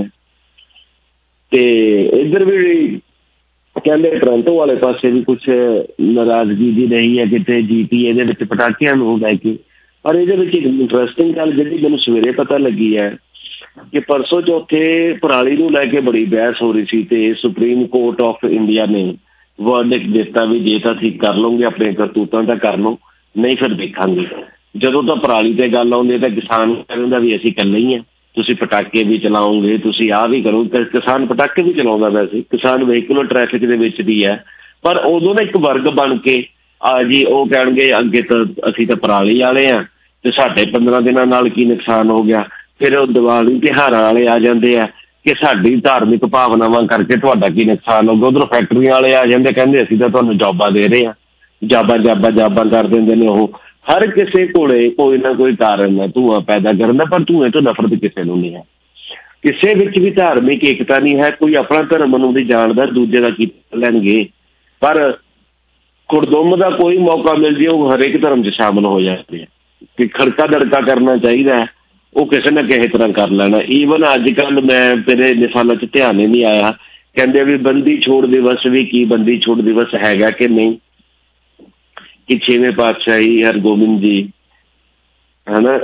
ਤੇ ਇੱਧਰ ਵੀ ਕਹਿੰਦੇ ਟੋਰਾਂਟੋ ਵਾਲੇ ਪਾਸੇ ਵੀ ਕੁਛ ਨਾਰਾਜ਼ਗੀ ਜੀ ਰਹੀ ਹੈ ਕਿਤੇ GTA ਦੇ ਵਿੱਚ ਪਟਾਕਿਆਂ ਨੂੰ ਲੈ ਕੇ। ਔਰ ਇਹਦੇ ਵਿੱਚ ਇੱਕ ਇੰਟਰਸਟਿੰਗ ਗੱਲ ਜਿਹੜੀ ਮੈਨੂੰ ਸਵੇਰੇ ਪਤਾ ਲੱਗੀ ਹੈ ਕਿ ਪਰਸੋਂ ਚੌਥੇ ਪਰਾਲੀ ਨੂੰ ਲੈ ਕੇ ਬੜੀ ਬਹਿਸ ਹੋ ਰਹੀ ਸੀ ਤੇ ਸੁਪਰੀਮ ਕੋਰਟ ਆਫ ਇੰਡੀਆ ਨੇ ਵਰਡਿਕਟ ਦਿੱਤਾ ਵੀ ਜੇ ਤਾਂ ਠੀਕ ਕਰ ਲਓਗੇ ਆਪਣੇ ਕਰਤੂਤਾਂ ਤਾਂ ਕਰ ਲਓ, ਨਹੀਂ ਫਿਰ ਦੇਖਾਂਗੇ। ਜਦੋਂ ਤਾਂ ਪਰਾਲੀ ਤੇ ਗੱਲ ਆਉਂਦੀ ਤਾਂ ਕਿਸਾਨ ਕਹਿੰਦਾ ਵੀ ਅਸੀਂ ਇਕੱਲੇ ਹੀ ਹਾਂ, ਤੁਸੀਂ ਪਟਾਕੇ ਵੀ ਚਲਾਓਗੇ, ਤੁਸੀਂ ਆਹ ਵੀ ਕਰੋ। ਕਿਸਾਨ ਪਟਾਕੇ ਵੀ ਚਲਾਉਂਦਾ, ਵੈਸੇ ਕਿਸਾਨ ਵਹੀਕੂਲਰ ਟ੍ਰੈਫਿਕ ਦੇ ਵਿੱਚ ਵੀ ਹੈ, ਪਰ ਉਦੋਂ ਨਾ ਇੱਕ ਵਰਗ ਬਣ ਕੇ ਆ ਜੀ ਉਹ ਕਹਿਣਗੇ ਅੱਗੇ ਤਾਂ ਅਸੀਂ ਤਾਂ ਪਰਾਲੀ ਵਾਲੇ ਹਾਂ ਤੇ ਸਾਡੇ 15 ਦਿਨਾਂ ਨਾਲ ਕੀ ਨੁਕਸਾਨ ਹੋ ਗਿਆ। ਫਿਰ ਉਹ ਦੀਵਾਲੀ ਤਿਉਹਾਰਾਂ ਵਾਲੇ ਆ ਜਾਂਦੇ ਆ ਕਿ ਸਾਡੀ ਧਾਰਮਿਕ ਭਾਵਨਾਵਾਂ ਕਰਕੇ ਤੁਹਾਡਾ ਕੀ ਨੁਕਸਾਨ ਹੋ ਗਿਆ। ਉੱਧਰੋਂ ਫੈਕਟਰੀਆਂ ਵਾਲੇ ਆ ਜਾਂਦੇ, ਕਹਿੰਦੇ ਅਸੀਂ ਤਾਂ ਤੁਹਾਨੂੰ ਜੋਬਾਂ ਦੇ ਰਹੇ ਹਾਂ। ਜਾਬਾਂ ਕਰ ਦਿੰਦੇ ਨੇ ਉਹ। ਹਰ ਕਿਸੇ ਕੋਲੇ ਕੋਈ ਨਾ ਕੋਈ ਕਾਰਨ ਹੈ ਧੂੰਆਂ ਪੈਦਾ ਕਰਨ ਦਾ, ਪਰ ਧੂੰਏ ਤੋਂ ਨਫ਼ਰਤ ਕਿਸੇ ਨੂੰ ਨਹੀਂ ਹੈ। ਕਿਸੇ ਵਿੱਚ ਵੀ ਧਾਰਮਿਕ ਏਕਤਾ ਨਹੀਂ ਹੈ। ਕੋਈ ਆਪਣਾ ਧਰਮ ਨੂੰ ਨਹੀਂ ਜਾਣਦਾ, ਦੂਜੇ ਦਾ ਕੀ ਲੈਣਗੇ। ਪਰ ਕੁੜਦੁੰਮ ਦਾ ਕੋਈ ਮੌਕਾ ਮਿਲ ਜੇ ਉਹ ਹਰੇਕ ਧਰਮ 'ਚ ਸ਼ਾਮਲ ਹੋ ਜਾਂਦੇ ਆ ਕਿ ਖੜਕਾ ਦੜਕਾ ਕਰਨਾ ਚਾਹੀਦਾ, ਉਹ ਕਿਸੇ ਨਾ ਕਿਸੇ ਤਰ੍ਹਾਂ ਕਰ ਲੈਣਾ। ਈਵਨ ਅੱਜ ਕੱਲ੍ਹ ਮੈਂ ਮੇਰੇ ਸਾਲਾਂ 'ਚ ਧਿਆਨ ਹੀ ਨਹੀਂ ਆਇਆ, ਕਹਿੰਦੇ ਵੀ ਬੰਦੀ ਛੋੜ ਦਿਵਸ ਵੀ ਕੀ ਬੰਦੀ ਛੋੜ ਦਿਵਸ ਹੈਗਾ ਕਿ ਨਹੀਂ, ਕਿ 6ਵੇਂ ਪਾਤਸ਼ਾਹੀ ਹਰਗੋਬਿੰਦ ਜੀ ਹੈ ਨਾ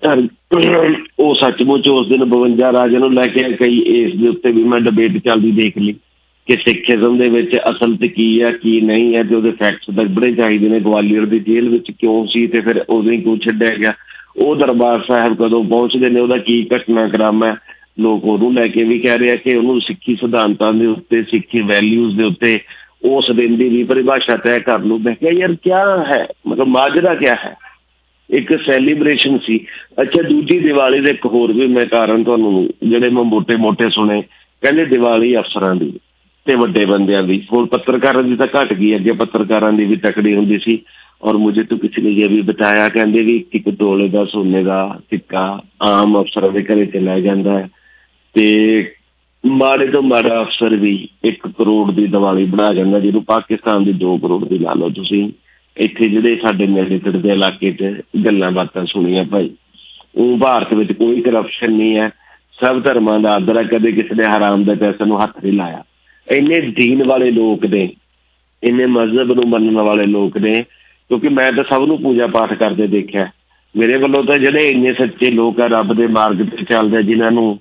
ਉਹ ਸੱਚਮੁੱਚ ਉਸ ਦਿਨ 52 ਰਾਜਿਆਂ ਨੂੰ ਲੈ ਕੇ ਕਈ ਇਸ ਦੇ ਉੱਤੇ ਵੀ ਮੈਂ ਡਿਬੇਟ ਚੱਲਦੀ ਦੇਖ ਲਈ ਕਿ ਸਿੱਖਿਜ਼ਮ ਦੇ ਵਿੱਚ ਅਸਲ ਤੇ ਕੀ ਹੈ ਕੀ ਨਹੀਂ ਹੈ, ਤੇ ਉਹਦੇ ਫੈਕਟਸ ਦੱਸਣੇ ਚਾਹੀਦੇ ਨੇ। ਗਵਾਲੀਅਰ ਦੀ ਜੇਲ੍ਹ ਵਿੱਚ ਕਿਉਂ ਸੀ ਤੇ ਫਿਰ ਉਦੋਂ ਹੀ ਕਿਉਂ ਛੱਡਿਆ ਗਿਆ, ਉਹ ਦਰਬਾਰ ਸਾਹਿਬ ਕਦੋਂ ਪਹੁੰਚਦੇ ਨੇ, ਉਹਦਾ ਕੀ ਘਟਨਾਕ੍ਰਮ ਹੈ। ਲੋਕ ਉਹਨੂੰ ਲੈ ਕੇ ਵੀ ਕਹਿ ਰਹੇ ਆ ਕਿ ਉਹਨੂੰ ਸਿੱਖੀ ਸਿਧਾਂਤਾਂ ਦੇ ਉੱਤੇ, ਸਿੱਖੀ ਵੈਲਿਊਜ਼ ਦੇ ਉੱਤੇ ਉਸ ਦਿਨ ਦੀ ਵੀ ਪਰਿਭਾਸ਼ਾ ਤੈਅ ਕਰ ਲਓ। ਮੈਂ ਕਿਹਾ ਯਾਰ ਕਿਆ ਹੈ, ਮਤਲਬ ਮਾਜਰਾ ਕਿਆ ਹੈ, ਇੱਕ ਸੈਲੀਬ੍ਰੇਸ਼ਨ ਸੀ। ਅੱਛਾ, ਦੂਜੀ ਦੀਵਾਲੀ ਦੇ ਇੱਕ ਹੋਰ ਵੀ ਮੈਂ ਕਾਰਨ ਤੁਹਾਨੂੰ ਜਿਹੜੇ ਮੈਂ ਮੋਟੇ ਸੁਣੇ, ਕਹਿੰਦੇ ਦੀਵਾਲੀ ਅਫਸਰਾਂ ਦੀ ਤੇ ਵੱਡੇ ਬੰਦਿਆਂ ਦੀ, ਹੁਣ ਪੱਤਰਕਾਰਾਂ ਦੀ ਤਾਂ ਘੱਟ ਗਈ, ਅੱਗੇ ਪੱਤਰਕਾਰਾਂ ਦੀ ਵੀ ਤਕੜੀ ਹੁੰਦੀ ਸੀ। ਔਰ ਮੁਝੇ ਤਾਂ ਕਿਸੇ ਨੇ ਇਹ ਵੀ ਬਤਾਇਆ, ਕਹਿੰਦੇ ਵੀ ਇੱਕ ਤੋਲੇ ਦਾ ਸੋਨੇ ਦਾ ਸਿੱਕਾ ਆਮ ਅਫਸਰਾਂ ਦੇ ਘਰੇ ਚਲਾ ਜਾਂਦਾ ਹੈ ਤੇ ਮਾੜੇ ਤੋਂ ਮਾੜਾ ਅਫਸਰ ਵੀ 1 ਕਰੋੜ ਦੀ ਦੀਵਾਲੀ ਬਣਾ ਜਾਂਦਾ, ਜਿਹਨੂੰ ਪਾਕਿਸਤਾਨ ਦੀ 2 ਕਰੋੜ ਦੀ ਲਾ ਲਓ ਤੁਸੀਂ। ਇੱਥੇ ਜਿਹੜੇ ਸਾਡੇ ਨੇੜੇ ਤੇੜੇ ਇਲਾਕੇ 'ਚ ਗੱਲਾਂ ਬਾਤਾਂ ਸੁਣੀਆਂ ਭਾਈ, ਉਹ ਭਾਰਤ ਵਿੱਚ ਕੋਈ ਕਰਪਸ਼ਨ ਨਹੀਂ ਹੈ, ਸਭ ਧਰਮਾਂ ਦਾ ਆਦਰ ਹੈ, ਕਦੇ ਕਿਸੇ ਨੇ ਹਰਾਮ ਦੇ ਪੈਸੇ ਨੂੰ ਹੱਥ ਨਹੀਂ ਲਾਇਆ। ਇੰਨੇ ਦੀਨ ਵਾਲੇ ਲੋਕ ਨੇ, ਇੰਨੇ ਮਜ਼ਹਬ ਨੂੰ ਮੰਨਣ ਵਾਲੇ ਲੋਕ ਨੇ, ਕਿਉਂਕਿ ਮੈਂ ਤਾਂ ਸਭ ਨੂੰ ਪੂਜਾ ਪਾਠ ਕਰਦੇ ਦੇਖਿਆ। ਮੇਰੇ ਵੱਲੋਂ ਤਾਂ ਜਿਹੜੇ ਇੰਨੇ ਸੱਚੇ ਲੋਕ ਆ, ਰੱਬ ਦੇ ਮਾਰਗ 'ਤੇ ਚੱਲਦੇ, ਜਿਨ੍ਹਾਂ ਨੂੰ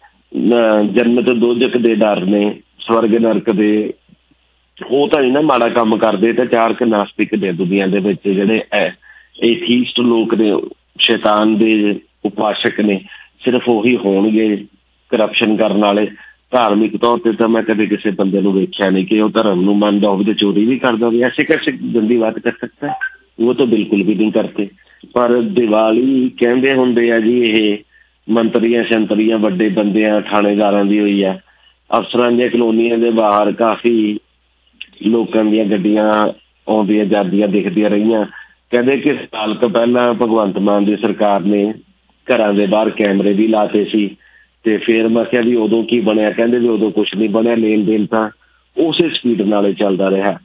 ਜੰਨਤ ਦੋਜ਼ਖ ਦੇ ਡਰ ਨੇ, ਸਵਰਗ ਨਰਕ ਦੇ, ਉਹ ਤਾਂ ਨਹੀਂ ਨਾ ਮਾੜਾ ਕੰਮ ਕਰਦੇ। ਤਾਂ 4 ਨਾਸਤਿਕ ਨੇ ਦੁਨੀਆ ਦੇ ਵਿੱਚ, ਜਿਹੜੇ ਏਥੀਸਟ ਲੋਕ ਨੇ, ਸ਼ੈਤਾਨ ਦੇ ਉਪਾਸਕ ਨੇ, ਸਿਰਫ ਉਹੀ ਹੋਣਗੇ ਕਰਪਸ਼ਨ ਕਰਨ ਵਾਲੇ। ਧਾਰਮਿਕ ਤੌਰ ਤੇ ਤਾਂ ਮੈਂ ਕਦੇ ਕਿਸੇ ਬੰਦੇ ਨੂੰ ਵੇਖਿਆ ਨਹੀਂ ਕਿ ਉਹ ਧਰਮ ਨੂੰ ਮੰਨਦਾ ਹੋਵੇ ਤੇ ਚੋਰੀ ਵੀ ਕਰਦਾ ਹੋਵੇ। ਐਸੇ कैसे ਗੰਦੀ ਬਾਤ ਕਰ ਸਕਦਾ, ਉਹ ਤਾਂ ਬਿਲਕੁਲ ਵੀ ਨਹੀਂ ਕਰਦੇ। ਪਰ ਦੀਵਾਲੀ ਕਹਿੰਦੇ ਹੁੰਦੇ ਆ ਜੀ ਇਹ ਮੰਤਰੀਆਂ ਸ਼ੰਤਰੀਆਂ ਵੱਡੇ ਬੰਦਿਆਂ ਥਾਣੇਦਾਰਾਂ ਦੀ ਹੋਈ ਆ। ਅਫਸਰਾਂ ਦੀਆਂ ਕਲੋਨੀਆਂ ਦੇ ਬਾਹਰ ਕਾਫੀ ਲੋਕਾਂ ਦੀਆਂ ਗੱਡੀਆਂ ਆਉਂਦੀਆਂ ਜਾਂਦੀਆਂ ਦਿਖਦੀਆਂ ਰਹੀਆਂ। ਕਹਿੰਦੇ ਕਿ ਸਾਲ ਕੁ ਪਹਿਲਾਂ ਭਗਵੰਤ ਮਾਨ ਦੀ ਸਰਕਾਰ ਨੇ ਘਰਾਂ ਦੇ ਬਾਹਰ ਕੈਮਰੇ ਵੀ ਲਾਤੇ ਸੀ ਤੇ ਫਿਰ ਮੈਂ ਕਿਹਾ ਵੀ ਉਦੋਂ ਕੀ ਬਣਿਆ, ਕਹਿੰਦੇ ਵੀ ਉਦੋਂ ਕੁਛ ਨਹੀਂ ਬਣਿਆ, ਲੈਣ ਦੇਣ ਤਾਂ ਉਸੇ ਸਪੀਡ ਨਾਲ ਚੱਲਦਾ ਰਿਹਾ।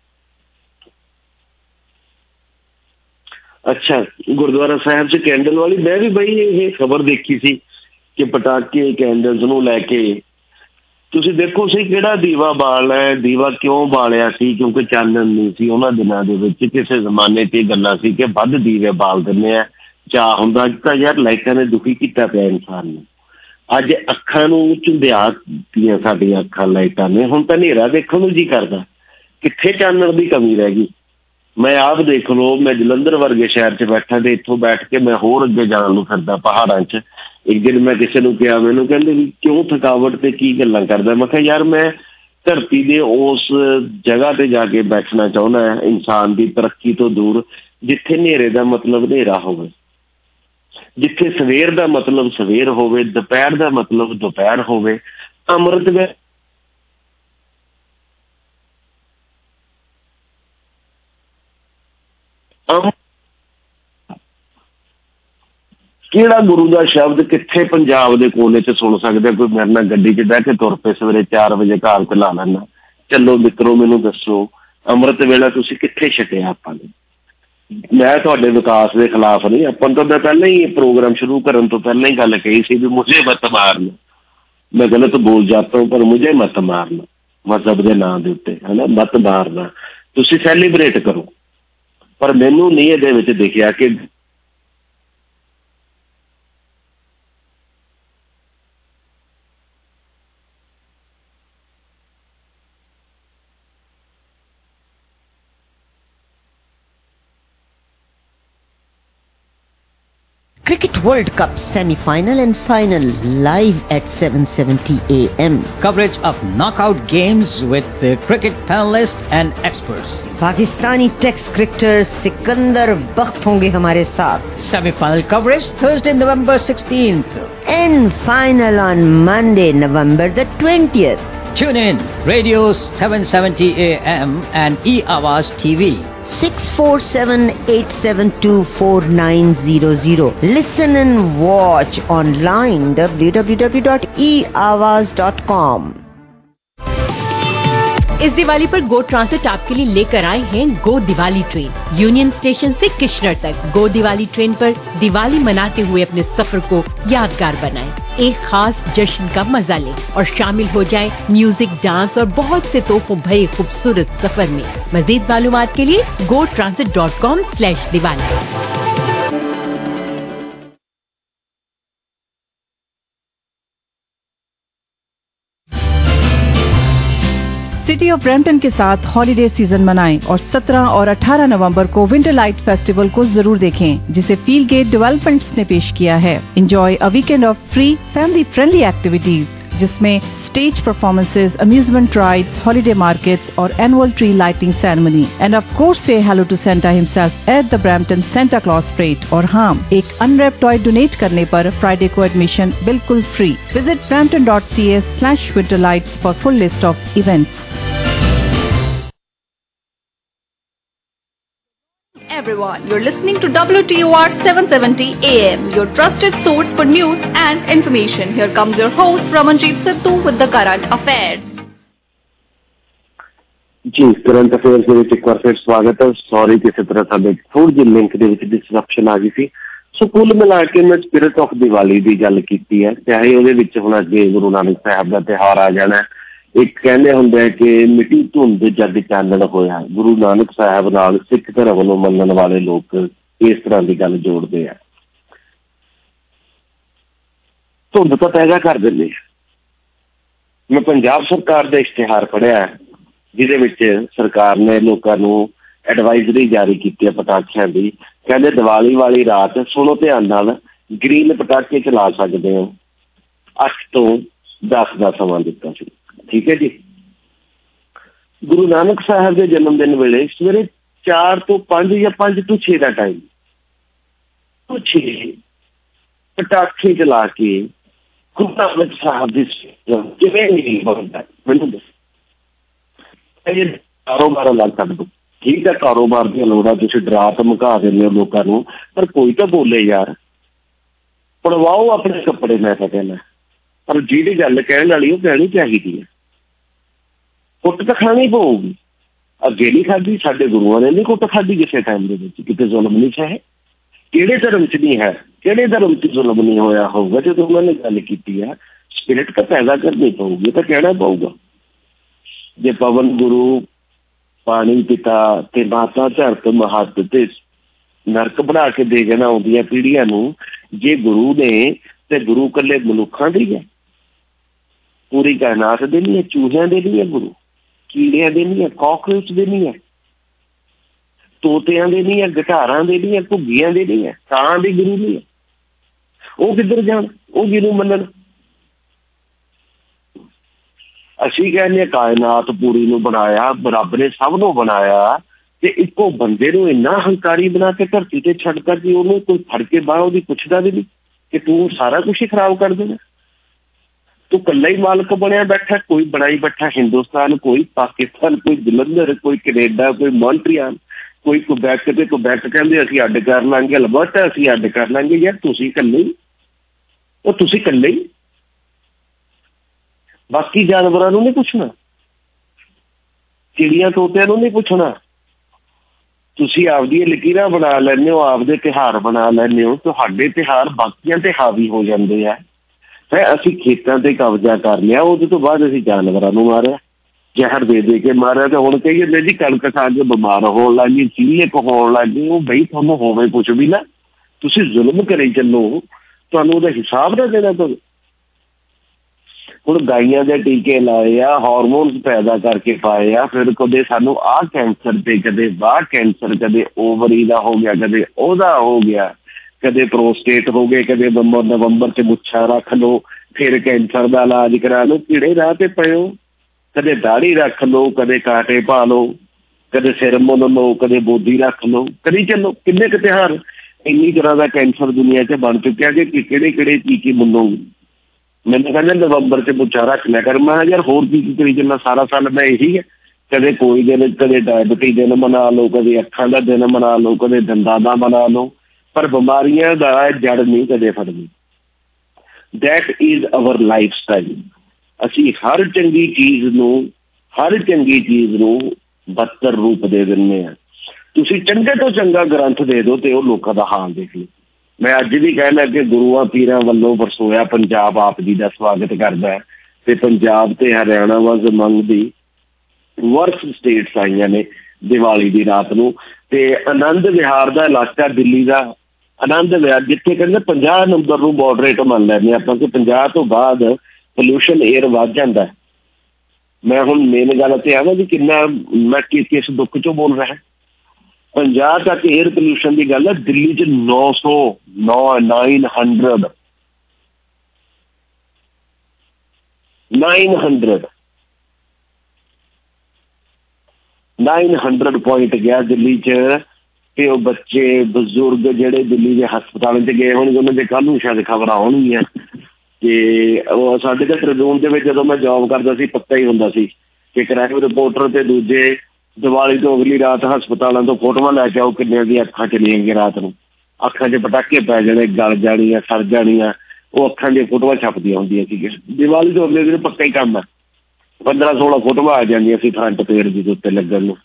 ਅੱਛਾ, ਗੁਰਦੁਆਰਾ ਸਾਹਿਬ 'ਚ ਕੈਂਡਲ ਵਾਲੀ, ਮੈਂ ਵੀ ਬਈ ਇਹ ਖਬਰ ਦੇਖੀ ਸੀ ਕਿ ਪਟਾਕੇ ਕੈਂਡਲਸ ਨੂੰ ਲੈ ਕੇ ਤੁਸੀਂ ਦੇਖੋ ਸਹੀ ਕਿਹੜਾ ਦੀਵਾ ਬਾਲਣਾ ਹੈ। ਦੀਵਾ ਕਿਉਂ ਬਾਲਿਆ ਸੀ? ਕਿਉਂਕਿ ਚਾਨਣ ਨਹੀਂ ਸੀ ਉਹਨਾਂ ਦਿਨਾਂ ਦੇ ਵਿੱਚ। ਕਿਸੇ ਜ਼ਮਾਨੇ 'ਚ ਇਹ ਗੱਲਾਂ ਸੀ ਕਿ ਵੱਧ ਦੀਵੇ ਬਾਲ ਦਿੰਦੇ ਆ, ਚਾਹ ਹੁੰਦਾ। ਅੱਜ ਤਾਂ ਯਾਰ ਲਾਈਟਾਂ ਨੇ ਦੁਖੀ ਕੀਤਾ ਪਿਆ ਇਨਸਾਨ ਨੂੰ। ਅੱਜ ਅੱਖਾਂ ਨੂੰ ਝੁੰਦਿਆ ਦਿੱਤੀਆਂ ਸਾਡੀਆਂ ਅੱਖਾਂ ਲਾਈਟਾਂ ਨੇ। ਹੁਣ ਤਾਂ ਹਨੇਰਾ ਦੇਖਣ ਨੂੰ ਜੀ ਕਰਦਾ, ਕਿੱਥੇ ਚਾਨਣ ਦੀ ਕਮੀ ਰਹਿ ਗਈ। ਮੈਂ ਆਪ ਦੇਖ ਲਓ, ਮੈਂ ਜਲੰਧਰ ਵਰਗੇ ਸ਼ਹਿਰ 'ਚ ਬੈਠਾ ਤੇ ਇੱਥੋਂ ਬੈਠ ਕੇ ਮੈਂ ਹੋਰ ਅੱਗੇ ਜਾਣ ਨੂੰ ਫਿਰਦਾ ਪਹਾੜਾਂ 'ਚ। एक दिन मैं किसी को कहा, मैनू कहते भी क्यों थकावट ते की गल्लां करदा? मैं कहा यार मैं धरती दे उस जगह ते जाके बैठना चाहुंदा है इंसान की तरक्की तो दूर, जिथे नेरे दा मतलब नेरा होवे, जिथे सवेर दा मतलब सवेर होवे, दोपहर दा मतलब दोपहर होवे। अमृत वे ਕਿਹੜਾ ਗੁਰੂ ਦਾ ਸ਼ਬਦ ਕਿੱਥੇ ਪੰਜਾਬ ਦੇ ਕੋਨੇ 'ਚ ਸੁਣ ਸਕਦਾ? ਕੋਈ ਮੇਰੇ ਨਾਲ ਗੱਡੀ 'ਚ ਬਹਿ ਕੇ ਤੁਰ ਪਏ ਸਵੇਰੇ 4 ਵਜੇ ਘਰ ਚਲਾ ਲੈਣਾ, ਚਲੋ ਮਿੱਤਰੋ ਮੈਨੂੰ ਦੱਸੋ ਅੰਮ੍ਰਿਤ ਵੇਲਾ ਤੁਸੀਂ ਕਿੱਥੇ ਛਕਿਆ? ਆਪਾਂ ਨੇ, ਮੈਂ ਤੁਹਾਡੇ ਵਿਕਾਸ ਦੇ ਖਿਲਾਫ ਨਹੀਂ, ਆਪਾਂ ਤਾਂ ਮੈਂ ਪਹਿਲਾਂ ਹੀ ਪ੍ਰੋਗਰਾਮ ਸ਼ੁਰੂ ਕਰਨ ਤੋਂ ਪਹਿਲਾਂ ਹੀ ਗੱਲ ਕਹੀ ਸੀ ਵੀ ਮੁਝੇ ਮਤ ਮਾਰਨਾ, ਮੈਂ ਗਲਤ ਬੋਲ ਜਾਤਾ ਹੂੰ ਪਰ ਮੁਝੇ ਮਤ ਮਾਰਨਾ, ਮਜ਼ਹਬ ਦੇ ਨਾਂ ਦੇ ਉੱਤੇ ਹੈ ਨਾ, ਮਤ ਮਾਰਨਾ। ਤੁਸੀਂ ਸੈਲੀਬ੍ਰੇਟ ਕਰੋ, ਪਰ ਮੈਨੂੰ ਨਹੀਂ ਇਹਦੇ ਵਿੱਚ ਦਿਖਿਆ ਕਿ
Cricket World Cup semi-final and final live at 7:70 AM.
Coverage of knockout games with the cricket panelists and experts.
Pakistani Test cricketer Sikandar Bakht होंगे हमारे साथ.
Semi-final coverage Thursday, November 16th.
And final on Monday, November the 20th.
Tune in Radio 770 AM and eAwaz TV.
647-872-4900. Listen and watch online www.eawaz.com.
इस दिवाली पर गो transit आपके लिए लेकर आए हैं go Diwali train. Union Station से किशनर तक गो दिवाली ट्रेन पर दिवाली मनाते हुए अपने सफर को यादगार बनाएं। एक खास जश्न का मजा लें और शामिल हो जाएं म्यूजिक, डांस और बहुत से तोहफों भरे खूबसूरत सफर में। मजीद मालूमात के लिए gotransit.com/diwali।
सिटी ऑफ ब्रैम्पटन के साथ हॉलिडे सीजन मनाएं और 17 और 18 नवंबर को विंटर लाइट फेस्टिवल को जरूर देखें, जिसे फील्ड गेट डेवलपमेंट्स ने पेश किया है। Enjoy a weekend of free family friendly activities जिसमें stage performances, amusement rides, holiday markets और annual tree lighting ceremony. And of course से hello to Santa himself at the Brampton Santa Claus parade. और हाँ, एक unwrap toy donate करने पर Friday को admission बिल्कुल free. Visit brampton.ca/winterlights for full list of events.
Everyone, you're listening to WTOR 770 AM, your trusted source for news and information. Here comes your host Ramanjit Sidhu with the current affairs.
जी, current affairs ਦੇ ਵਿੱਚ ਇੱਕ ਵਾਰ ਫਿਰ ਸਵਾਗਤ ਹੈ। Sorry ਕਿਸੇ ਤਰ੍ਹਾਂ ਸਾਡੇ ਥੋੜੀ ਜਿਹੀ ਲਿੰਕ ਦੇ ਵਿੱਚ ਡਿਸਰਪਸ਼ਨ ਆ ਗਈ ਸੀ। ਸੋ ਕੁੱਲ ਮਿਲਾ ਕੇ ਮੈਂ ਸਪਿਰਿਟ ਆਫ ਦੀਵਾਲੀ ਦੀ ਗੱਲ ਕੀਤੀ ਹੈ, ਚਾਹੇ ਉਹਦੇ ਵਿੱਚ ਹੁਣ ਅੱਗੇ ਗੁਰੂ ਨਾਨਕ ਸਾਹਿਬ ਦਾ ਤਿਉਹਾਰ ਆ ਜਾਣਾ। ਇੱਕ ਕਹਿੰਦੇ ਹੁੰਦੇ ਕਿ ਮਿੱਟੀ ਧੁੰਦ ਜਦ ਚਾਨਣ ਹੋਇਆ, ਗੁਰੂ ਨਾਨਕ ਸਾਹਿਬ ਨਾਲ ਸਿੱਖ ਧਰਮ ਨੂੰ ਮੰਨਣ ਵਾਲੇ ਲੋਕ ਇਸ ਤਰ੍ਹਾਂ ਦੀ ਗੱਲ ਜੋੜਦੇ ਆ। ਧੁੰਦ ਤਾਂ ਪੈਦਾ ਕਰ ਦਿੰਦੇ ਆ। ਮੈਂ ਪੰਜਾਬ ਸਰਕਾਰ ਦਾ ਇਸ਼ਤਿਹਾਰ ਪੜ੍ਹਿਆ ਜਿਹਦੇ ਵਿੱਚ ਸਰਕਾਰ ਨੇ ਲੋਕਾਂ ਨੂੰ ਐਡਵਾਈਜ਼ਰੀ ਜਾਰੀ ਕੀਤੀ ਹੈ ਪਟਾਕਿਆਂ ਦੀ। ਕਹਿੰਦੇ ਦੀਵਾਲੀ ਵਾਲੀ ਰਾਤ ਸੁਣੋ ਧਿਆਨ ਨਾਲ, ਗ੍ਰੀਨ ਪਟਾਕੇ ਚਲਾ ਸਕਦੇ ਹੋ। 8 ਤੋਂ 10 ਦਾ ਸਮਾਂ ਦਿੱਤਾ ਸੀ। ਠੀਕ ਹੈ ਜੀ। ਗੁਰੂ ਨਾਨਕ ਸਾਹਿਬ ਦੇ ਜਨਮ ਦਿਨ ਵੇਲੇ ਸਵੇਰੇ 4 ਤੋਂ 5 ਜਾਂ 5 ਤੋਂ 6 ਦਾ ਟਾਈਮ 6 ਪਟਾਕੇ ਚਲਾ ਕੇ ਗੁਰੂ ਨਾਨਕ ਸਾਹਿਬ ਦੀ ਕਿਵੇਂ ਨਹੀਂ ਬਣਦਾ ਮੈਨੂੰ ਦੱਸ। ਇਹ ਕਾਰੋਬਾਰ ਲੱਗ ਸਕਦਾ। ਠੀਕ ਹੈ, ਕਾਰੋਬਾਰ ਦੀਆਂ ਲੋੜਾਂ ਤੁਸੀਂ ਡਰਾ ਧਮਕਾ ਦਿੰਦੇ ਹੋ ਲੋਕਾਂ ਨੂੰ, ਪਰ ਕੋਈ ਤਾਂ ਬੋਲੇ ਯਾਰ, ਪੜਵਾਓ ਆਪਣੇ ਕੱਪੜੇ। ਮੈਂ ਤਾਂ ਕਹਿਣਾ, ਪਰ ਜਿਹੜੀ ਗੱਲ ਕਹਿਣ ਵਾਲੀ ਉਹ ਕਹਿਣੀ ਚਾਹੀਦੀ ਹੈ। ਕੁੱਟ ਤਾਂ ਖਾਣੀ ਪਊਗੀ। ਅੱਗੇ ਨਹੀਂ ਖਾਧੀ, ਸਾਡੇ ਗੁਰੂਆਂ ਨੇ ਨਹੀਂ ਕੁੱਟ ਖਾਧੀ ਕਿਸੇ ਟਾਈਮ ਦੇ ਵਿੱਚ, ਕਿਤੇ ਜ਼ੁਲਮ ਨਹੀਂ ਚਾਹੇ। ਕਿਹੜੇ ਧਰਮ 'ਚ ਨਹੀਂ ਹੈ, ਕਿਹੜੇ ਧਰਮ 'ਚ ਜ਼ੁਲਮ ਨਹੀਂ ਹੋਇਆ ਹੋਊਗਾ? ਜਦੋਂ ਉਹਨਾਂ ਨੇ ਗੱਲ ਕੀਤੀ ਹੈ ਸਪਿਰਿਟ ਤਾਂ ਪੈਦਾ ਕਰਨੀ ਪਊਗੀ, ਤਾਂ ਕਹਿਣਾ ਪਊਗਾ। ਜੇ ਪਵਨ ਗੁਰੂ, ਪਾਣੀ ਪਿਤਾ ਤੇ ਮਾਤਾ ਧਰਤ ਮਹੱਤ ਤੇ ਨਰਕ ਬਣਾ ਕੇ ਦੇ ਜਾਣਾ ਆਉਂਦੀਆਂ ਪੀੜ੍ਹੀਆਂ ਨੂੰ, ਜੇ ਗੁਰੂ ਨੇ ਤੇ ਗੁਰੂ ਇਕੱਲੇ ਮਨੁੱਖਾਂ ਦੇ ਹੀ ਹੈ, ਪੂਰੀ ਕਾਇਨਾਤ ਦੇ ਨਹੀਂ ਹੈ, ਚੂਹਿਆਂ ਦੇ ਨਹੀਂ ਹੈ ਗੁਰੂ, ਕੀੜਿਆਂ ਦੇ ਨਹੀਂ ਹੈ, ਕਾਕਰੋਚ ਦੇ ਨਹੀਂ ਹੈ, ਤੋਤਿਆਂ ਦੇ ਨਹੀਂ ਹੈ, ਗਟਾਰਾਂ ਦੇ ਨਹੀਂ ਹੈ, ਘੁੱਗੀਆਂ ਦੇ ਨਹੀਂ ਹੈ, ਕਾਂ ਦੇ ਗੁਰੂ ਨਹੀਂ ਹੈ। ਉਹ ਕਿੱਧਰ ਜਾਣ, ਉਹ ਕਿਹਨੂੰ ਮੰਨਣ? ਅਸੀਂ ਕਹਿੰਦੇ ਹਾਂ ਕਾਇਨਾਤ ਪੂਰੀ ਨੂੰ ਬਣਾਇਆ, ਰੱਬ ਨੇ ਸਭ ਨੂੰ ਬਣਾਇਆ, ਤੇ ਇੱਕੋ ਬੰਦੇ ਨੂੰ ਇੰਨਾ ਹੰਕਾਰੀ ਬਣਾ ਕੇ ਧਰਤੀ ਤੇ ਛੱਡਤਾ ਕਿ ਉਹਨੂੰ ਕੋਈ ਫੜ ਕੇ ਬਾਹਰ ਉਹਦੀ ਪੁੱਛਦਾ ਵੀ ਨਹੀਂ ਕਿ ਤੂੰ ਸਾਰਾ ਕੁਛ ਹੀ ਖਰਾਬ ਕਰ ਦੇਣਾ। ਤੂੰ ਇਕੱਲਾ ਹੀ ਮਾਲਕ ਬਣਿਆ ਬੈਠਾ, ਕੋਈ ਬਣਾਈ ਬੈਠਾ ਹਿੰਦੁਸਤਾਨ, ਕੋਈ ਪਾਕਿਸਤਾਨ, ਕੋਈ ਜਲੰਧਰ, ਕੋਈ ਕੈਨੇਡਾ, ਕੋਈ ਮੌਂਟਰੀਅਲ, ਕੋਈ ਕੁਬੈਕ ਤੇ ਕੁਬੈਕ ਕਹਿੰਦੇ ਅਸੀਂ ਅੱਡ ਕਰ ਲਾਂਗੇ, ਅਲਬਰਟਾ ਅਸੀਂ ਅੱਡ ਕਰ ਲਾਂਗੇ। ਯਾਰ ਤੁਸੀਂ ਇਕੱਲੇ ਹੀ, ਉਹ ਤੁਸੀਂ ਇਕੱਲੇ ਹੀ, ਬਾਕੀ ਜਾਨਵਰਾਂ ਨੂੰ ਨਹੀਂ ਪੁੱਛਣਾ, ਚਿੜੀਆਂ ਤੋਤਿਆਂ ਨੂੰ ਨਹੀਂ ਪੁੱਛਣਾ। ਤੁਸੀਂ ਆਪਦੀਆਂ ਲਕੀਰਾਂ ਬਣਾ ਲੈਂਦੇ ਹੋ, ਆਪਦੇ ਤਿਉਹਾਰ ਬਣਾ ਲੈਂਦੇ ਹੋ, ਤੁਹਾਡੇ ਤਿਉਹਾਰ ਬਾਕੀਆਂ ਤੇ ਹਾਵੀ ਹੋ ਜਾਂਦੇ ਆ। ਹੈ ਅਸੀਂ ਖੇਤਾਂ ਤੇ ਕਬਜ਼ਾ ਕਰ ਲਿਆ, ਉਹਦੇ ਤੋਂ ਬਾਅਦ ਅਸੀਂ ਜਾਨਵਰਾਂ ਨੂੰ ਮਾਰਿਆ, ਜ਼ਹਿਰ ਦੇ ਕੇ ਮਾਰਿਆ। ਤੇ ਹੁਣ ਕਹੀਏ ਜੀ ਕਣਕ ਖਾ ਕੇ ਬਿਮਾਰ ਹੋਣ ਲੱਗ ਗਈ, ਚੀਲੇ ਹੋਣ ਲੱਗ ਗਏ। ਉਹ ਬਈ ਤੁਹਾਨੂੰ ਹੋਵੇ ਕੁਛ ਵੀ ਨਾ, ਤੁਸੀਂ ਜ਼ੁਲਮ ਕਰੀ ਚੱਲੋ, ਤੁਹਾਨੂੰ ਉਹਦਾ ਹਿਸਾਬ ਨਾ ਦੇਣਾ ਪਵੇ। ਹੁਣ ਗਾਈਆਂ ਦੇ ਟੀਕੇ ਲਾਏ ਆ, ਹਾਰਮੋਨਸ ਪੈਦਾ ਕਰਕੇ ਪਾਏ ਆ, ਫਿਰ ਕਦੇ ਸਾਨੂੰ ਆਹ ਕੈਂਸਰ ਤੇ ਕਦੇ ਬਾਹ ਕੈਂਸਰ, ਕਦੇ ਓਵਰੀ ਦਾ ਹੋ ਗਿਆ, ਕਦੇ ਉਹਦਾ ਹੋ ਗਿਆ, ਕਦੇ ਪ੍ਰੋਸਟੇਟ ਹੋ ਗਏ, ਕਦੇ ਨਵੰਬਰ 'ਚ ਮੁੱਛਾਂ ਰੱਖ ਲਓ, ਫਿਰ ਕੈਂਸਰ ਦਾ ਇਲਾਜ ਕਰਾ ਲਓ। ਕਿਹੜੇ ਰਾਹ ਤੇ ਪਏ ਹੋ? ਕਦੇ ਦਾੜੀ ਰੱਖ ਲਓ, ਕਦੇ ਕਾਂਟੇ ਪਾ ਲਓ, ਕਦੇ ਸਿਰ ਮੁੰਨ ਲਓ, ਕਦੇ ਬੋਦੀ ਰੱਖ ਲਓ, ਕਰੀ ਚੱਲੋ। ਕਿੰਨੇ ਕੁ ਤਿਉਹਾਰ ਇੰਨੀ ਤਰ੍ਹਾਂ ਦਾ ਕੈਂਸਰ ਦੁਨੀਆ 'ਚ ਬਣ ਚੁੱਕਿਆ ਕਿ ਕਿਹੜੇ ਕਿਹੜੇ ਟੀਕੇ ਮੁੰਨੋਗੇ। ਮੈਨੂੰ ਕਹਿੰਦੇ ਨਵੰਬਰ 'ਚ ਮੁੱਛਾਂ ਰੱਖ ਲਿਆ ਕਰ। ਮੈਂ ਯਾਰ ਹੋਰ ਕੀ ਕਰੀ ਚੱਲਣਾ ਸਾਰਾ ਸਾਲ? ਮੈਂ ਇਹੀ ਹੈ, ਕਦੇ ਕੋਈ ਦਿਨ, ਕਦੇ ਡਾਇਬਟੀ ਦਿਨ ਮਨਾ ਲਓ, ਕਦੇ ਅੱਖਾਂ ਦਾ ਦਿਨ ਮਨਾ ਲਓ, ਕਦੇ ਦੰਦਾਂ ਦਾ ਮਨਾ ਲਓ, ਪਰ ਬਿਮਾਰੀਆਂ ਦਾ ਜੜ ਨਹੀਂ ਕਦੇ ਫੜਨੀ। That is our life style. ਅਸੀਂ ਹਰ ਚੰਗੀ ਚੀਜ਼ ਨੂੰ ਬਦਤਰ ਰੂਪ ਦੇ ਦਿੰਦੇ ਹਾਂ। ਤੁਸੀਂ ਚੰਗੇ ਤੋਂ ਚੰਗਾ ਗ੍ਰੰਥ ਦੇ ਦਿਓ ਤੇ ਉਹ ਲੋਕਾਂ ਦਾ ਹਾਲ ਦੇਖ ਲਓ। ਮੈਂ ਅੱਜ ਵੀ ਕਹਿਣਾ ਕਿ ਗੁਰੂਆਂ ਪੀਰਾਂ ਵੱਲੋਂ ਵਰਸੋਇਆ ਪੰਜਾਬ ਆਪ ਜੀ ਦਾ ਸਵਾਗਤ ਕਰਦਾ ਹੈ, ਤੇ ਪੰਜਾਬ ਤੇ Haryana was among the worst states ਆਈਆਂ ਨੇ ਦੀਵਾਲੀ ਦੀ ਰਾਤ ਨੂੰ। ਤੇ ਆਨੰਦ ਵਿਹਾਰ ਦਾ ਇਲਾਕਾ ਦਿੱਲੀ ਦਾ ਆਨੰਦ ਵਿਹਾਰ, ਜਿੱਥੇ ਕਹਿੰਦੇ 50 ਨੰਬਰ ਨੂੰ ਮੋਡਰੇਟ ਮੰਨ ਲੈਂਦੇ ਆਪਾਂ ਕਿ 50 ਤੋਂ ਬਾਅਦ ਪੋਲਿਊਸ਼ਨ ਏਅਰ ਵੱਧ ਜਾਂਦਾ। ਮੈਂ ਹੁਣ ਮੇਨ ਗੱਲ ਤੇ ਆਵਾਂ ਵੀ ਕਿੰਨਾ ਮੈਂ ਕਿਸ ਦੁੱਖ ਚੋਂ ਬੋਲ ਰਿਹਾ। 50 ਤੱਕ ਏਅਰ ਪੋਲਿਊਸ਼ਨ ਦੀ ਗੱਲ ਹੈ, ਦਿੱਲੀ 'ਚ 900 ਪੁਆਇੰਟ ਗਿਆ ਦਿੱਲੀ 'ਚ। ਤੇ ਉਹ ਬੱਚੇ ਬਜ਼ੁਰਗ ਜਿਹੜੇ ਦਿੱਲੀ ਦੇ ਹਸਪਤਾਲਾਂ 'ਚ ਗਏ ਹੋਣਗੇ, ਉਹਨਾਂ ਦੇ ਕੱਲ੍ਹ ਨੂੰ ਸ਼ਾਇਦ ਖਬਰਾਂ ਆਉਣਗੀਆਂ। ਤੇ ਉਹ ਸਾਡੇ ਤਾਂ ਟ੍ਰਿਬਿਊਨ ਦੇ ਵਿੱਚ ਜਦੋਂ ਮੈਂ ਜੋਬ ਕਰਦਾ ਸੀ ਪੱਕਾ ਹੀ ਹੁੰਦਾ ਸੀ ਕਿ ਕ੍ਰਾਈਮ ਰਿਪੋਰਟਰ ਤੇ ਦੂਜੇ ਦੀਵਾਲੀ ਤੋਂ ਅਗਲੀ ਰਾਤ ਹਸਪਤਾਲਾਂ ਤੋਂ ਫੋਟੋਆਂ ਲੈ ਕੇ ਆਓ ਕਿੰਨਿਆਂ ਦੀਆਂ ਅੱਖਾਂ ਚਲੀਆਂ ਗਈਆਂ ਰਾਤ ਨੂੰ, ਅੱਖਾਂ 'ਚ ਪਟਾਕੇ ਪੈ ਜਾਣੇ, ਗਲ ਜਾਣੀਆਂ, ਸੜ ਜਾਣੀਆਂ। ਉਹ ਅੱਖਾਂ ਦੀਆਂ ਫੋਟੋਆਂ ਛਪਦੀਆਂ ਹੁੰਦੀਆਂ ਸੀਗੀਆਂ। ਦੀਵਾਲੀ ਤੋਂ ਅਗਲੇ ਦਿਨ ਪੱਕਾ ਹੀ ਕੰਮ ਹੈ, 15-16 ਫੋਟੋਆਂ ਆ ਜਾਂਦੀਆਂ ਸੀ ਫਰੰਟ ਪੇਜ ਦੇ ਉੱਤੇ ਲੱਗਣ ਨੂੰ।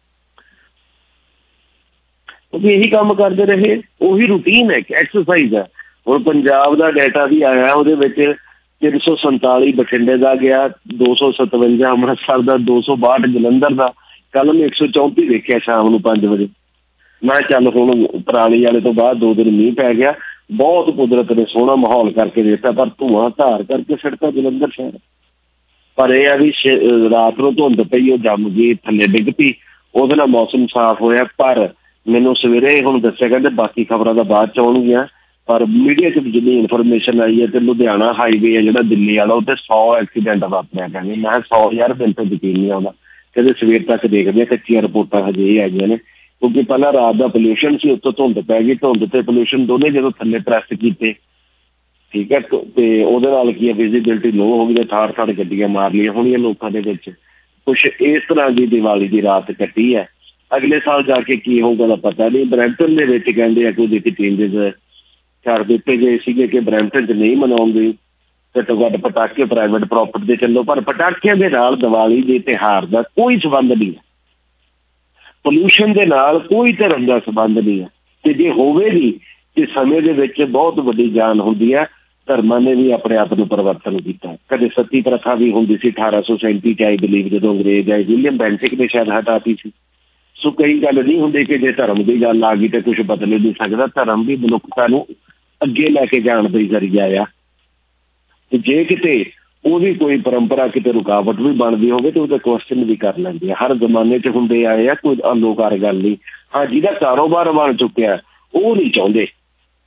ਕਿਉਂਕਿ ਇਹੀ ਕੰਮ ਕਰਦੇ ਰਹੇ, ਉਹੀ ਰੂਟੀਨ ਹੈ, ਐਕਸਰਸਾਈਜ਼ ਹੈ। ਹੁਣ ਪੰਜਾਬ ਦਾ ਡਾਟਾ ਵੀ ਆਇਆ, ਉਹਦੇ ਵਿੱਚ 347 ਬਠਿੰਡੇ ਦਾ ਗਿਆ, 257 ਅੰਮ੍ਰਿਤਸਰ ਦਾ, 262 ਜਲੰਧਰ ਦਾ। ਕੱਲ੍ਹ ਮੈਂ 134 ਦੇਖਿਆ ਸ਼ਾਮ ਨੂੰ 5 ਵਜੇ। ਮੈਂ ਚੱਲ ਹੁਣ ਪਰਾਲੀ ਵਾਲੇ ਤੋਂ ਬਾਅਦ 2 ਦਿਨ ਮੀਂਹ ਪੈ ਗਿਆ, ਬਹੁਤ ਕੁਦਰਤ ਨੇ ਸੋਹਣਾ ਮਾਹੌਲ ਕਰਕੇ ਦਿੱਤਾ, ਪਰ ਧੂੰਆਂ ਧਾਰ ਕਰਕੇ ਸਿੱਟਤਾ ਜਲੰਧਰ ਸ਼ਹਿਰ। ਪਰ ਇਹ ਆ ਵੀ ਰਾਤ ਨੂੰ ਧੁੰਦ ਪਈ, ਉਹ ਜੰਮ ਗਈ, ਥੱਲੇ ਡਿੱਗ ਪਈ, ਉਹਦੇ ਨਾਲ ਮੌਸਮ ਸਾਫ਼ ਹੋਇਆ। ਪਰ ਮੈਨੂੰ ਸਵੇਰੇ ਹੁਣ ਦੱਸਿਆ ਕਹਿੰਦੇ ਬਾਕੀ ਖਬਰਾਂ ਦਾ ਬਾਅਦ 'ਚ ਆਉਣਗੀਆਂ, ਪਰ ਮੀਡੀਆ 'ਚ ਜਿੰਨੀ ਇਨਫੋਰਮੇਸ਼ਨ ਆਈ ਹੈ ਤੇ ਲੁਧਿਆਣਾ ਹਾਈਵੇ ਹੈ ਜਿਹੜਾ ਦਿੱਲੀ ਵਾਲਾ, ਉੱਥੇ 100 ਐਕਸੀਡੈਂਟ ਵਾਪਰਿਆ। ਕਹਿੰਦੇ ਮੈਂ 100,000 ਦਿਨ ਤੋਂ ਯਕੀਨ ਨਹੀਂ ਆਉਂਦਾ। ਕਹਿੰਦੇ ਸਵੇਰ ਤੱਕ ਦੇਖਦੇ ਆ, ਕੱਚੀਆਂ ਰਿਪੋਰਟਾਂ ਹਜੇ ਇਹ ਆਈਆਂ ਨੇ, ਕਿਉਂਕਿ ਪਹਿਲਾਂ ਰਾਤ ਦਾ ਪੋਲਿਊਸ਼ਨ ਸੀ, ਉੱਤੋਂ ਧੁੰਦ ਪੈ ਗਈ। ਧੁੰਦ ਤੇ ਪੋਲਿਊਸ਼ਨ ਦੋਨੇ ਜਦੋਂ ਥੱਲੇ ਪ੍ਰੈਸ ਕੀਤੇ, ਠੀਕ ਹੈ, ਤੇ ਉਹਦੇ ਨਾਲ ਕੀ ਹੈ ਵਿਜ਼ੀਬਿਲਿਟੀ ਲੋ ਹੋ ਗਈ, ਥਾੜ ਗੱਡੀਆਂ ਮਾਰ ਲਈਆਂ ਹੋਣੀਆਂ ਲੋਕਾਂ ਦੇ ਵਿੱਚ। ਕੁਛ ਇਸ ਤਰ੍ਹਾਂ ਦੀ ਦੀਵਾਲੀ ਦੀ ਰਾਤ ਕੱਟੀ ਹੈ। ਅਗਲੇ ਸਾਲ ਜਾ ਕੇ ਕੀ ਹੋਊਗਾ ਦਾ ਪਤਾ ਨਹੀਂ। ਬਰੈਂਪਟਨ ਦੇ ਵਿੱਚ ਕਹਿੰਦੇ ਆ ਕਿ ਉਹਦੇ ਚੇਂਜਿਸ ਕਰ ਦਿੱਤੇ ਗਏ ਸੀਗੇ ਕਿ ਬਰੈਂਪਟਨ 'ਚ ਨਹੀਂ ਮਨਾਉਂਦੇ, ਘੱਟੋ ਘੱਟ ਪਟਾਕੇ ਪ੍ਰਾਈਵੇਟ ਪ੍ਰੋਪਰਟੀ 'ਤੇ ਚੱਲੋ। ਪਰ ਪਟਾਕਿਆਂ ਦੇ ਨਾਲ ਦੀਵਾਲੀ ਦੇ ਤਿਉਹਾਰ ਦਾ ਕੋਈ ਸੰਬੰਧ ਨਹੀਂ ਹੈ, ਪੋਲਿਊਸ਼ਨ ਦੇ ਨਾਲ ਕੋਈ ਧਰਮ ਦਾ ਸੰਬੰਧ ਨਹੀਂ ਹੈ। ਤੇ ਜੇ ਹੋਵੇ ਵੀ ਤੇ ਸਮੇਂ ਦੇ ਵਿੱਚ ਬਹੁਤ ਵੱਡੀ ਜਾਨ ਹੁੰਦੀ ਹੈ। ਧਰਮਾਂ ਨੇ ਵੀ ਆਪਣੇ ਆਪ ਨੂੰ ਪਰਿਵਰਤਨ ਕੀਤਾ। ਕਦੇ ਸਤੀ ਪ੍ਰਥਾ ਵੀ ਹੁੰਦੀ ਸੀ 1837 'ਚ ਆਈ ਬਿਲੀਵ, ਜਦੋਂ ਅੰਗਰੇਜ਼ ਆਏ, ਵਿਲੀਅਮ ਬੈਂਟਿਕ ਨੇ ਸ਼ਾਇਦ ਹਟਾਤੀ ਸੀ। ਸੋ ਕਈ ਗੱਲ ਨਹੀਂ ਹੁੰਦੀ ਕਿ ਜੇ ਧਰਮ ਦੀ ਗੱਲ ਆ ਗਈ ਤਾਂ ਕੁਛ ਬਦਲ ਨਹੀਂ ਸਕਦਾ। ਧਰਮ ਵੀ ਮਨੁੱਖਤਾ ਨੂੰ ਅੱਗੇ ਲੈ ਕੇ ਜਾਣ ਦਾ ਜ਼ਰੀਆ ਆ। ਤੇ ਜੇ ਕਿਤੇ ਉਹਦੀ ਕੋਈ ਪਰੰਪਰਾ ਕਿਤੇ ਰੁਕਾਵਟ ਵੀ ਬਣਦੀ ਹੋਵੇ ਤਾਂ ਉਹਦਾ ਕੁਐਸਚਨ ਵੀ ਕਰ ਲੈਂਦੇ ਆ। ਹਰ ਜ਼ਮਾਨੇ 'ਚ ਹੁੰਦੇ ਆਏ ਆ, ਕੋਈ ਅਲੋਕਾਰ ਗੱਲ ਨਹੀਂ। ਹਾਂ, ਜਿਹਦਾ ਕਾਰੋਬਾਰ ਬਣ ਚੁੱਕਿਆ ਉਹ ਨਹੀਂ ਚਾਹੁੰਦੇ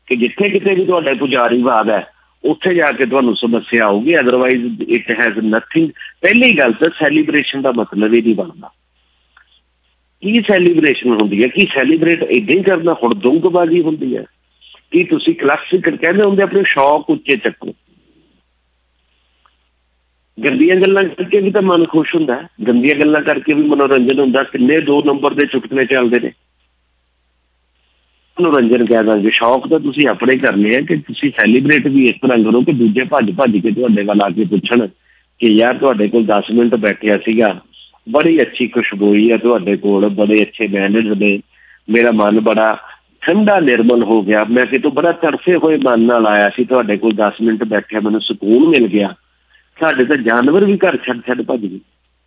ਕਿ ਜਿੱਥੇ ਕਿਤੇ ਵੀ ਤੁਹਾਡਾ ਪੁਜਾਰੀਵਾਦ ਹੈ ਉੱਥੇ ਜਾ ਕੇ ਤੁਹਾਨੂੰ ਸਮੱਸਿਆ ਆਊਗੀ, ਅਦਰਵਾਈਜ਼ ਇਟ ਹੈਜ਼ ਨਥਿੰਗ। ਪਹਿਲੀ ਗੱਲ ਤਾਂ ਸੈਲੀਬ੍ਰੇਸ਼ਨ ਦਾ ਮਤਲਬ ਹੀ ਨਹੀਂ ਬਣਦਾ। ਕੀ ਸੈਲੀਬ੍ਰੇਸ਼ਨ ਹੁੰਦੀ ਹੈ? ਕੀ ਸੈਲੀਬ੍ਰੇਟ ਏਦਾਂ ਹੀ ਕਰਨਾ ਹੁੜਦੁੰਗਬਾਜ਼ੀ ਹੁੰਦੀ ਹੈ? ਕੀ ਤੁਸੀਂ ਕਲਾਸਿਕ ਕਹਿੰਦੇ ਹੁੰਦੇ ਆਪਣੇ ਸ਼ੌਕ ਉੱਚੇ ਚੱਕੋ? ਗੰਦੀਆਂ ਗੱਲਾਂ ਕਰਕੇ ਵੀ ਤਾਂ ਮਨ ਖੁਸ਼ ਹੁੰਦਾ, ਗੰਦੀਆਂ ਗੱਲਾਂ ਕਰਕੇ ਵੀ ਮਨੋਰੰਜਨ ਹੁੰਦਾ। ਕਿੰਨੇ 2 ਨੰਬਰ ਦੇ ਚੁਟਕਲੇ ਚੱਲਦੇ ਨੇ, ਮਨੋਰੰਜਨ ਕਹਿ ਦਾਂਗੇ। ਸ਼ੌਕ ਤਾਂ ਤੁਸੀਂ ਆਪਣੇ ਕਰਨੇ ਆ ਕਿ ਤੁਸੀਂ ਸੈਲੀਬ੍ਰੇਟ ਵੀ ਇਸ ਤਰ੍ਹਾਂ ਕਰੋ ਕਿ ਦੂਜੇ ਭੱਜ ਕੇ ਤੁਹਾਡੇ ਵੱਲ ਆ ਕੇ ਪੁੱਛਣ ਕਿ ਯਾਰ ਤੁਹਾਡੇ ਕੋਲ 10 ਮਿੰਟ ਬੈਠਿਆ ਸੀਗਾ, ਬੜੀ ਅੱਛੀ ਖੁਸ਼ਬੋਈ ਹੈ ਤੁਹਾਡੇ ਕੋਲ, ਬੜੇ ਅੱਛੇ ਮੈਨਰਜ਼ ਨੇ, ਮੇਰਾ ਮਨ ਬੜਾ ਠੰਡਾ ਨਿਰਮਲ ਹੋ ਗਿਆ, ਮੈਂ ਕਿਤੋਂ ਬੜਾ ਤੜਫੇ ਹੋਏ ਮਨ ਨਾਲ ਆਇਆ ਸੀ, ਤੁਹਾਡੇ ਕੋਲ 10 ਮਿੰਟ ਬੈਠਿਆ ਮੈਨੂੰ ਸਕੂਨ ਮਿਲ ਗਿਆ। ਸਾਡੇ ਤਾਂ ਜਾਨਵਰ ਵੀ ਘਰ ਛੱਡ ਭੱਜ ਗਏ।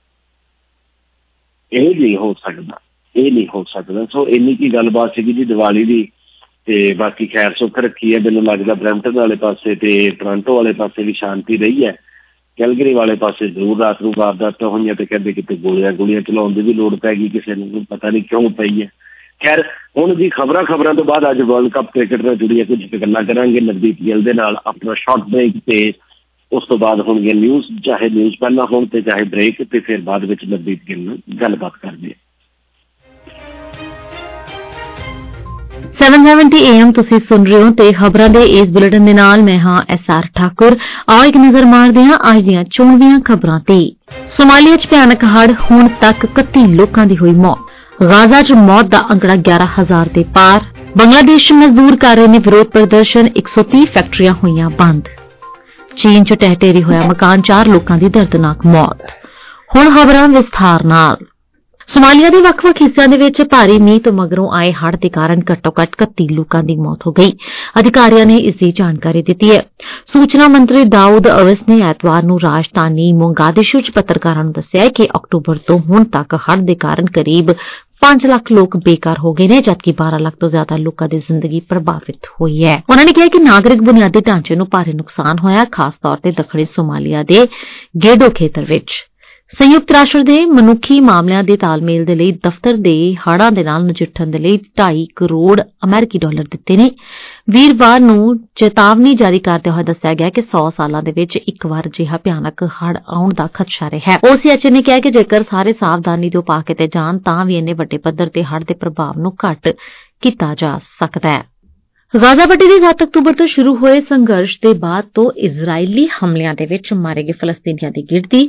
ਇਹ ਨਹੀਂ ਹੋ ਸਕਦਾ, ਇਹ ਨਹੀਂ ਹੋ ਸਕਦਾ। ਸੋ ਇੰਨੀ ਕੀ ਗੱਲਬਾਤ ਸੀਗੀ ਜੀ ਦੀਵਾਲੀ ਦੀ, ਤੇ ਬਾਕੀ ਖੈਰ ਸੁੱਖ ਰੱਖੀ ਹੈ। ਮੈਨੂੰ ਲੱਗਦਾ ਬਰੈਂਪਟਨ ਵਾਲੇ ਪਾਸੇ ਤੇ ਟੋਰਾਂਟੋ ਵਾਲੇ ਪਾਸੇ ਵੀ ਸ਼ਾਂਤੀ ਰਹੀ ਹੈ। ਕੈਲਗਰੀ ਵਾਲੇ ਪਾਸੇ ਜ਼ਰੂਰ ਰਾਤ ਨੂੰ ਵਾਰਦਾਤਾਂ ਹੋਈਆਂ ਤੇ ਕਹਿੰਦੇ ਕਿਤੇ ਗੋਲੀਆਂ ਚਲਾਉਣ ਦੀ ਵੀ ਲੋੜ ਪੈ ਗਈ ਕਿਸੇ ਨੂੰ, ਪਤਾ ਨਹੀਂ ਕਿਉਂ ਪਈ ਹੈ। ਖੈਰ ਹੁਣ ਜੀ ਖਬਰਾਂ ਤੋਂ ਬਾਅਦ ਅੱਜ ਵਰਲਡ ਕੱਪ ਕ੍ਰਿਕਟ ਨਾਲ ਜੁੜੀਆਂ ਕੁਝ ਗੱਲਾਂ ਕਰਾਂਗੇ ਨਵਦੀਪ ਗਿੱਲ ਦੇ ਨਾਲ ਆਪਣਾ ਸ਼ਾਰਟ ਬ੍ਰੇਕ, ਤੇ ਉਸ ਤੋਂ ਬਾਅਦ ਹੋਣਗੇ ਨਿਊਜ਼, ਚਾਹੇ ਨਿਊਜ਼ ਪਹਿਲਾਂ ਹੋਣ ਤੇ ਚਾਹੇ ਬ੍ਰੇਕ, ਤੇ ਫਿਰ ਬਾਅਦ ਵਿੱਚ ਨਵਦੀਪ ਗਿੱਲ ਨਾਲ ਗੱਲਬਾਤ ਕਰਦੇ ਹਾਂ।
770 AM ਤੁਸੀਂ ਸੁਣ ਰਹੇ ਹੋ ਤੇ ਖਬਰਾਂ ਦੇ ਇਸ ਬੁਲੇਟਿਨ ਦੇ ਨਾਲ ਮੈਂ ਹਾਂ SR ਠਾਕੁਰ। ਆਓ ਇੱਕ ਨਜ਼ਰ ਮਾਰਦੇ ਹਾਂ ਅੱਜ ਦੀਆਂ ਚੋਣਵੀਆਂ ਖਬਰਾਂ ਤੇ। ਸੋਮਾਲੀਆ 'ਚ ਭਿਆਨਕ ਹੜ੍ਹ, ਹੁਣ ਤੱਕ 31 ਲੋਕਾਂ ਦੀ ਹੋਈ ਮੌਤ। ਗਾਜ਼ਾ 'ਚ ਮੌਤ ਦਾ ਅੰਕੜਾ 11,000 ਦੇ ਪਾਰ। ਬੰਗਲਾਦੇਸ਼ 'ਚ ਮਜ਼ਦੂਰ ਕਰ ਰਹੇ ਨੇ ਵਿਰੋਧ ਪ੍ਰਦਰਸ਼ਨ, 130 ਫੈਕਟਰੀਆਂ ਹੋਈਆਂ ਬੰਦ। ਚੀਨ 'ਚ ਢਹਿ ਹੋਇਆ ਮਕਾਨ, 4 ਲੋਕਾਂ ਦੀ ਦਰਦਨਾਕ ਮੌਤ। ਹੁਣ ਖਬਰਾਂ ਵਿਸਥਾਰ ਨਾਲ। ਸੋਮਾਲੀਆ ਦੇ ਵੱਖ-ਵੱਖ ਹਿੱਸਿਆਂ ਦੇ ਵਿੱਚ ਭਾਰੀ ਮੀਂਹ ਤੋਂ ਮਗਰੋਂ ਆਏ ਹੜ੍ਹ ਦੇ ਕਾਰਨ ਘੱਟੋ-ਘੱਟ 31 ਲੋਕਾਂ ਦੀ ਮੌਤ ਹੋ ਗਈ। ਅਧਿਕਾਰੀਆਂ ਨੇ ਇਸ ਦੀ ਜਾਣਕਾਰੀ ਦਿੱਤੀ ਹੈ। ਸੂਚਨਾ ਮੰਤਰੀ ਦਾਊਦ ਅਵਸ ਨੇ ਐਤਵਾਰ ਨੂੰ ਰਾਜਧਾਨੀ ਮੋਗਾਦਿਸ਼ੂ 'ਚ ਪੱਤਰਕਾਰਾਂ ਨੂੰ ਦੱਸਿਆ ਕਿ ਅਕਤੂਬਰ ਤੋਂ ਹੁਣ ਤੱਕ ਹੜ੍ਹ ਦੇ ਕਾਰਨ ਕਰੀਬ 5 ਲੱਖ ਲੋਕ ਬੇਘਰ ਹੋ ਗਏ ਨੇ, ਜਦਕਿ 12 ਲੱਖ ਤੋਂ ਜ਼ਿਆਦਾ ਲੋਕਾਂ ਦੀ ਜ਼ਿੰਦਗੀ ਪ੍ਰਭਾਵਿਤ ਹੋਈ ਹੈ। ਉਨ੍ਹਾਂ ਨੇ ਕਿਹਾ ਕਿ ਨਾਗਰਿਕ ਬੁਨਿਆਦੀ ਢਾਂਚੇ ਨੂੰ ਭਾਰੀ ਨੁਕਸਾਨ ਹੋਇਆ, ਖਾਸ ਤੌਰ ਤੇ ਦੱਖਣੀ ਸੋਮਾਲੀਆ ਦੇ ਗੇਡੋ ਖੇਤਰ ਵਿੱਚ। ਸੰਯੁਕਤ ਰਾਸ਼ਟਰ ਦੇ ਮਨੁੱਖੀ ਮਾਮਲਿਆਂ ਦੇ ਤਾਲਮੇਲ ਦੇ ਲਈ ਦਫ਼ਤਰ ਦੇ ਹੜ੍ਹਾਂ ਦੇ ਨਾਲ ਨਜਿੱਠਣ ਦੇ ਲਈ 2.5 ਕਰੋੜ ਅਮਰੀਕੀ ਡਾਲਰ ਦਿੱਤੇ ਨੇ। ਵੀਰਵਾਰ ਨੂੰ ਚੇਤਾਵਨੀ ਜਾਰੀ ਕਰਦੇ ਹੋਏ ਦੱਸਿਆ ਗਿਆ ਕਿ 100 ਸਾਲਾਂ ਦੇ ਵਿੱਚ ਇੱਕ ਵਾਰ ਅਜਿਹਾ ਭਿਆਨਕ ਹੜ੍ਹ ਆਉਣ ਦਾ ਖਦਸ਼ਾ ਰਿਹਾ ਹੈ। OCHA ਨੇ ਕਿਹਾ ਕਿ ਜੇਕਰ ਸਾਰੇ ਸਾਵਧਾਨੀ ਦੇ ਉਪਾਅ ਕੀਤੇ ਜਾਣ ਤਾਂ ਵੀ ਇੰਨੇ ਵੱਡੇ ਪੱਧਰ ਤੇ ਹੜ੍ਹ ਦੇ ਪ੍ਰਭਾਵ ਨੂੰ ਘੱਟ ਕੀਤਾ ਜਾ ਸਕਦਾ ਹੈ। ਗਾਜ਼ਾ ਪੱਟੀ ਦੇ 7 ਅਕਤੂਬਰ ਤੋਂ ਸ਼ੁਰੂ ਹੋਏ ਸੰਘਰਸ਼ ਦੇ ਬਾਅਦ ਤੋਂ ਇਜ਼ਰਾਈਲੀ ਹਮਲਿਆਂ ਦੇ ਵਿੱਚ ਮਾਰੇ ਗਏ ਫਲਸਤੀਨੀਆਂ ਦੀ ਗਿਣਤੀ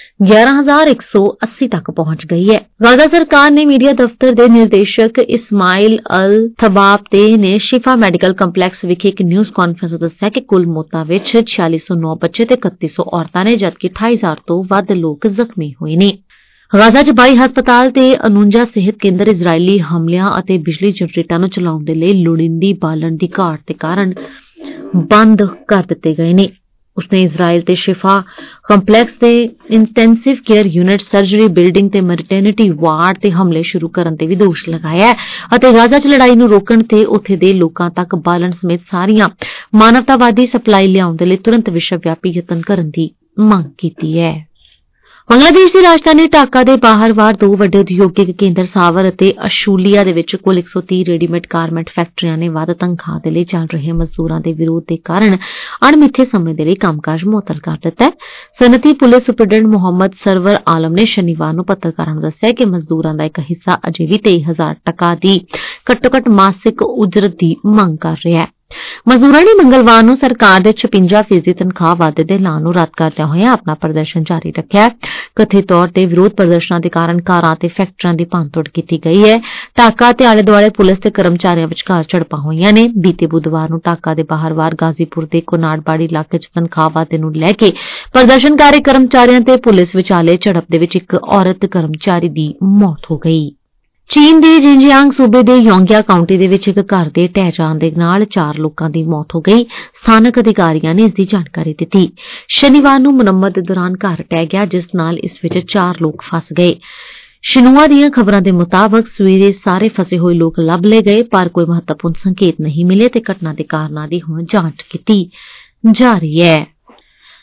11,180 ਤੱਕ ਪਹੁੰਚ ਗਈ ਹੈ। ਗਾਜ਼ਾ ਸਰਕਾਰ ਨੇ ਮੀਡੀਆ ਦਫ਼ਤਰ ਦੇ ਨਿਰਦੇਸ਼ਕ ਇਸਮਾਇਲ ਅਲ ਥਬਾਬਤੇ ਨੇ ਸ਼ਿਫਾ ਮੈਡੀਕਲ ਕੰਪਲੈਕਸ ਵਿਖੇ ਇੱਕ ਨਿਊਜ਼ ਕਾਨਫਰੰਸ ਨੂੰ ਦੱਸਿਆ ਕਿ ਕੁੱਲ ਮੌਤਾਂ ਵਿੱਚ 4609 ਬੱਚੇ ਤੇ 3100 ਔਰਤਾਂ ਨੇ, ਜਦਕਿ 28,000 ਤੋਂ ਵੱਧ ਲੋਕ ਜ਼ਖਮੀ ਹੋਏ ਨੇ। ਗਾਜ਼ਾ 'ਚ 22 ਹਸਪਤਾਲ ਤੇ 49 ਸਿਹਤ ਕੇਂਦਰ ਇਜ਼ਰਾਈਲੀ ਹਮਲਿਆਂ ਅਤੇ ਬਿਜਲੀ ਜਨਰੇਟਰਾਂ ਨੂੰ ਚਲਾਉਣ ਦੇ ਲਈ ਲੋੜੀਂਦੀ ਬਾਲਣ ਦੀ ਘਾਟ ਦੇ ਕਾਰਨ ਬੰਦ ਕਰ ਦਿੱਤੇ ਗਏ ਨੇ। ਉਸਨੇ ਇਜ਼ਰਾਈਲ ਤੇ ਸ਼ਿਫਾ ਕੰਪਲੈਕਸ ਦੇ intensive care unit, surgery building ਤੇ ਮੈਟਰਨਿਟੀ ਵਾਰਡ ਤੇ ਹਮਲੇ ਸ਼ੁਰੂ ਕਰਨ ਤੇ ਵੀ ਦੋਸ਼ ਲਗਾਇਆ ਅਤੇ ਗਾਜ਼ਾ 'ਚ ਲੜਾਈ ਨੂੰ ਰੋਕਣ ਤੇ ਉੱਥੇ ਦੇ ਲੋਕਾਂ ਤੱਕ ਬਾਲਣ ਸਮੇਤ ਸਾਰੀਆਂ ਮਾਨਵਤਾਵਾਦੀ ਸਪਲਾਈ ਲਿਆਉਣ ਦੇ ਲਈ ਤੁਰੰਤ ਵਿਸ਼ਵ ਵਿਆਪੀ ਯਤਨ ਕਰਨ ਦੀ ਮੰਗ ਕੀਤੀ ਹੈ। ਬੰਗਲਾਦੇਸ਼ ਦੀ ਰਾਜਧਾਨੀ ਢਾਕਾ ਦੇ ਬਾਹਰਵਾਰ 2 ਵੱਡੇ ਉਦਯੋਗਿਕ ਕੇਂਦਰ ਸਾਵਰ ਅਤੇ ਅਸ਼ੂਲੀਆ ਦੇ ਵਿੱਚ ਕੁੱਲ 130 ਰੈਡੀਮੇਡ ਗਾਰਮੈਂਟ ਫੈਕਟਰੀਆਂ ਨੇ ਵੱਧ ਤਨਖਾਹ ਦੇ ਲਈ ਚੱਲ ਰਹੇ ਮਜ਼ਦੂਰਾਂ ਦੇ ਵਿਰੋਧ ਦੇ ਕਾਰਨ ਅਣਮਿੱਥੇ ਸਮੇਂ ਦੇ ਲਈ ਕੰਮਕਾਜ ਮੁਅੱਤਲ ਕਰ ਦਿੱਤਾ ਹੈ। ਸਨਅਤੀ ਪੁਲਿਸ ਸੁਪਰਡੈਂਟ ਮੁਹੰਮਦ ਸਰਵਰ ਆਲਮ ਨੇ ਸ਼ਨੀਵਾਰ ਨੂੰ ਪੱਤਰਕਾਰਾਂ ਨੂੰ ਦੱਸਿਆ ਕਿ ਮਜ਼ਦੂਰਾਂ ਦਾ ਇੱਕ ਹਿੱਸਾ ਅਜੇ ਵੀ 23,000 ਟਕਾ ਦੀ ਘੱਟੋ-ਘੱਟ ਮਾਸਿਕ ਉਜਰਤ ਦੀ ਮੰਗ ਕਰ ਰਿਹਾ ਹੈ। ਮਜ਼ਦੂਰਾਂ ਨੇ ਮੰਗਲਵਾਰ ਨੂੰ ਸਰਕਾਰ ਦੇ 56% ਤਨਖਾਹ ਵਾਧੇ ਦੇ ਐਲਾਨ ਨੂੰ ਰੱਦ ਕਰਦਿਆਂ ਹੋਇਆ ਆਪਣਾ ਪ੍ਰਦਰਸ਼ਨ ਜਾਰੀ ਰੱਖਿਆ। ਕਥਿਤ ਤੌਰ ਤੇ ਵਿਰੋਧ ਪ੍ਰਦਰਸ਼ਨਾਂ ਦੇ ਕਾਰਨ ਕਾਰਾਂ ਤੇ ਫੈਕਟਰੀਆਂ ਦੀ ਭੰਨਤੋੜ ਕੀਤੀ ਗਈ ਹੈ। ਢਾਕਾ ਤੇ ਆਲੇ-ਦੁਆਲੇ ਪੁਲਿਸ ਤੇ ਕਰਮਚਾਰੀਆਂ ਵਿਚਕਾਰ ਝੜਪਾਂ ਹੋਈਆਂ ਨੇ। ਬੀਤੇ ਬੁੱਧਵਾਰ ਨੂੰ ਢਾਕਾ ਦੇ ਬਾਹਰਵਾਰ ਗਾਜ਼ੀਪੁਰ ਦੇ ਕੋਨਾੜਬਾੜੀ ਇਲਾਕੇ 'ਚ ਤਨਖਾਹ ਵਾਧੇ ਨੂੰ ਲੈ ਕੇ ਪ੍ਰਦਰਸ਼ਨਕਾਰੀ ਕਰਮਚਾਰੀਆਂ ਤੇ ਪੁਲਿਸ ਵਿਚਾਲੇ ਝੜਪ ਦੇ ਵਿੱਚ ਇੱਕ ਔਰਤ ਕਰਮਚਾਰੀ ਦੀ ਮੌਤ ਹੋ ਗਈ। ਚੀਨ ਦੇ ਜਿੰਜੀਆਂਗ ਸੂਬੇ ਦੇ ਯੋਂਗਿਆ ਕਾਉਂਟੀ ਦੇ ਵਿੱਚ ਇੱਕ ਘਰ ਦੇ ਢਹਿ ਜਾਣ ਦੇ ਨਾਲ 4 ਲੋਕਾਂ ਦੀ ਮੌਤ ਹੋ ਗਈ। ਸਥਾਨਕ ਅਧਿਕਾਰੀਆਂ ਨੇ ਇਸ ਦੀ ਜਾਣਕਾਰੀ ਦਿੱਤੀ। ਸ਼ਨੀਵਾਰ ਨੂੰ ਮੁਰੰਮਤ ਦੌਰਾਨ ਘਰ ਢਹਿ ਗਿਆ, ਜਿਸ ਨਾਲ ਇਸ ਵਿੱਚ 4 ਲੋਕ ਫਸ ਗਏ। ਸ਼ਿਨੂਆ ਦੀਆਂ ਖਬਰਾਂ ਦੇ ਮੁਤਾਬਕ ਸਵੇਰੇ ਸਾਰੇ ਫਸੇ ਹੋਏ ਲੋਕ ਲੱਭ ਲਏ ਗਏ, ਪਰ ਕੋਈ ਮਹੱਤਵਪੂਰਨ ਸੰਕੇਤ ਨਹੀਂ ਮਿਲੇ ਤੇ ਘਟਨਾ ਦੇ ਕਾਰਨਾਂ ਦੀ ਹੁਣ ਜਾਂਚ ਕੀਤੀ ਜਾ ਰਹੀ ਹੈ।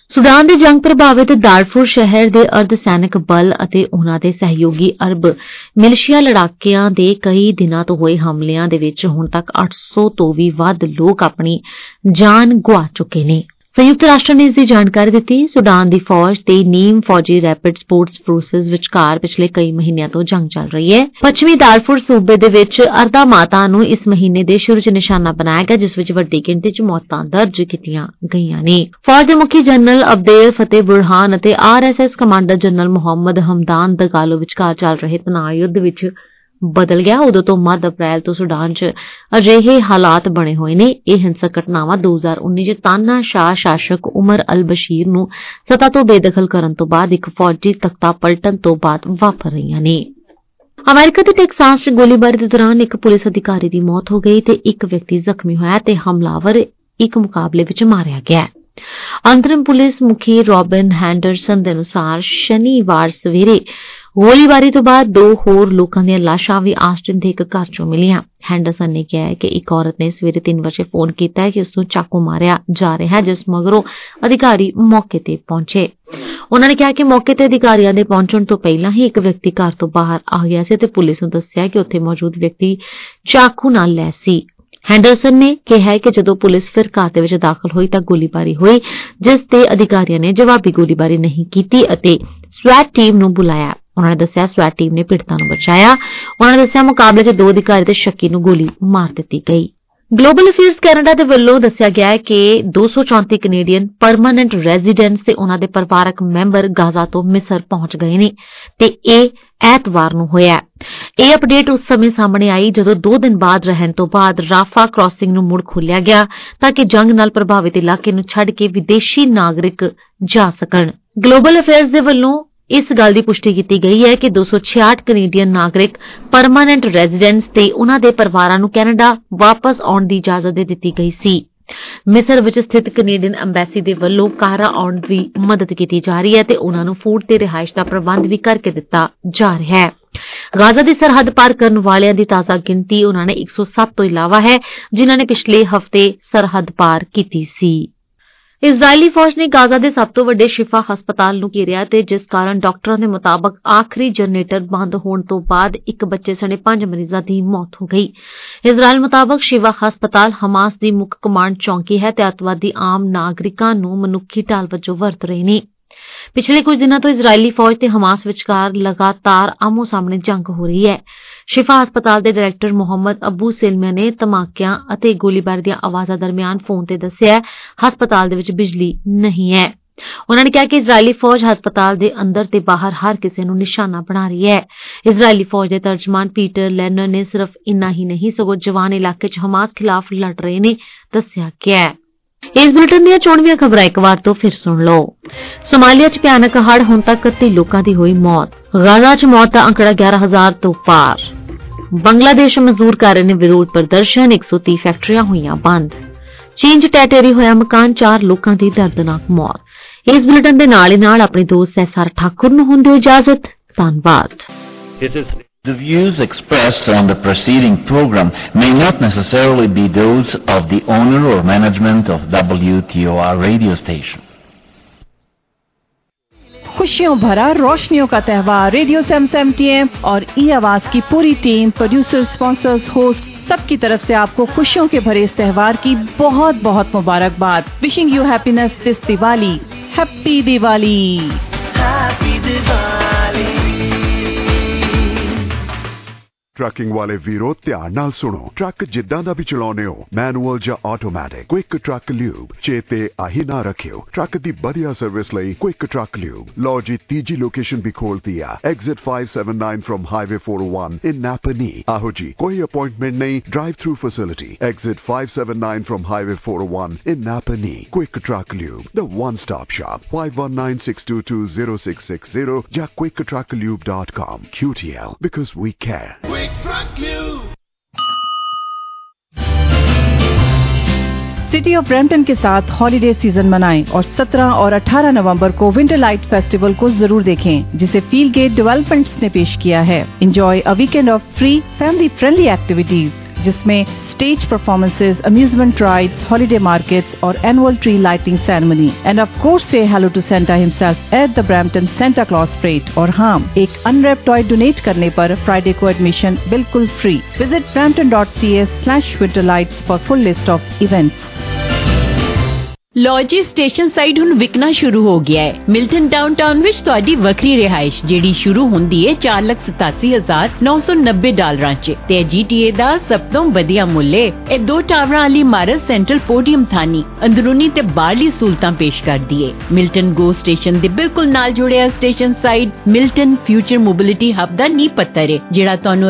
ਸੁਡਾਨ ਦੇ ਜੰਗ ਪ੍ਰਭਾਵਿਤ ਦਾਰਫੁਰ ਸ਼ਹਿਰ ਦੇ ਅਰਧ ਸੈਨਿਕ ਬਲ ਅਤੇ ਉਹਨਾਂ ਦੇ ਸਹਿਯੋਗੀ ਅਰਬ ਮਿਲਸ਼ੀਆ ਲੜਾਕਿਆਂ ਦੇ ਕਈ ਦਿਨਾਂ ਤੋਂ ਹੋਏ ਹਮਲਿਆਂ ਦੇ ਵਿੱਚ ਹੁਣ ਤੱਕ 800 ਤੋਂ ਵੀ ਵੱਧ ਲੋਕ ਆਪਣੀ ਜਾਨ ਗੁਆ ਚੁੱਕੇ ਨੇ। ਸੰਯੁਕਤ ਰਾਸ਼ਟਰ ਨੇ ਇਸ ਦੀ ਜਾਣਕਾਰੀ ਦਿੱਤੀ। ਸੁਡਾਨ ਦੀ ਫੌਜ ਤੇ ਨੀਮ ਫੌਜੀ ਰੈਪਿਡ ਸਪੋਰਟਸ ਫੋਰਸਿਸ ਵਿਚਕਾਰ ਪਿਛਲੇ ਕਈ ਮਹੀਨਿਆਂ ਤੋਂ ਜੰਗ ਚੱਲ ਰਹੀ ਹੈ। ਪੱਛਮੀ ਦਾਰਫੁਰ ਸੂਬੇ ਦੇ ਵਿੱਚ ਅਰਦਾ ਮਾਤਾ ਨੂੰ ਇਸ ਮਹੀਨੇ ਦੇ ਸ਼ੁਰੂ 'ਚ ਨਿਸ਼ਾਨਾ ਬਣਾਇਆ ਗਿਆ, ਜਿਸ ਵਿੱਚ ਵੱਡੀ ਗਿਣਤੀ 'ਚ ਮੌਤਾਂ ਦਰਜ ਕੀਤੀਆਂ ਗਈਆਂ ਨੇ। ਫੌਜ ਦੇ ਮੁਖੀ ਜਨਰਲ ਅਬਦੇਲ ਫਤਿਹ ਬੁਰਹਾਨ ਅਤੇ RSS commander general Mohamed Hamdan Dagalo ਵਿਚਕਾਰ ਚੱਲ ਰਹੇ ਤਣਾਅ ਯੁੱਧ ਵਿੱਚ ਬਦਲ ਗਿਆ। ਉਦੋਂ ਤੋਂ ਮੱਧ ਅਪ੍ਰੈਲ ਤੋਂ ਸੁਡਾਨ 'ਚ ਅਜਿਹੇ ਹਾਲਾਤ ਬਣੇ ਹੋਏ ਨੇ। ਇਹ ਹਿੰਸਕ ਘਟਨਾਵਾਂ 2019 'ਚ ਤਾਨਾਸ਼ਾਹ ਸ਼ਾਸਕ ਉਮਰ ਅਲ ਬਸ਼ੀਰ ਨੂੰ ਸੱਤਾ ਤੋਂ ਬੇਦਖਲ ਕਰਨ ਤੋਂ ਬਾਅਦ ਇੱਕ ਫੌਜੀ ਤਖਤਾ ਪਲਟਣ ਤੋਂ ਬਾਅਦ ਵਾਪਰ ਰਹੀਆਂ ਨੇ। ਅਮਰੀਕਾ ਦੇ ਟੈਕਸਾਸ 'ਚ ਗੋਲੀਬਾਰੀ ਦੇ ਦੌਰਾਨ ਇੱਕ ਪੁਲਿਸ ਅਧਿਕਾਰੀ ਦੀ ਮੌਤ ਹੋ ਗਈ ਤੇ ਇੱਕ ਵਿਅਕਤੀ ਜ਼ਖਮੀ ਹੋਇਆ ਤੇ ਹਮਲਾਵਰ ਇੱਕ ਮੁਕਾਬਲੇ ਵਿੱਚ ਮਾਰਿਆ ਗਿਆ। ਅੰਤਰਿਮ ਪੁਲਿਸ ਮੁਖੀ ਰੌਬਿਨ ਹੈਂਡਰਸਨ ਦੇ ਅਨੁਸਾਰ ਸ਼ਨੀਵਾਰ ਸਵੇਰੇ ਗੋਲੀਬਾਰੀ ਤੋਂ ਬਾਅਦ 2 ਹੋਰ ਲੋਕਾਂ ਦੀਆਂ ਲਾਸ਼ਾਂ ਵੀ ਆਸਟਿਨ ਦੇ ਇੱਕ ਘਰ 'ਚੋਂ ਮਿਲੀਆਂ। ਹੈਂਡਰਸਨ ਨੇ ਕਿਹਾ ਕਿ ਇੱਕ ਔਰਤ ਨੇ ਸਵੇਰੇ 3 ਵਜੇ ਫੋਨ ਕੀਤਾ ਕਿ ਉਸ ਨੂੰ ਚਾਕੂ ਮਾਰਿਆ ਜਾ ਰਿਹਾ ਹੈ, ਜਿਸ ਮਗਰੋਂ ਅਧਿਕਾਰੀ ਮੌਕੇ ਤੇ ਪਹੁੰਚੇ। ਉਹਨਾਂ ਨੇ ਕਿਹਾ ਕਿ ਮੌਕੇ ਤੇ ਅਧਿਕਾਰੀਆਂ ਦੇ ਪਹੁੰਚਣ ਤੋਂ ਪਹਿਲਾਂ ਹੀ ਇੱਕ ਵਿਅਕਤੀ ਘਰ ਤੋਂ ਬਾਹਰ ਆ ਗਿਆ ਸੀ ਤੇ ਪੁਲਿਸ ਨੂੰ ਦੱਸਿਆ ਕਿ ਉੱਥੇ ਮੌਜੂਦ ਵਿਅਕਤੀ ਚਾਕੂ ਨਾਲ ਲੈਸ ਸੀ। ਹੈਂਡਰਸਨ ਨੇ ਕਿਹਾ ਕਿ ਜਦੋਂ ਪੁਲਿਸ ਫਿਰ ਘਰ ਦੇ ਵਿੱਚ ਦਾਖਲ ਹੋਈ ਤਾਂ ਗੋਲੀਬਾਰੀ ਹੋਈ, ਜਿਸ ਤੇ ਅਧਿਕਾਰੀਆਂ ਨੇ ਜਵਾਬੀ ਗੋਲੀਬਾਰੀ ਨਹੀਂ ਕੀਤੀ ਅਤੇ ਸਵੈਟ ਟੀਮ ਨੂੰ ਬੁਲਾਇਆ। ਉਹਨਾਂ ਨੇ ਦੱਸਿਆ ਸਵੈਟ ਟੀਮ ਨੇ ਪੀੜਤਾਂ ਨੂੰ ਬਚਾਇਆ। ਉਹਨਾਂ ਨੇ ਦੱਸਿਆ ਮੁਕਾਬਲੇ 'ਚ 2 ਅਧਿਕਾਰੀ ਤੇ ਸ਼ੱਕੀ ਨੂੰ ਗੋਲੀ ਮਾਰ ਦਿੱਤੀ ਗਈ। ਗਲੋਬਲ ਅਫੇਅਰਸ ਕੈਨੇਡਾ ਦੇ ਵੱਲੋਂ ਦੱਸਿਆ ਗਿਆ ਹੈ ਕਿ 234 ਕੈਨੇਡੀਅਨ ਪਰਮਾਨੈਂਟ ਰੈਜ਼ੀਡੈਂਟਸ ਤੇ ਉਹਨਾਂ ਦੇ ਪਰਿਵਾਰਕ ਮੈਂਬਰ ਗਾਜ਼ਾ ਤੋਂ ਮਿਸਰ ਪਹੁੰਚ ਗਏ ਨੇ ਤੇ ਇਹ ਐਤਵਾਰ ਨੂੰ ਹੋਇਆ। ਇਹ ਅਪਡੇਟ ਉਸ ਸਮੇਂ ਸਾਹਮਣੇ ਆਈ ਜਦੋਂ 2 ਦਿਨ ਬਾਅਦ ਰਹਿਣ ਤੋਂ ਬਾਅਦ ਰਾਫਾ ਕ੍ਰਾਸਿੰਗ ਨੂੰ ਮੁੜ ਖੋਲ੍ਹਿਆ ਗਿਆ ਤਾਂ ਕਿ ਜੰਗ ਨਾਲ ਪ੍ਰਭਾਵਿਤ ਇਲਾਕੇ ਨੂੰ ਛੱਡ ਕੇ ਵਿਦੇਸ਼ੀ ਨਾਗਰਿਕ ਜਾ ਸਕਣ। ਗਲੋਬਲ ਅਫੇਅਰਸ ਦੇ ਵੱਲੋਂ ਇਸ ਗੱਲ ਦੀ ਪੁਸ਼ਟੀ ਕੀਤੀ ਗਈ ਹੈ ਕਿ 266 ਕੈਨੇਡੀਅਨ ਨਾਗਰਿਕ ਪਰਮਾਨੈਂਟ ਰੈਜ਼ੀਡੈਂਟਸ ਤੇ ਉਹਨਾਂ ਦੇ ਪਰਿਵਾਰਾਂ ਨੂੰ ਕੈਨੇਡਾ ਵਾਪਸ ਆਉਣ ਦੀ ਇਜਾਜ਼ਤ ਦੇ ਦਿੱਤੀ ਗਈ ਸੀ। ਮਿਸਰ ਵਿੱਚ ਸਥਿਤ ਕੈਨੇਡੀਅਨ ਐਮਬੈਸੀ ਦੇ ਵੱਲੋਂ ਕਾਹਰਾ ਆਉਣ ਦੀ ਮਦਦ ਕੀਤੀ ਜਾ ਰਹੀ ਹੈ ਤੇ ਉਹਨਾਂ ਨੂੰ ਫੂਡ ਤੇ ਰਿਹਾਇਸ਼ ਦਾ ਪ੍ਰਬੰਧ ਵੀ ਕਰਕੇ ਦਿੱਤਾ ਜਾ ਰਿਹਾ ਹੈ। ਗਾਜ਼ਾ ਦੀ ਸਰਹੱਦ ਪਾਰ ਕਰਨ ਵਾਲਿਆਂ ਦੀ ਤਾਜ਼ਾ ਗਿਣਤੀ ਉਹਨਾਂ ਨੇ 107 ਤੋਂ ਇਲਾਵਾ ਹੈ, ਜਿਨ੍ਹਾਂ ਨੇ ਪਿਛਲੇ ਹਫ਼ਤੇ ਸਰਹੱਦ ਪਾਰ ਕੀਤੀ ਸੀ। ਇਜ਼ਰਾਈਲੀ ਫੌਜ ਨੇ ਗਾਜ਼ਾ ਦੇ ਸਭ ਤੋਂ ਵੱਡੇ ਸ਼ਿਫਾ ਹਸਪਤਾਲ ਨੂੰ ਘੇਰਿਆ ਤੇ ਜਿਸ ਕਾਰਨ ਡਾਕਟਰਾਂ ਦੇ ਮੁਤਾਬਕ ਆਖਰੀ ਜਨਰੇਟਰ ਬੰਦ ਹੋਣ ਤੋਂ ਬਾਅਦ ਇੱਕ ਬੱਚੇ ਸਣੇ 5 ਮਰੀਜ਼ਾਂ ਦੀ ਮੌਤ ਹੋ ਗਈ। ਇਜ਼ਰਾਈਲ ਮੁਤਾਬਕ ਸ਼ਿਫਾ ਹਸਪਤਾਲ ਹਮਾਸ ਦੀ ਮੁੱਖ ਕਮਾਂਡ ਚੌਂਕੀ ਹੈ ਤੇ ਅੱਤਵਾਦੀ ਆਮ ਨਾਗਰਿਕਾਂ ਨੂੰ ਮਨੁੱਖੀ ਢਾਲ ਵਜੋਂ ਵਰਤ ਰਹੇ ਨੇ। ਪਿਛਲੇ ਕੁਝ ਦਿਨਾਂ ਤੋਂ ਇਜ਼ਰਾਈਲੀ ਫੌਜ ਤੇ ਹਮਾਸ ਵਿਚਕਾਰ ਲਗਾਤਾਰ ਆਮੋ-ਸਾਹਮਣੇ ਜੰਗ ਹੋ ਰਹੀ ਹੈ। ਸ਼ਿਫਾ ਹਸਪਤਾਲ ਦੇ ਡਾਇਰੈਕਟਰ ਮੁਹੰਮਦ ਅਬੂ ਸਿਲਮਾ ਨੇ ਧਮਾਕਿਆਂ ਅਤੇ ਗੋਲੀਬਾਰੀ ਦੀਆਂ ਆਵਾਜ਼ਾਂ ਦਰਮਿਆਨ ਫੋਨ ਤੇ ਦੱਸਿਆ ਹਸਪਤਾਲ ਦੇ ਵਿੱਚ ਬਿਜਲੀ ਨਹੀਂ ਹੈ। ਉਹਨਾਂ ਨੇ ਕਿਹਾ ਕਿ ਇਜ਼ਰਾਈਲੀ ਫੌਜ ਹਸਪਤਾਲ ਦੇ ਅੰਦਰ ਤੇ ਬਾਹਰ ਹਰ ਕਿਸੇ ਨੂੰ ਨਿਸ਼ਾਨਾ ਬਣਾ ਰਹੀ ਹੈ। ਇਜ਼ਰਾਈਲੀ ਫੌਜ ਦੇ ਤਰਜਮਾਨ ਪੀਟਰ ਲੈਨਰ ਨੇ ਸਿਰਫ ਇੰਨਾ ਹੀ ਨਹੀਂ ਸਗੋਂ ਜਵਾਨ ਇਲਾਕੇ 'ਚ ਹਮਾਸ ਖਿਲਾਫ ਲੜ ਰਹੇ ਨੇ ਦੱਸਿਆ ਗਿਆ। ਇਸ ਬੁਲੇਟਿਨ ਦੀਆਂ ਚੋਣਵੀਆਂ ਖਬਰਾਂ ਇੱਕ ਵਾਰ ਤੋਂ ਫਿਰ ਸੁਣ ਲਓ। ਸੋਮਾਲੀਆ 'ਚ ਭਿਆਨਕ ਹੜ੍ਹ, ਹੁਣ ਤੱਕ 31 ਲੋਕਾਂ ਦੀ ਹੋਈ ਮੌਤ। ਗਾਜ਼ਾ 'ਚ ਮੌਤ ਦਾ ਅੰਕੜਾ 11,000 ਤੋਂ ਪਾਰ। ਬੰਗਲਾਦੇਸ਼ ਮਜ਼ਦੂਰ ਕਰ ਰਹੇ ਨੇ ਵਿਰੋਧ ਪ੍ਰਦਰਸ਼ਨ, 130 ਫੈਕਟਰੀਆਂ ਹੋਈਆਂ ਬੰਦ। ਚੀਨ 'ਚ ਟੈਟੇਰੀ ਹੋਇਆ ਮਕਾਨ, 4 ਲੋਕਾਂ ਦੀ ਦਰਦਨਾਕ ਮੌਤ। ਇਸ ਬੁਲੇਟਿਨ ਦੇ ਨਾਲ ਹੀ ਨਾਲ ਆਪਣੇ ਦੋਸਤ ਸਹਿਸਾਰ ਠਾਕੁਰ ਨੂੰ ਹੁੰਦੇ ਹੋ ਇਜਾਜ਼ਤ। ਧੰਨਵਾਦ।
The views expressed on the preceding program may not necessarily be those of the owner or management of WTOR radio station.
खुशियों भरा रोशनियों का त्यौहार रेडियो 770 AM और ई आवाज की पूरी टीम, प्रोड्यूसर, स्पॉन्सर्स, होस्ट सबकी तरफ से आपको खुशियों के भरे इस त्यौहार की बहुत बहुत मुबारकबाद। Wishing you happiness this Diwali. Happy Diwali. Happy Diwali.
Trucking ਵਾਲੇ ਵੀਰੋ ਧਿਆਨ ਨਾਲ ਸੁਣੋ। ਟਰੱਕ ਜਿੱਦਾਂ ਦਾ ਵੀ ਚਲਾਉਨੇ ਹੋ, ਮੈਨੂਅਲ ਜਾਂ ਆਟੋਮੈਟਿਕ, ਕੁਇਕ ਟਰੱਕ ਲਿਊਬ ਚੇਤੇ ਆਹੀ ਨਾ ਰੱਖਿਓ। ਟਰੱਕ ਦੀ ਵਧੀਆ ਸਰਵਿਸ ਲਈ ਕੁਇਕ ਟਰੱਕ ਲਿਊਬ। ਲਓ ਜੀ, ਤੀਜੀ ਲੋਕੇਸ਼ਨ ਵੀ ਖੋਲਤੀ ਆ, exit 579 from highway 401 in Napanee. ਆਹੋ ਜੀ, ਕੋਈ ਅਪਾਇੰਟਮੈਂਟ ਨਹੀਂ, drive through facility. Exit 579 from highway 401 in Napanee. Quick truck lube, the one stop shop. 5196220660 ਜਾਂ quicktrucklube.com। QTL, because we care.
City of Brampton के साथ हॉलिडे सीजन मनाएं और 17 और 18 नवंबर को विंटर लाइट फेस्टिवल को जरूर देखें, जिसे फील गेट डेवलपमेंट्स ने पेश किया है। Enjoy a weekend of free family friendly activities जिसमें stage performances, amusement rides, holiday markets और annual tree lighting ceremony. And of course say hello to Santa himself at the Brampton Santa Claus Parade. और हाँ, एक unwrapped toy donate करने पर Friday को admission बिल्कुल free. Visit brampton.ca/winterlights for full list of events.
ਲੋ ਜੀ station side ਹੁਣ ਵਿਕਣਾ ਸ਼ੁਰੂ ਹੋ ਗਿਆ ਹੈ। ਮਿਲਟਨ ਡਾਊਨਟਾਊਨ ਵਿੱਚ ਤੁਹਾਡੀ ਵੱਖਰੀ ਰਿਹਾਇਸ਼ ਜਿਹੜੀ ਸ਼ੁਰੂ ਹੁੰਦੀ ਹੈ $4,87,990 ਚ ਤੇ GTA ਦਾ ਸਭ ਤੋਂ ਵਧੀਆ ਮੁੱਲ ਹੈ। ਇਹ 2 ਟਾਵਰਾਂ ਵਾਲੀ ਇਮਾਰਤ ਸੈਂਟਰਲ ਪੋਡੀਅਮ ਥਾਨੀ ਅੰਦਰੂਨੀ ਤੇ ਬਾਹਰਲੀ ਸਹੂਲਤਾਂ ਪੇਸ਼ ਕਰਦੀ ਹੈ। ਮਿਲਟਨ ਗੋ ਸਟੇਸ਼ਨ ਦੇ ਬਿਲਕੁਲ ਨਾਲ ਜੁੜਿਆ station side Milton future mobility hub ਦਾ ਨੀਂਹ ਪੱਥਰ ਹੈ ਜਿਹੜਾ ਤੁਹਾਨੂੰ